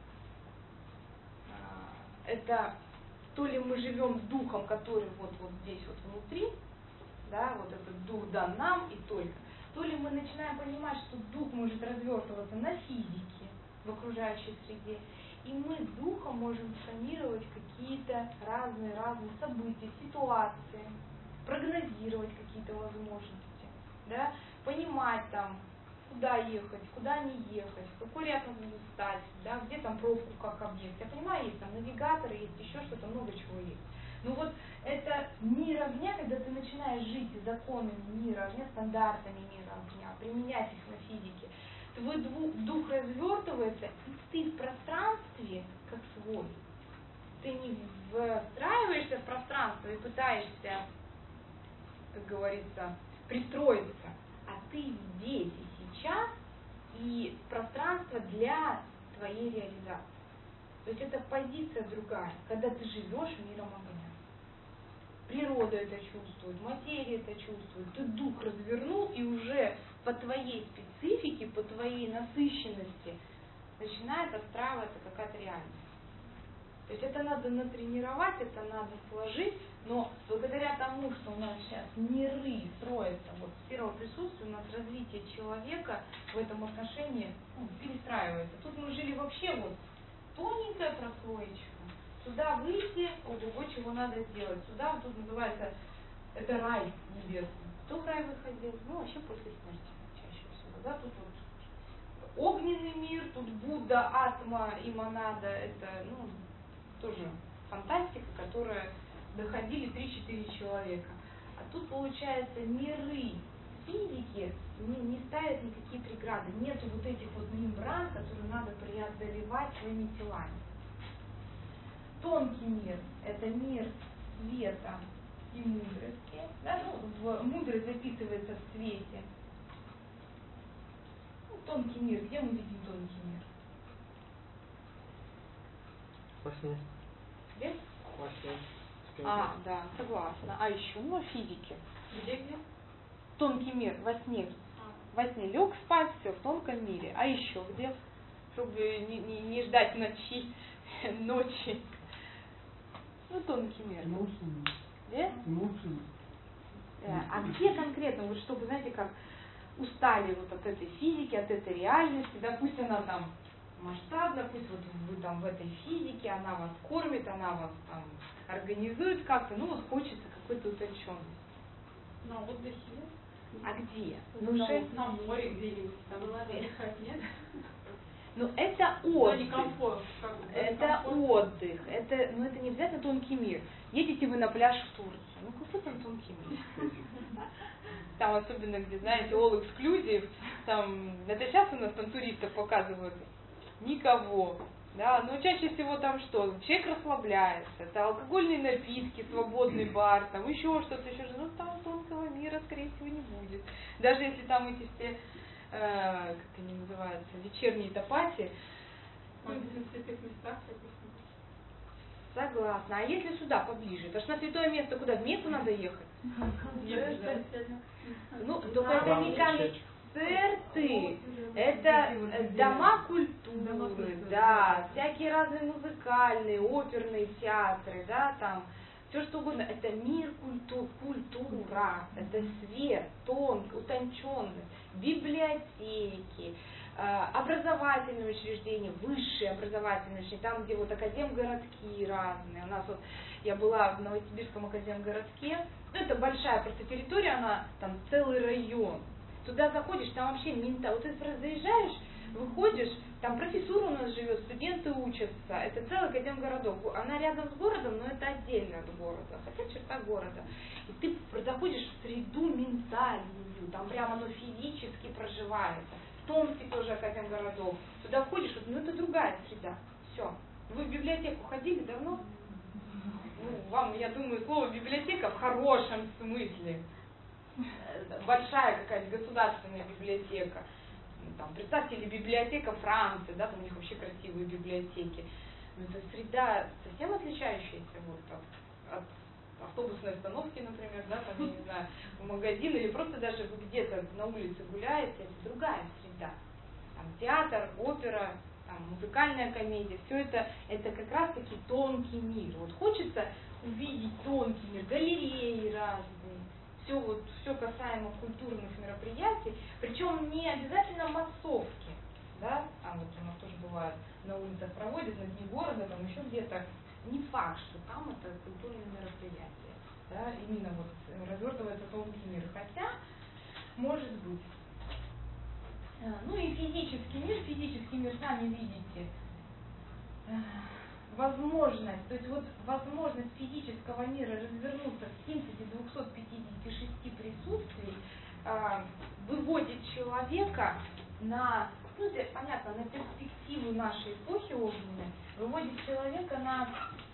А, это то ли мы живем духом, который вот, вот здесь вот внутри, да, вот этот дух дан нам и только, то ли мы начинаем понимать, что дух может развертываться на физике, в окружающей среде, и мы духом можем сканировать какие-то разные-разные события, ситуации, прогнозировать какие-то возможности, да, понимать там, куда ехать, куда не ехать, в какой ряд нужно встать, да, где там пробку как объект. Я понимаю, есть там навигаторы, есть еще что-то, много чего есть. Но вот это мир огня, когда ты начинаешь жить законами мира огня, стандартами мира огня, применять их на физике, твой дух развертывается, и ты в пространстве как свой. Ты не встраиваешься в пространство и пытаешься, как говорится, пристроиться, а ты здесь и сейчас, и пространство для твоей реализации. То есть это позиция другая, когда ты живешь миром огня. Природа это чувствует, материя это чувствует, ты дух развернул, и уже по твоей специфике, по твоей насыщенности начинает отстраиваться какая-то реальность. То есть это надо натренировать, это надо сложить, но благодаря тому, что у нас сейчас миры строятся, вот с первого присутствия у нас развитие человека в этом отношении ну, перестраивается. Тут мы жили вообще вот тоненькая прослоечка, сюда выйти, ого, чего надо сделать, сюда, вот тут называется, это рай небесный. Кто в рай выходил? Ну, вообще после смерти чаще всего, да, тут вот огненный мир, тут Будда, Атма и Монада, это, ну, тоже фантастика, которая доходили три-четыре человека. А тут, получается, миры физики не, не ставят никакие преграды. Нету вот этих вот мембран, которые надо преодолевать своими телами. Тонкий мир – это мир света и мудрости. Да? Ну, в, мудрость записывается в свете. Ну, тонкий мир. Где мы видим тонкий мир? Во сне. Где? Во сне. А, да, согласна. А еще на физике. Где, где? Тонкий мир, во сне. Во сне лег спать, все в тонком мире. А еще где? Чтобы не, не, не ждать ночи, ночи. Ну, тонкий мир. Эмоции. Где? Эмоции. Э, А где конкретно, вот чтобы, знаете, как устали вот от этой физики, от этой реальности, да, пусть она там масштабно, пусть вот вы там в этой физике, она вас кормит, она вас там организует как-то, ну вот хочется какой-то утонченности. На отдыхе, А где? ну, Ну, на, шесть- на море где-нибудь, там отдыхать, нет? ну это Зоне отдых. комфорт, как бы, зоне Это комфорта. отдых. Это, ну это не обязательно тонкий мир. Едете вы на пляж в Турцию. Ну какой там тонкий мир? Там особенно, где, знаете, all exclusive, там, это сейчас у нас там туристов показывают, никого, да, но чаще всего там что, человек расслабляется, это алкогольные напитки, свободный бар, там еще что-то, еще что-то, ну там тонкого мира, скорее всего, не будет. Даже если там эти все, э, как они называются, вечерние топати. Может быть, в святых местах, допустим. Согласна. А если сюда поближе? Потому что на святое место куда? В Мекку надо ехать? Не обязательно. Ну, только это не концерты, это дома культуры, да, всякие разные музыкальные, оперные театры, да, там, все что угодно. Это мир культур, культура, это свет, тонкий, утонченный, библиотеки, образовательные учреждения, высшие образовательные учреждения, там, где вот академгородки разные. У нас вот, я была в Новосибирском академгородке, ну, это большая просто территория, она там целый район. Туда заходишь, там вообще мента, вот ты просто заезжаешь, выходишь, там профессура у нас живет, студенты учатся, это целый академгородок. Она рядом с городом, но это отдельно от города, хотя черта города. И ты заходишь в среду ментальную, там прямо оно физически проживается. В Томске тоже академгородок. Туда входишь, ну это другая среда. Все. Вы в библиотеку ходили давно? Ну, вам, я думаю, слово библиотека в хорошем смысле. Большая какая-то государственная библиотека. Там, представьте, или библиотека Франции, да, там у них вообще красивые библиотеки. Но это среда совсем отличающаяся вот от, от автобуса автобусной остановке, например, да, там, я не знаю, в магазин, или просто даже вы где-то на улице гуляете, это другая среда. Там театр, опера, там, музыкальная комедия, все это, это как раз-таки тонкий мир. Вот хочется увидеть тонкий мир, галереи разные, все вот, все касаемо культурных мероприятий, причем не обязательно массовки, да, там вот у нас тоже бывает на улицах проводят, на дни города, там еще где-то, не факт, что там это культурные мероприятия, да, именно вот развертывается тонкий мир, хотя, может быть. Ну и физический мир, физический мир, сами видите, возможность, то есть вот возможность физического мира развернуться в синтезе двухсот пятидесяти шести присутствий э, выводит человека на, ну это понятно, на перспективу нашей эпохи огненной, выводит человека на,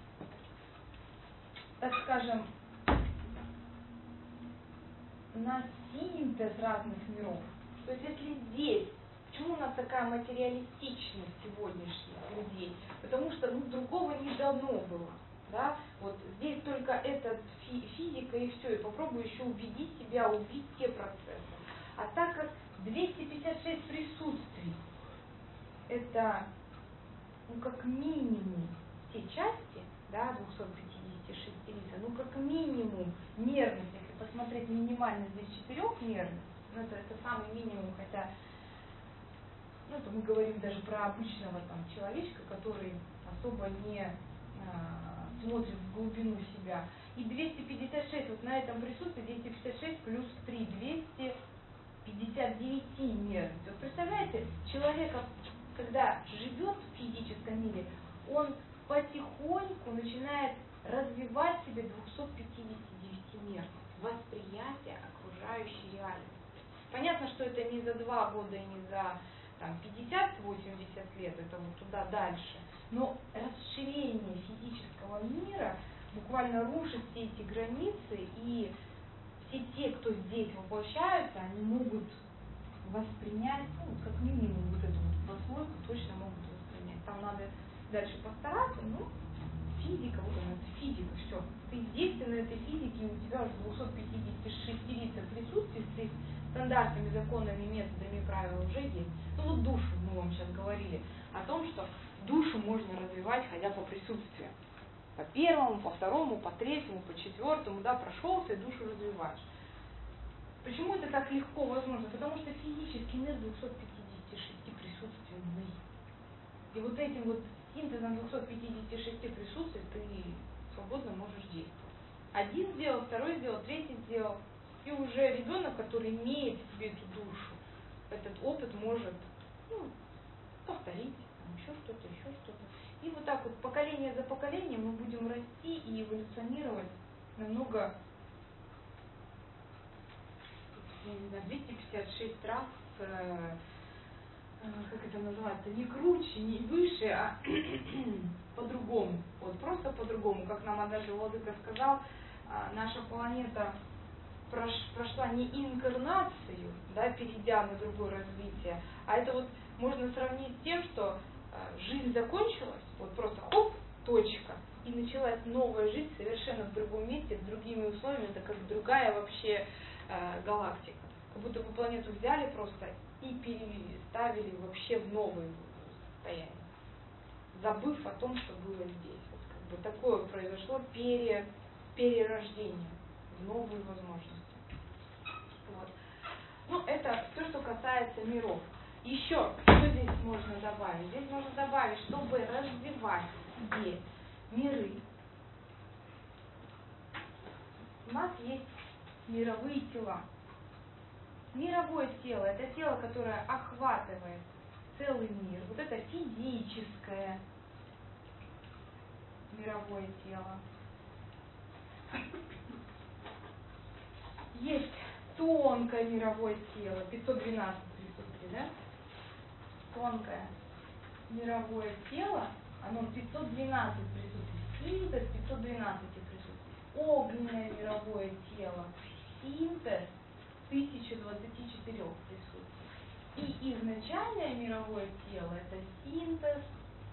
так скажем, на синтез разных миров. То есть если здесь, почему у нас такая материалистичность сегодняшних людей? Потому что ну, другого не дано было. Да? Вот здесь только эта фи- физика и все, и попробуй еще убедить себя, увидеть те процессы. А так как двести пятьдесят шесть присутствий, это ну, как минимум те части, да, двухсот пятидесяти шести лица, ну как минимум мерность, если посмотреть минимально здесь четырехмерность, ну это, это самый минимум, хотя ну, это мы говорим даже про обычного там человечка, который особо не а, смотрит в глубину себя. И двести пятьдесят шесть, вот на этом присутствии двести пятьдесят шесть плюс три, двести пятьдесят девять мерность. Вот представляете, человека, когда живет в физическом мире, он потихоньку начинает развивать в себе двухсот пятидесяти девяти мерность, восприятие окружающей реальности. Понятно, что это не за два года и не за там, пятьдесят-восемьдесят лет, это вот туда дальше. Но расширение физического мира буквально рушит все эти границы, и все те, кто здесь воплощаются, они могут воспринять, ну, как минимум, вот эту вот прослойку точно могут воспринять. Там надо дальше постараться, но физика, вот она, это физика, все. Ты здесь, ты на этой физике, у тебя уже двухсот пятидесяти шести лица присутствий с стандартными законами, методами и правилами уже есть. Ну вот душу, мы вам сейчас говорили о том, что душу можно развивать, ходя по присутствию. По первому, по второму, по третьему, по четвертому, да, прошелся и душу развиваешь. Почему это так легко возможно? Потому что физический мир двухсот пятидесяти шести присутственный. И вот этим вот синтезом двухсот пятидесяти шести присутствий ты свободно можешь действовать. Один сделал, второй сделал, третий сделал. И уже ребенок, который имеет в себе эту душу, этот опыт может ну, повторить, там, еще что-то, еще что-то. И вот так вот поколение за поколением мы будем расти и эволюционировать намного, я не знаю, двести пятьдесят шесть раз, э, э, как это называется, не круче, не выше, а по-другому. Вот просто по-другому. Как нам однажды Владыка сказал, э, наша планета прошла не инкарнацию, да, перейдя на другое развитие, а это вот можно сравнить с тем, что э, жизнь закончилась, вот просто хоп, точка, и началась новая жизнь совершенно в другом месте, с другими условиями, это как другая вообще э, галактика. Как будто бы планету взяли просто и переставили вообще в новое состояние, забыв о том, что было здесь. Вот как бы такое произошло пере, перерождение в новые возможности. Вот. Ну, это то, что касается миров. Еще, что здесь можно добавить? Здесь можно добавить, чтобы развивать здесь миры. У нас есть мировые тела. Мировое тело – это тело, которое охватывает целый мир. Вот это физическое мировое тело. Есть тонкое мировое тело, пятьсот двенадцать присутствий, да? Тонкое мировое тело, оно пятьсот двенадцать присутствий, синтез пятьсот двенадцать присутствий. Огненное мировое тело, синтез тысяча двадцать четыре присутствий. И изначальное мировое тело – это синтез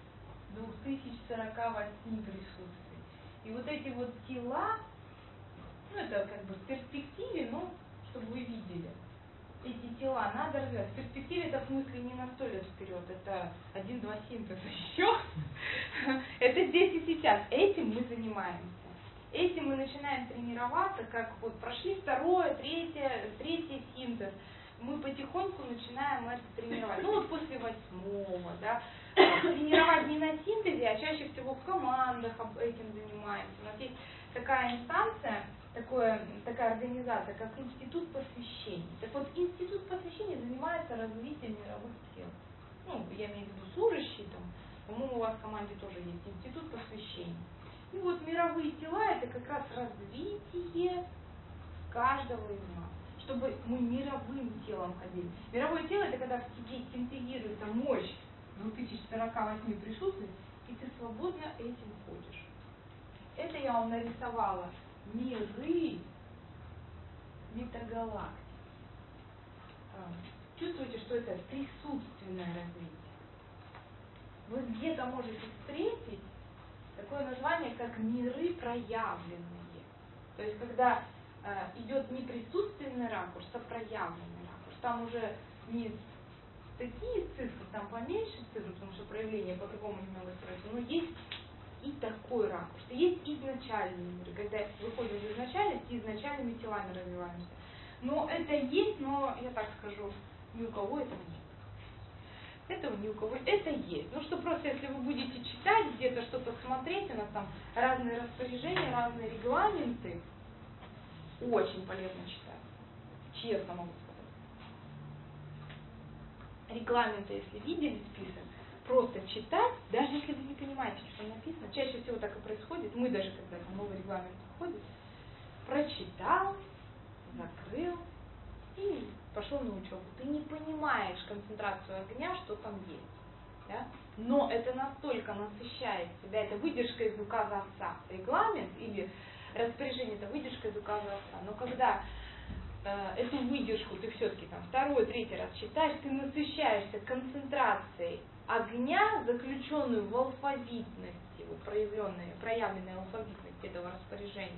две тысячи сорок восемь присутствий. И вот эти вот тела Ну, это как бы в перспективе, но чтобы вы видели. Эти тела надо развивать. В перспективе это в смысле не на сто лет вперед, это один-два синтеза еще. Это здесь и сейчас. Этим мы занимаемся. Этим мы начинаем тренироваться, как вот прошли второе, третье, третий синтез. Мы потихоньку начинаем это тренировать. Ну вот после восьмого, да. Тренировать не на синтезе, а чаще всего в командах этим занимаемся. У нас есть такая инстанция, такое, такая организация, как Институт посвящений. Так вот, Институт посвящений занимается развитием мировых тел. Ну, я имею в виду служащие там, по-моему, у вас в команде тоже есть Институт посвящений. И вот мировые тела это как раз развитие каждого из нас, чтобы мы мировым телом ходили. Мировое тело это когда в тебе синтезируется мощь две тысячи сорок восемь присутствий, и ты свободно этим ходишь. Это я вам нарисовала миры метагалактики. Чувствуете, что это присутственное развитие? Вы где-то можете встретить такое название, как миры проявленные. То есть, когда э, идет не присутственный ракурс, а проявленный ракурс. Там уже не такие цифры, там поменьше цифры, потому что проявление по-другому немного строится, но есть и такой ракурс. Есть изначальные миры, когда выходим из изначальности, изначальными телами развиваемся. Но это есть, но, я так скажу, ни у кого этого нет. Этого ни у кого, это есть. Ну что просто, если вы будете читать где-то что-то смотреть, у нас там разные распоряжения, разные регламенты, очень полезно читать. Честно могу сказать. Регламенты, если видели список, просто читать, даже если вы не понимаете, что написано, чаще всего так и происходит, мы даже когда там новый регламент входит, прочитал, закрыл и пошел на учебу. Ты не понимаешь концентрацию огня, что там есть. Да? Но это настолько насыщает тебя, это выдержка из указа отца. Регламент или распоряжение, это выдержка из указа отца. Но когда э, эту выдержку ты все-таки там второй, третий раз читаешь, ты насыщаешься концентрацией огня, заключенную в алфавитности, вот проявленной, проявленной алфавитности этого распоряжения.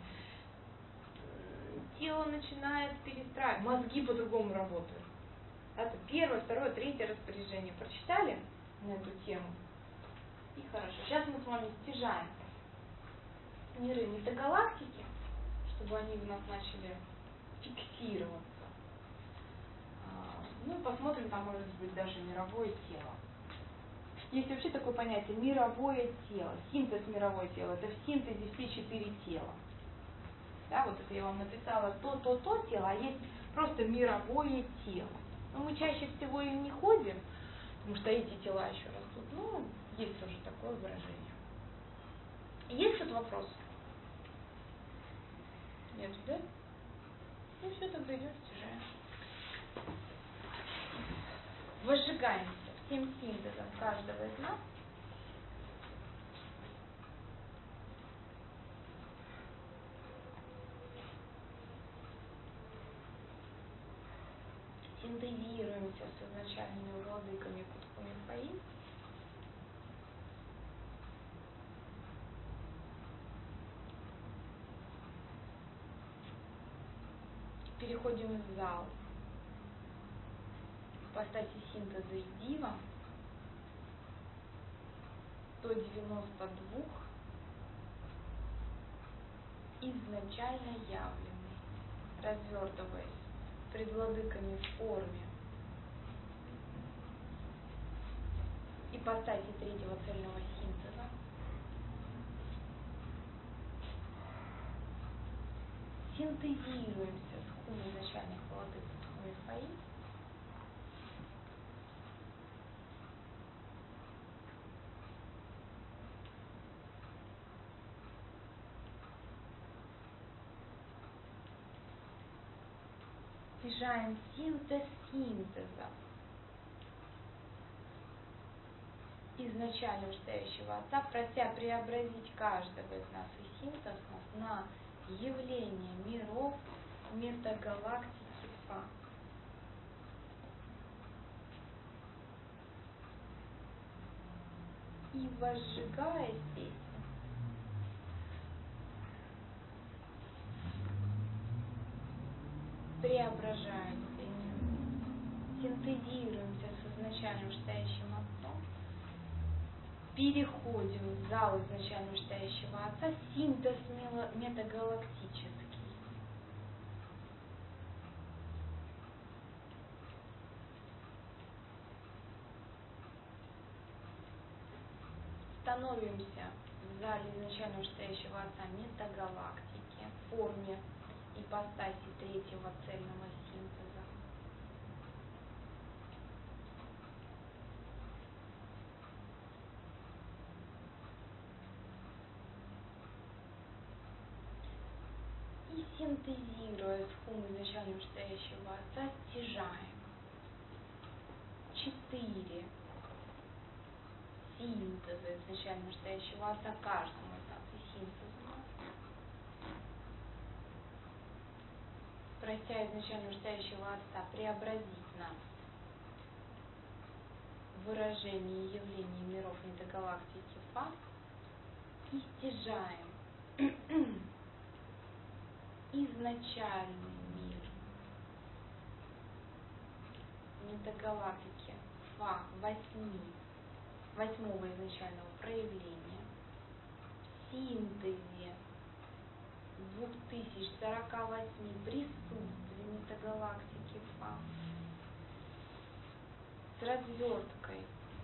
Тело начинает перестраивать, мозги по-другому работают. Это первое, второе, третье распоряжение. Прочитали на эту тему? И хорошо. Сейчас мы с вами стяжаем миры метагалактики, чтобы они у нас начали фиксироваться. Ну, посмотрим, там может быть даже мировое тело. Есть вообще такое понятие мировое тело, синтез мировое тело. Это в синтезе все четыре тела. Да, вот это я вам написала то, то, то тело, а есть просто мировое тело. Но мы чаще всего им не ходим, потому что эти тела еще растут. Ну, есть тоже такое выражение. Есть тут вопрос? Нет, да? Ну все, тогда идем стяжаем. Возжигаемся всем синтезом каждого из нас. Синтезируемся с изначальными владыками Кутху Мифаи. Переходим в зал. В ипостаси синтеза и дива сто девяносто два изначально явленный, развертываясь пред владыками в форме ипостаси третьего цельного синтеза, синтезируемся с хун изначальных владык Кутху Мифаи. Стяжаем синтез синтеза изначально стоящего Отца, прося преобразить каждого из нас и синтез нас на явление миров метагалактики Фа. И возжигая здесь преображаемся этим, синтезируемся с изначально вышестоящим Отцом, переходим в зал изначально вышестоящего Отца, синтез мело- метагалактический. Становимся в зале изначально вышестоящего Отца метагалактики в форме ипостаси третьего цельного синтеза. И синтезируя с хум изначально вышестоящего Отца, стяжаем четыре синтеза изначально вышестоящего Отца каждому из нас и синтез у нас. Прося изначально вышестоящего Отца преобразить нас в выражение явления миров метагалактики Фа и стяжаем изначальный мир метагалактики Фа восьми, восьмого изначального проявления в синтезе двух тысяч сорока восьми присутствий метагалактики Фа с разверткой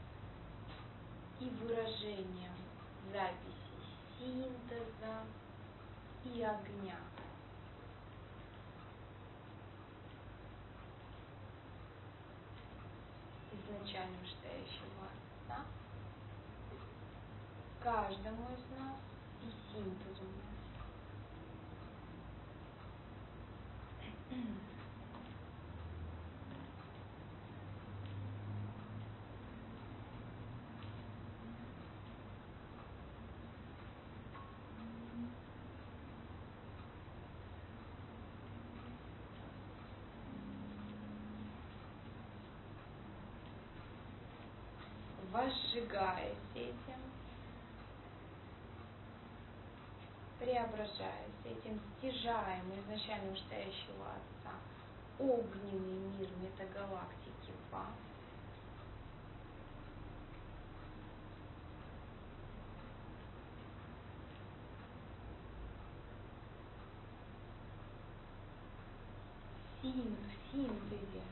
и выражением записи синтеза и огня. Изначально вышестоящего Отца каждому из нас и синтезу нас. Возжигаясь этим, преображаясь этим, стяжаем изначально вышестоящего Отца огненный мир метагалактики Фа, син, в синтезе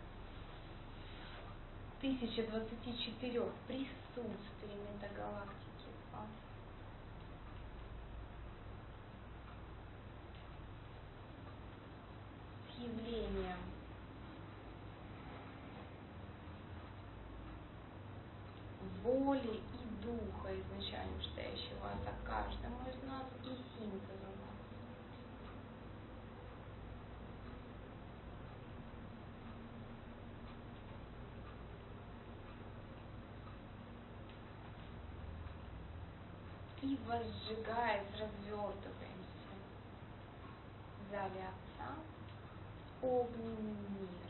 тысяча двадцати четырех присутствий метагалактики Фа, с явлением воли и духа изначально вышестоящего Отца каждому из нас и синтезу нас. И возжигаясь, развертываемся в зале Отца огненным миром.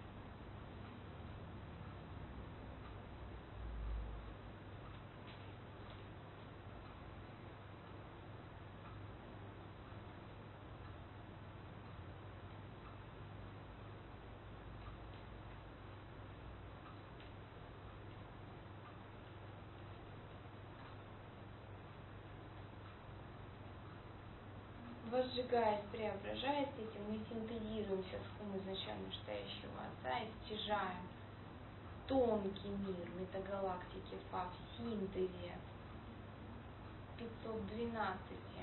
Возжигаясь, преображаясь этим, мы синтезируемся с хум изначально вышестоящего Отца и стяжаем тонкий мир метагалактики Фа в синтезе пятьсот двенадцати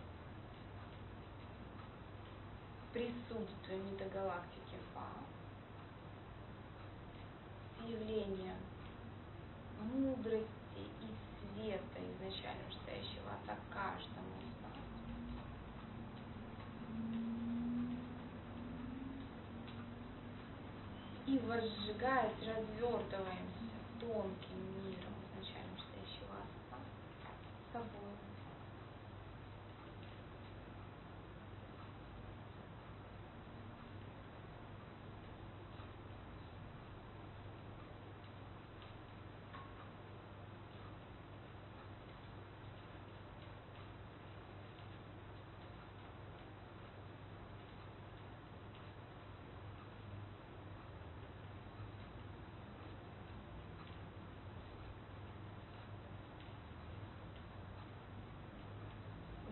присутствия метагалактики Фа с явлением мудрости и света изначально вышестоящего Отца каждому из нас. И возжигаясь, развертываемся тонким миром изначально вышестоящего Отца с собой.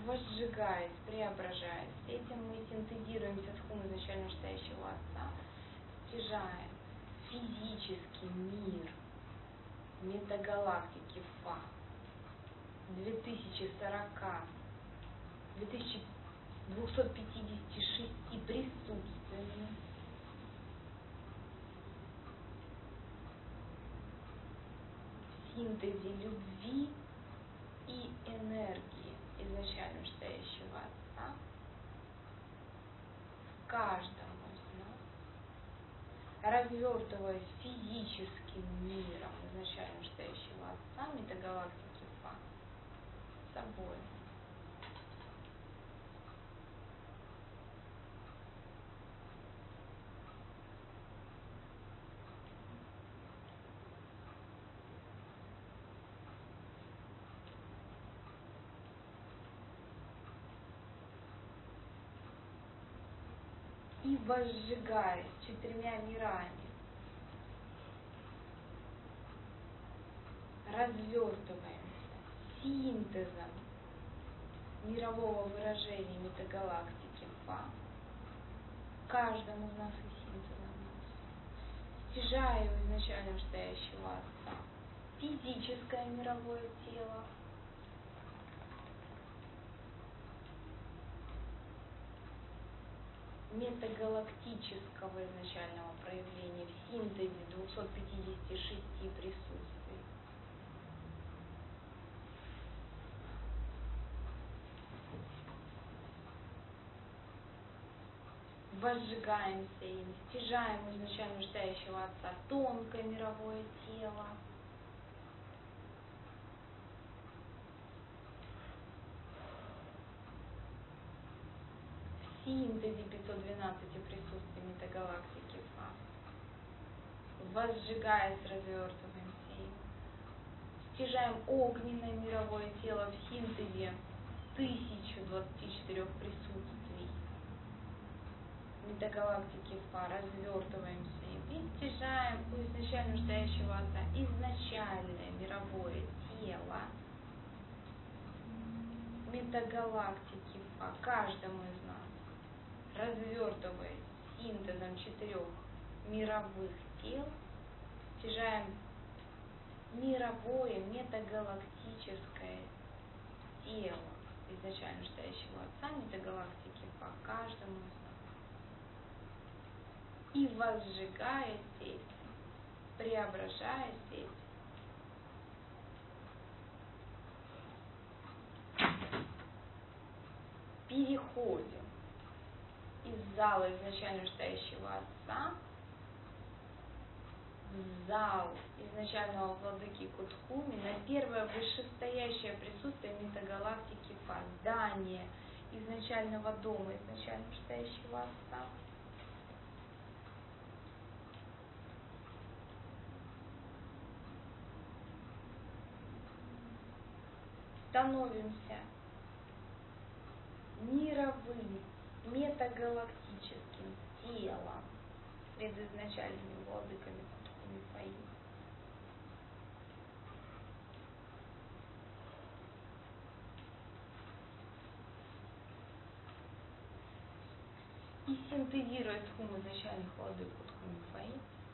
возжигаясь, преображаясь, этим мы синтезируемся с хум изначально стоящего Отца, стяжаем физический мир метагалактики Фа две тысячи сорока, две тысячи двухсот пятидесяти шести присутствиями, в синтезе любви и энергии изначально стоящего Отца в каждом из нас, развертываясь физическим миром изначально стоящего Отца, метагалактики Фа, собой. И возжигаясь четырьмя мирами, развертываемся синтезом мирового выражения метагалактики Фа, каждому из нас и синтезом нас, стяжая у изначально стоящего Отца физическое мировое тело, метагалактического изначального проявления в синтезе двухсот пятидесяти шести присутствий. Возжигаемся им, стяжаем изначально стоящего Отца тонкое мировое тело, в синтезе пятьсот двенадцати присутствий метагалактики Фа. Возжигаясь, развертываемся им, стяжаем огненное мировое тело в синтезе тысячи двадцати четырёх присутствий метагалактики Фа, развертываемся им и стяжаем у изначально стоящего Отца изначальное мировое тело метагалактики Фа, каждому из нас, развертываясь синтезом четырех мировых тел, стяжаем мировое метагалактическое тело изначально стоящего Отца метагалактики Фа, каждому из нас. И возжигаясь этим, преображаясь этим, переходим из зала изначально стоящего Отца в зал изначального владыки Кутхуми на первое вышестоящее присутствие метагалактики Фа, здание изначального дома изначально стоящего Отца. Становимся мировым метагалактическим телом предизначальными владыками Кутхуми Фаи. И синтезируя тхум изначальных владык Кутхуми Фаи,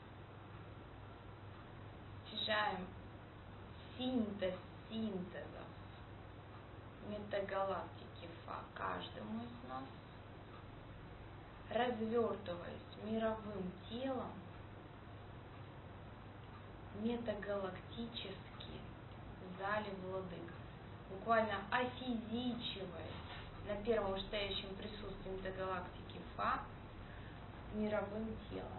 стяжаем синтез синтезов метагалактики Фа каждому из нас, развертываясь мировым телом метагалактически в зале владык, буквально офизичиваясь на первом вышестоящем присутствии метагалактики Фа мировым телом.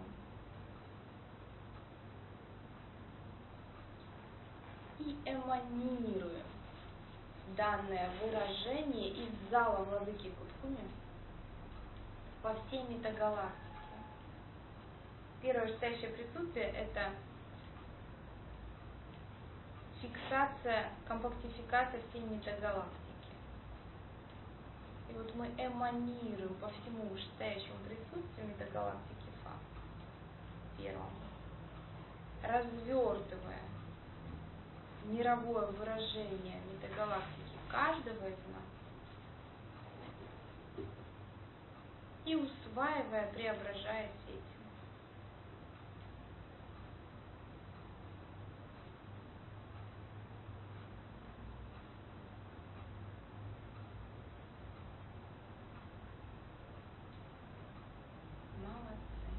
И эманируем данное выражение из зала владыки Кутхуми по всей метагалактике. Первое вышестоящее присутствие – это фиксация, компактификация всей метагалактики. И вот мы эманируем по всему вышестоящему присутствию метагалактики Фа, первому, развертывая мировое выражение метагалактики каждого из нас и усваивая, преображаясь этим. Молодцы.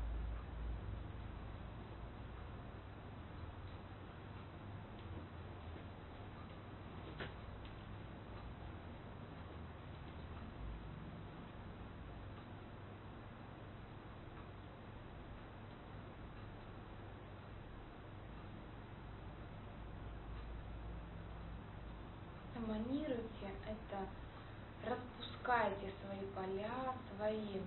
Эманируйте это, распускайте свои поля, свои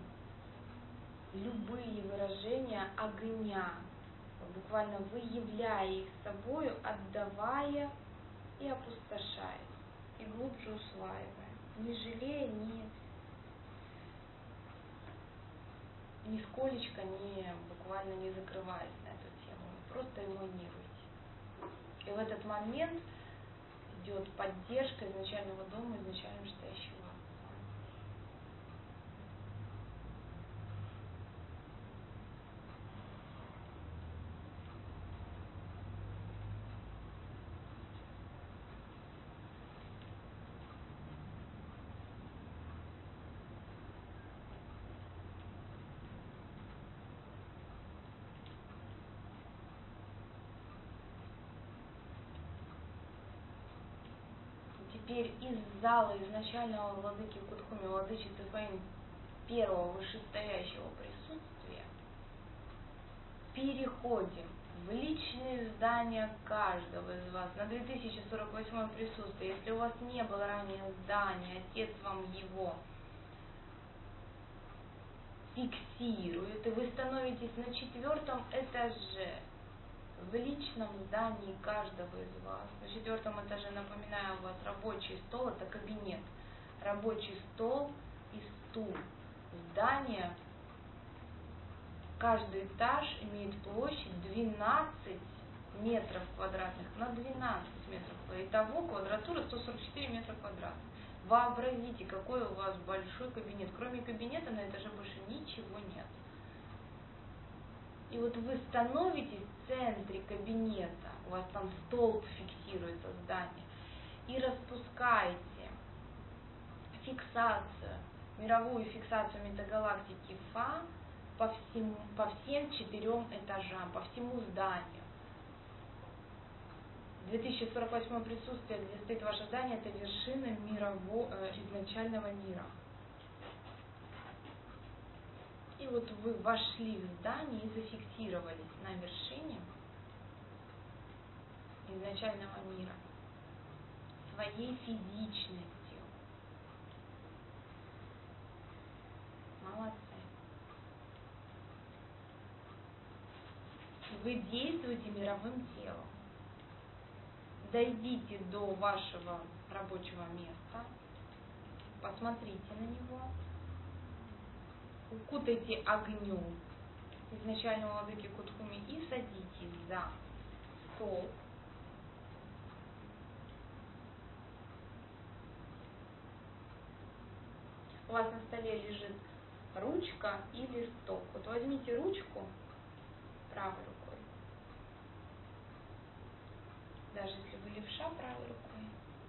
любые выражения огня, буквально выявляя их собою, отдавая и опустошая, и глубже усваивая, не жалея ни, нисколечко, не буквально не закрываясь на эту тему, просто эманируйте. И в этот момент идет поддержка изначального дома, изначально настоящего Отца. Теперь из зала изначального владыки Кутхуми, владычицы Фаин, первого вышестоящего присутствия, переходим в личные здания каждого из вас. На две тысячи сорок восьмое присутствие. Если у вас не было ранее здания, Отец вам его фиксирует, и вы становитесь на четвертом этаже, в личном здании каждого из вас. На четвертом этаже, напоминаю, у вас рабочий стол, это кабинет. Рабочий стол и стул. Здание, каждый этаж имеет площадь двенадцать метров квадратных на двенадцать метров. Итого квадратура сто сорок четыре метра квадратных. Вообразите, какой у вас большой кабинет. Кроме кабинета на этаже больше ничего нет. И вот вы становитесь в центре кабинета, у вас там столб фиксируется здание, и распускаете фиксацию, мировую фиксацию метагалактики Фа по, всему, по всем четырем этажам, по всему зданию. две тысячи сорок восьмое присутствие, где стоит ваше здание, это вершина мирового, э, изначального мира. И вот вы вошли в здание и зафиксировались на вершине изначального мира своей физичностью. Молодцы. Вы действуете мировым телом. Дойдите до вашего рабочего места, посмотрите на него, укутайте огнем изначального владыки Кутхуми и садитесь за стол. У вас на столе лежит ручка и листок. Вот возьмите ручку правой рукой, даже если вы левша, правой рукой,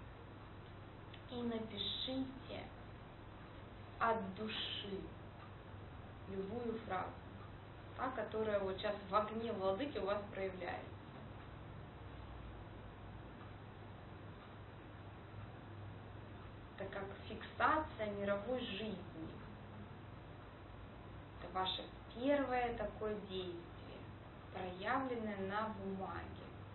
и напишите от души любую фразу, та, которая вот сейчас в огне владыки у вас проявляется. Это как фиксация мировой жизни. Это ваше первое такое действие, проявленное на бумаге.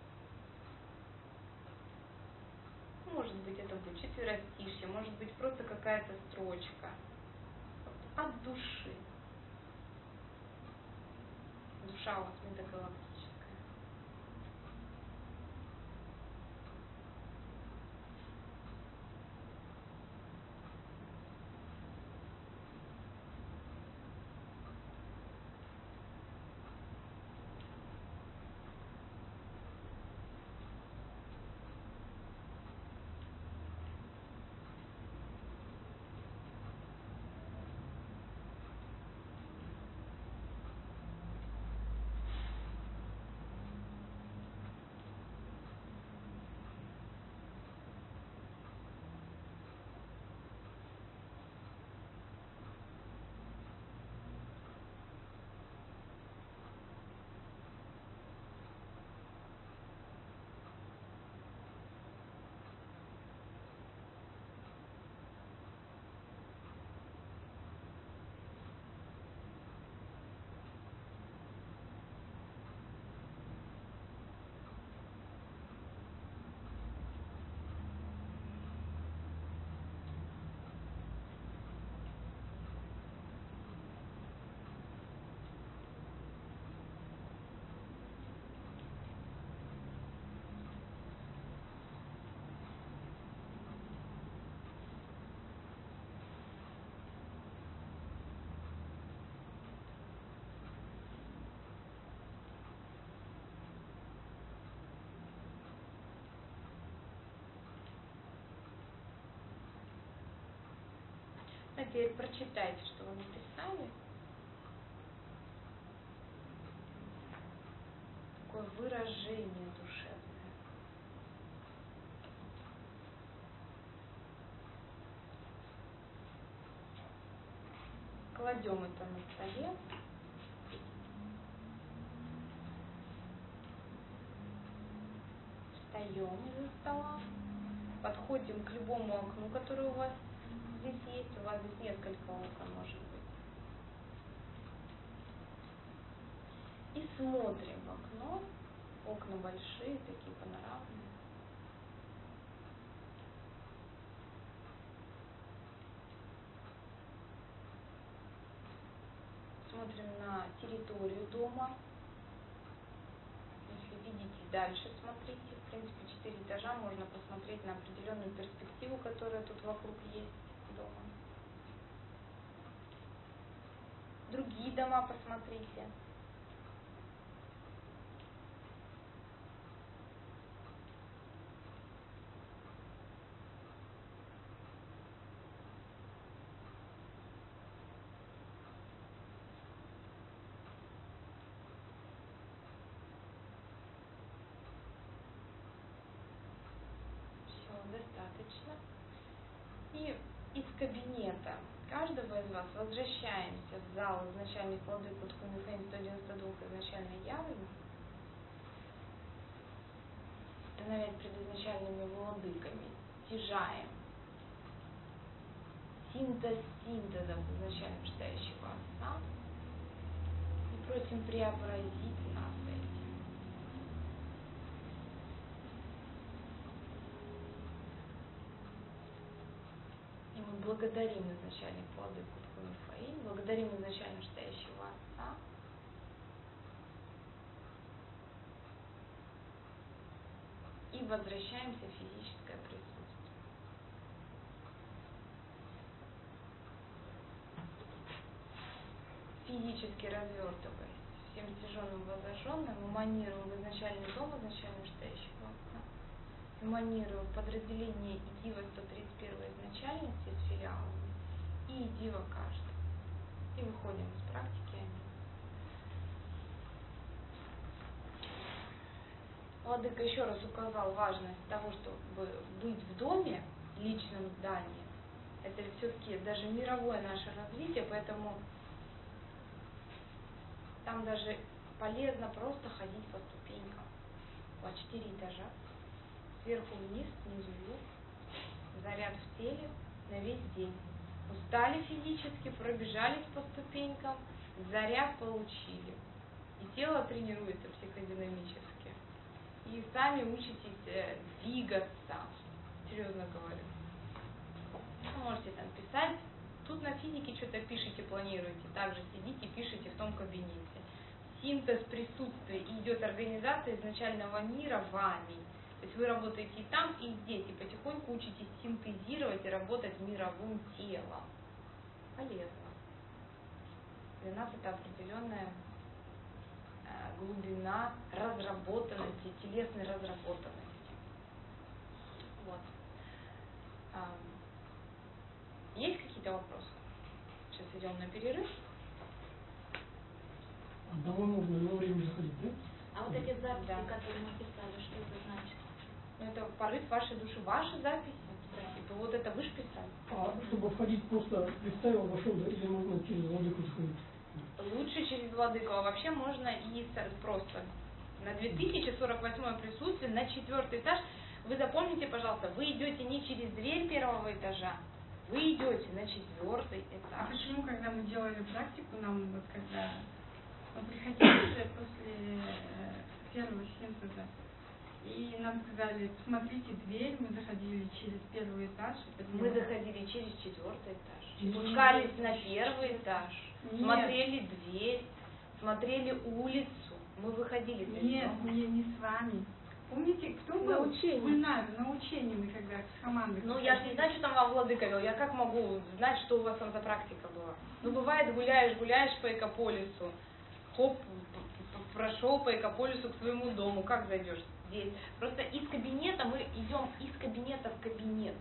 Может быть, это будет четверостишье, может быть, просто какая-то строчка. Вот от души. Душа у вас метагалактическая. теперь прочитайте, что вы написали. Такое выражение душевное. Кладем это на столе. Встаем из-за стола. Подходим к любому окну, которое у вас здесь есть. У вас здесь несколько окон, может быть. И смотрим в окно. Окна большие, такие панорамные. Смотрим на территорию дома. Если видите, дальше смотрите. В принципе, четыре этажа, можно посмотреть на определенную перспективу, которая тут вокруг есть дома. Другие дома посмотрите. Достаточно. И из кабинета каждого из вас возвращаемся в зал изначальных владык Куньфэнь сто девяносто два изначальной явлены, становясь предизначальными владыками, стяжаем синтез синтезов изначально читающего отца и просим преобразить нас этим. И мы благодарим изначальных владык Куньфэнь, благодарим изначально читающего отца. И возвращаемся в физическое присутствие. Физически развертываясь, всем стяженным возраженным, эманируем в изначальный дом изначально читающего отца, эманируем подразделение Идива сто тридцать первой изначальности с филиалами и Идива каждого. И выходим из практики. Владыка еще раз указал важность того, чтобы быть в доме, личном здании. Это все-таки даже мировое наше развитие, поэтому там даже полезно просто ходить по ступенькам. По четыре этажа. Сверху вниз, снизу вверх. Заряд в теле на весь день. Устали физически, пробежались по ступенькам, заряд получили. И тело тренируется психодинамически. И сами учитесь э, двигаться. Серьезно говорю. Вы можете там писать. Тут на физике что-то пишете, планируете. Также сидите, пишите в том кабинете. Синтез присутствия, и идет организация изначального мира вами. То есть вы работаете и там, и здесь. И потихоньку учитесь синтезировать и работать мировым телом. Полезно. Для нас это определенная глубина разработанности, телесной разработанности. Вот. А, есть какие-то вопросы? Сейчас идем на перерыв. Домой можно на время заходить, да? А вот эти записи, Да. которые мы писали, что это значит? Ну, это порыв вашей души, ваши записи. Типа, вот это вы же писали. А чтобы входить, просто представил, вошел, да, или можно через владыку заходить? Лучше через владыку, а вообще можно и просто на две тысячи сорок восьмое присутствие, на четвертый этаж. Вы запомните, пожалуйста, вы идете не через дверь первого этажа, вы идете на четвертый А этаж. почему, когда мы делали практику, нам вот когда мы приходили после э, первого синтеза, и нам сказали, посмотрите дверь, мы заходили через первый этаж. Мы заходили через четвертый этаж, Нет. спускались на первый этаж, Нет. смотрели дверь, смотрели улицу, мы выходили. Нет, не, не с вами. Помните, кто был? На учении. В Ульнаве, на учении мы когда с командой. Ну, я же не знаю, что там вам владыка вел. Я как могу знать, что у вас там за практика была? Ну, бывает, гуляешь, гуляешь по Экополису, хоп, прошел по Экополису к своему дому. Как зайдешь здесь? Просто из кабинета мы идем из кабинета в кабинет.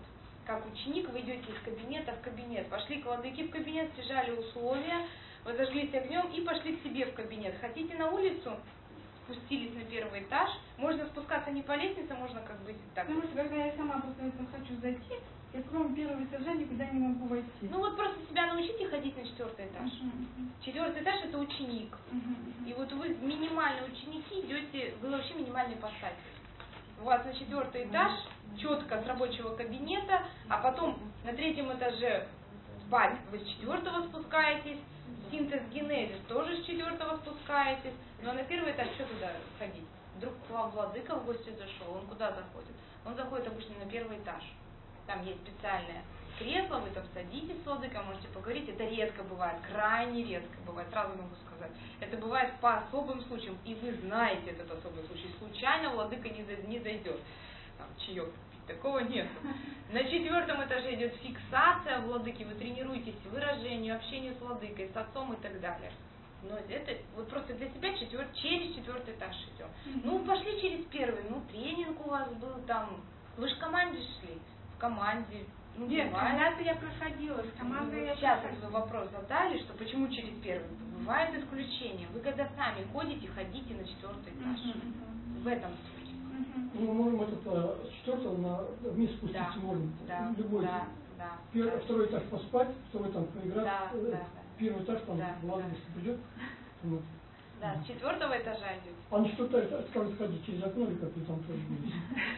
как ученик, вы идете из кабинета в кабинет. Пошли к владыке в кабинет, прижали условия, вы зажглись огнем и пошли к себе в кабинет. Хотите на улицу? Спустились на первый этаж. Можно спускаться не по лестнице, можно как бы так. Потому что когда я сама после этого хочу зайти, я кроме первого этажа никуда не могу войти. Ну вот просто себя научите ходить на четвертый этаж. Uh-huh. Четвертый этаж это ученик. Uh-huh. И вот вы минимальные ученики идете, вы вообще минимальный поставитель. У вас на четвертый этаж, четко с рабочего кабинета, а потом на третьем этаже спать вы с четвертого спускаетесь, синтез генезис тоже с четвертого спускаетесь, но на первый этаж что туда ходить? Вдруг к вам владыка в гости зашел, он куда заходит? Он заходит обычно на первый этаж. Там есть специальное кресло, вы там садитесь с владыкой, можете поговорить. Это редко бывает, крайне редко бывает, сразу могу сказать. Это бывает по особым случаям, и вы знаете этот особый случай. Случайно владыка не, не зайдет. Там, чаек пить, такого нет. На четвертом этаже идет фиксация владыки, вы тренируетесь выражению, общению с владыкой, с отцом и так далее. Но это вот просто для себя четвер... через четвертый этаж идем. Ну, пошли через первый, ну, тренинг у вас был там. Вы же в команде шли, в команде. Ну, Нет, бывает. когда-то я проходила с командой. Ну, Я сейчас проходила. вы вопрос задали, что почему через первый. Бывает исключение. Вы когда сами ходите, ходите на четвертый этаж. Uh-huh. В этом случае. Uh-huh. Ну, мы можем этот а, с четвертого на вниз спуститься Да, можем. да, Любой. да, да, Пер- да. Второй этаж поспать, второй там поиграть. Да, э, да, да. Первый этаж там Да, владыка да. придет. Вот. Да, с четвертого этажа идете. А на четвертый этаж как сходить? Через окно или как вы там тоже будете?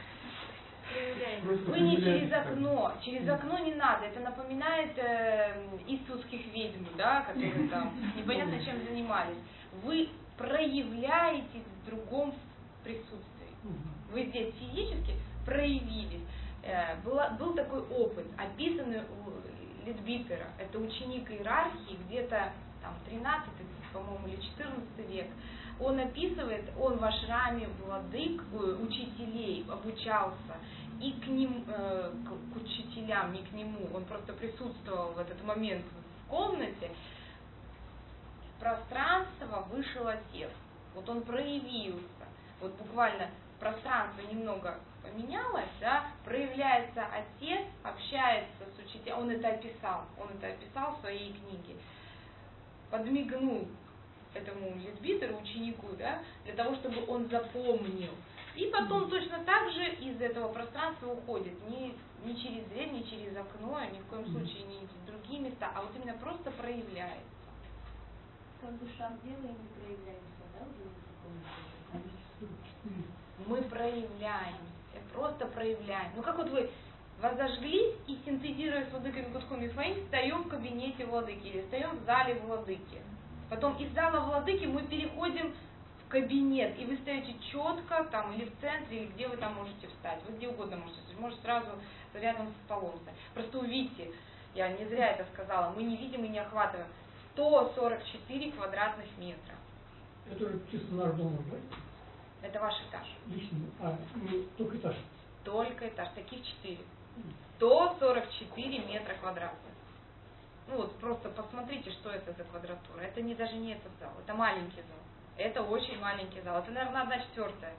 Просто Вы не проявляете через окно, через окно не надо. Это напоминает э, иисусских ведьм, да, которые там непонятно чем занимались. Вы проявляетесь в другом присутствии. Вы здесь физически проявились. Э, была, был такой опыт, описанный у Литбитера. Это ученик иерархии, где-то там тринадцатый, по-моему, или четырнадцатый век. Он описывает, он в ашраме владык, учителей обучался, и к ним, э, к, к учителям, не к нему, он просто присутствовал в этот момент в комнате. В пространство вышел отец. Вот он проявился. Вот буквально пространство немного поменялось, да, проявляется отец, общается с учителем, он это описал, он это описал в своей книге. Подмигнул этому Литбитеру, ученику, да, для того, чтобы он запомнил. И потом точно так же из этого пространства уходит. Не, не через дверь, не через окно, ни в коем случае не в другие места, а вот именно просто проявляется. Как душа в деле не проявляется, да, уже в таком случае? Мы проявляемся, просто проявляем. Ну как вот вы возожглись и синтезируя с владыками Кудхуми своим, встаем в кабинете владыки или встаем в зале владыки. Потом из зала владыки мы переходим в кабинет, и вы стоите четко там или в центре, или где вы там можете встать. Вы где угодно можете встать, можете сразу рядом с столом встать. Просто увидите, я не зря это сказала, мы не видим и не охватываем сто сорок четыре квадратных метра. Это уже чисто наш дом, да? Это ваш этаж. Личный. А, не, только этаж. Только этаж, таких четыре. сто сорок четыре метра квадратных. Ну вот просто посмотрите, что это за квадратура. Это не даже не этот зал, это маленький зал. Это очень маленький зал. Это, наверное, одна четвертая.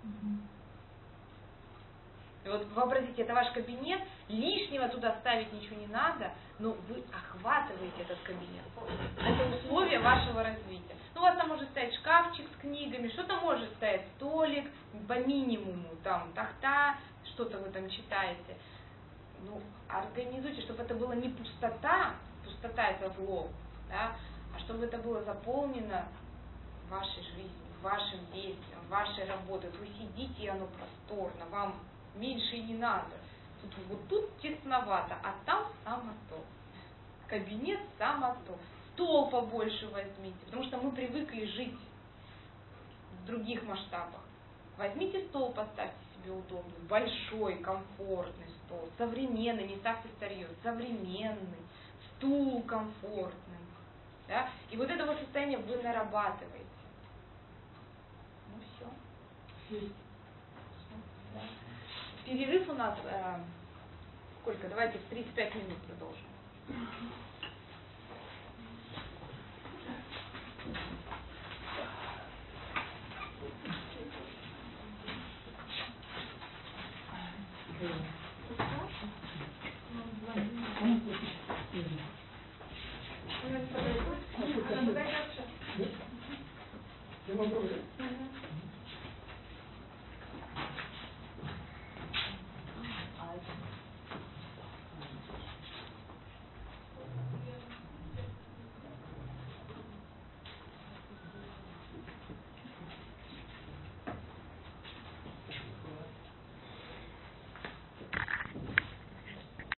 И вот вообразите, это ваш кабинет, лишнего туда ставить ничего не надо, но вы охватываете этот кабинет. Это условие вашего развития. Ну, у вас там может стоять шкафчик с книгами, что-то может стоять, столик, по минимуму, там, тахта, что-то вы там читаете. Ну, организуйте, чтобы это было не пустота, пустота это зло, да, а чтобы это было заполнено вашей жизнью, вашим действием, вашей работой. Вы сидите, и оно просторно, вам меньше и не надо. Тут, вот тут тесновато, а там самото. Кабинет самото. Стол побольше возьмите, потому что мы привыкли жить в других масштабах. Возьмите стол, поставьте себе удобный, большой, комфортный стол, современный, не ставьте старье, современный, стул комфортный. Да? И вот это вот состояние вы нарабатываете. Ну все. Да. Перерыв у нас, э, сколько? Давайте в тридцать пять минут продолжим.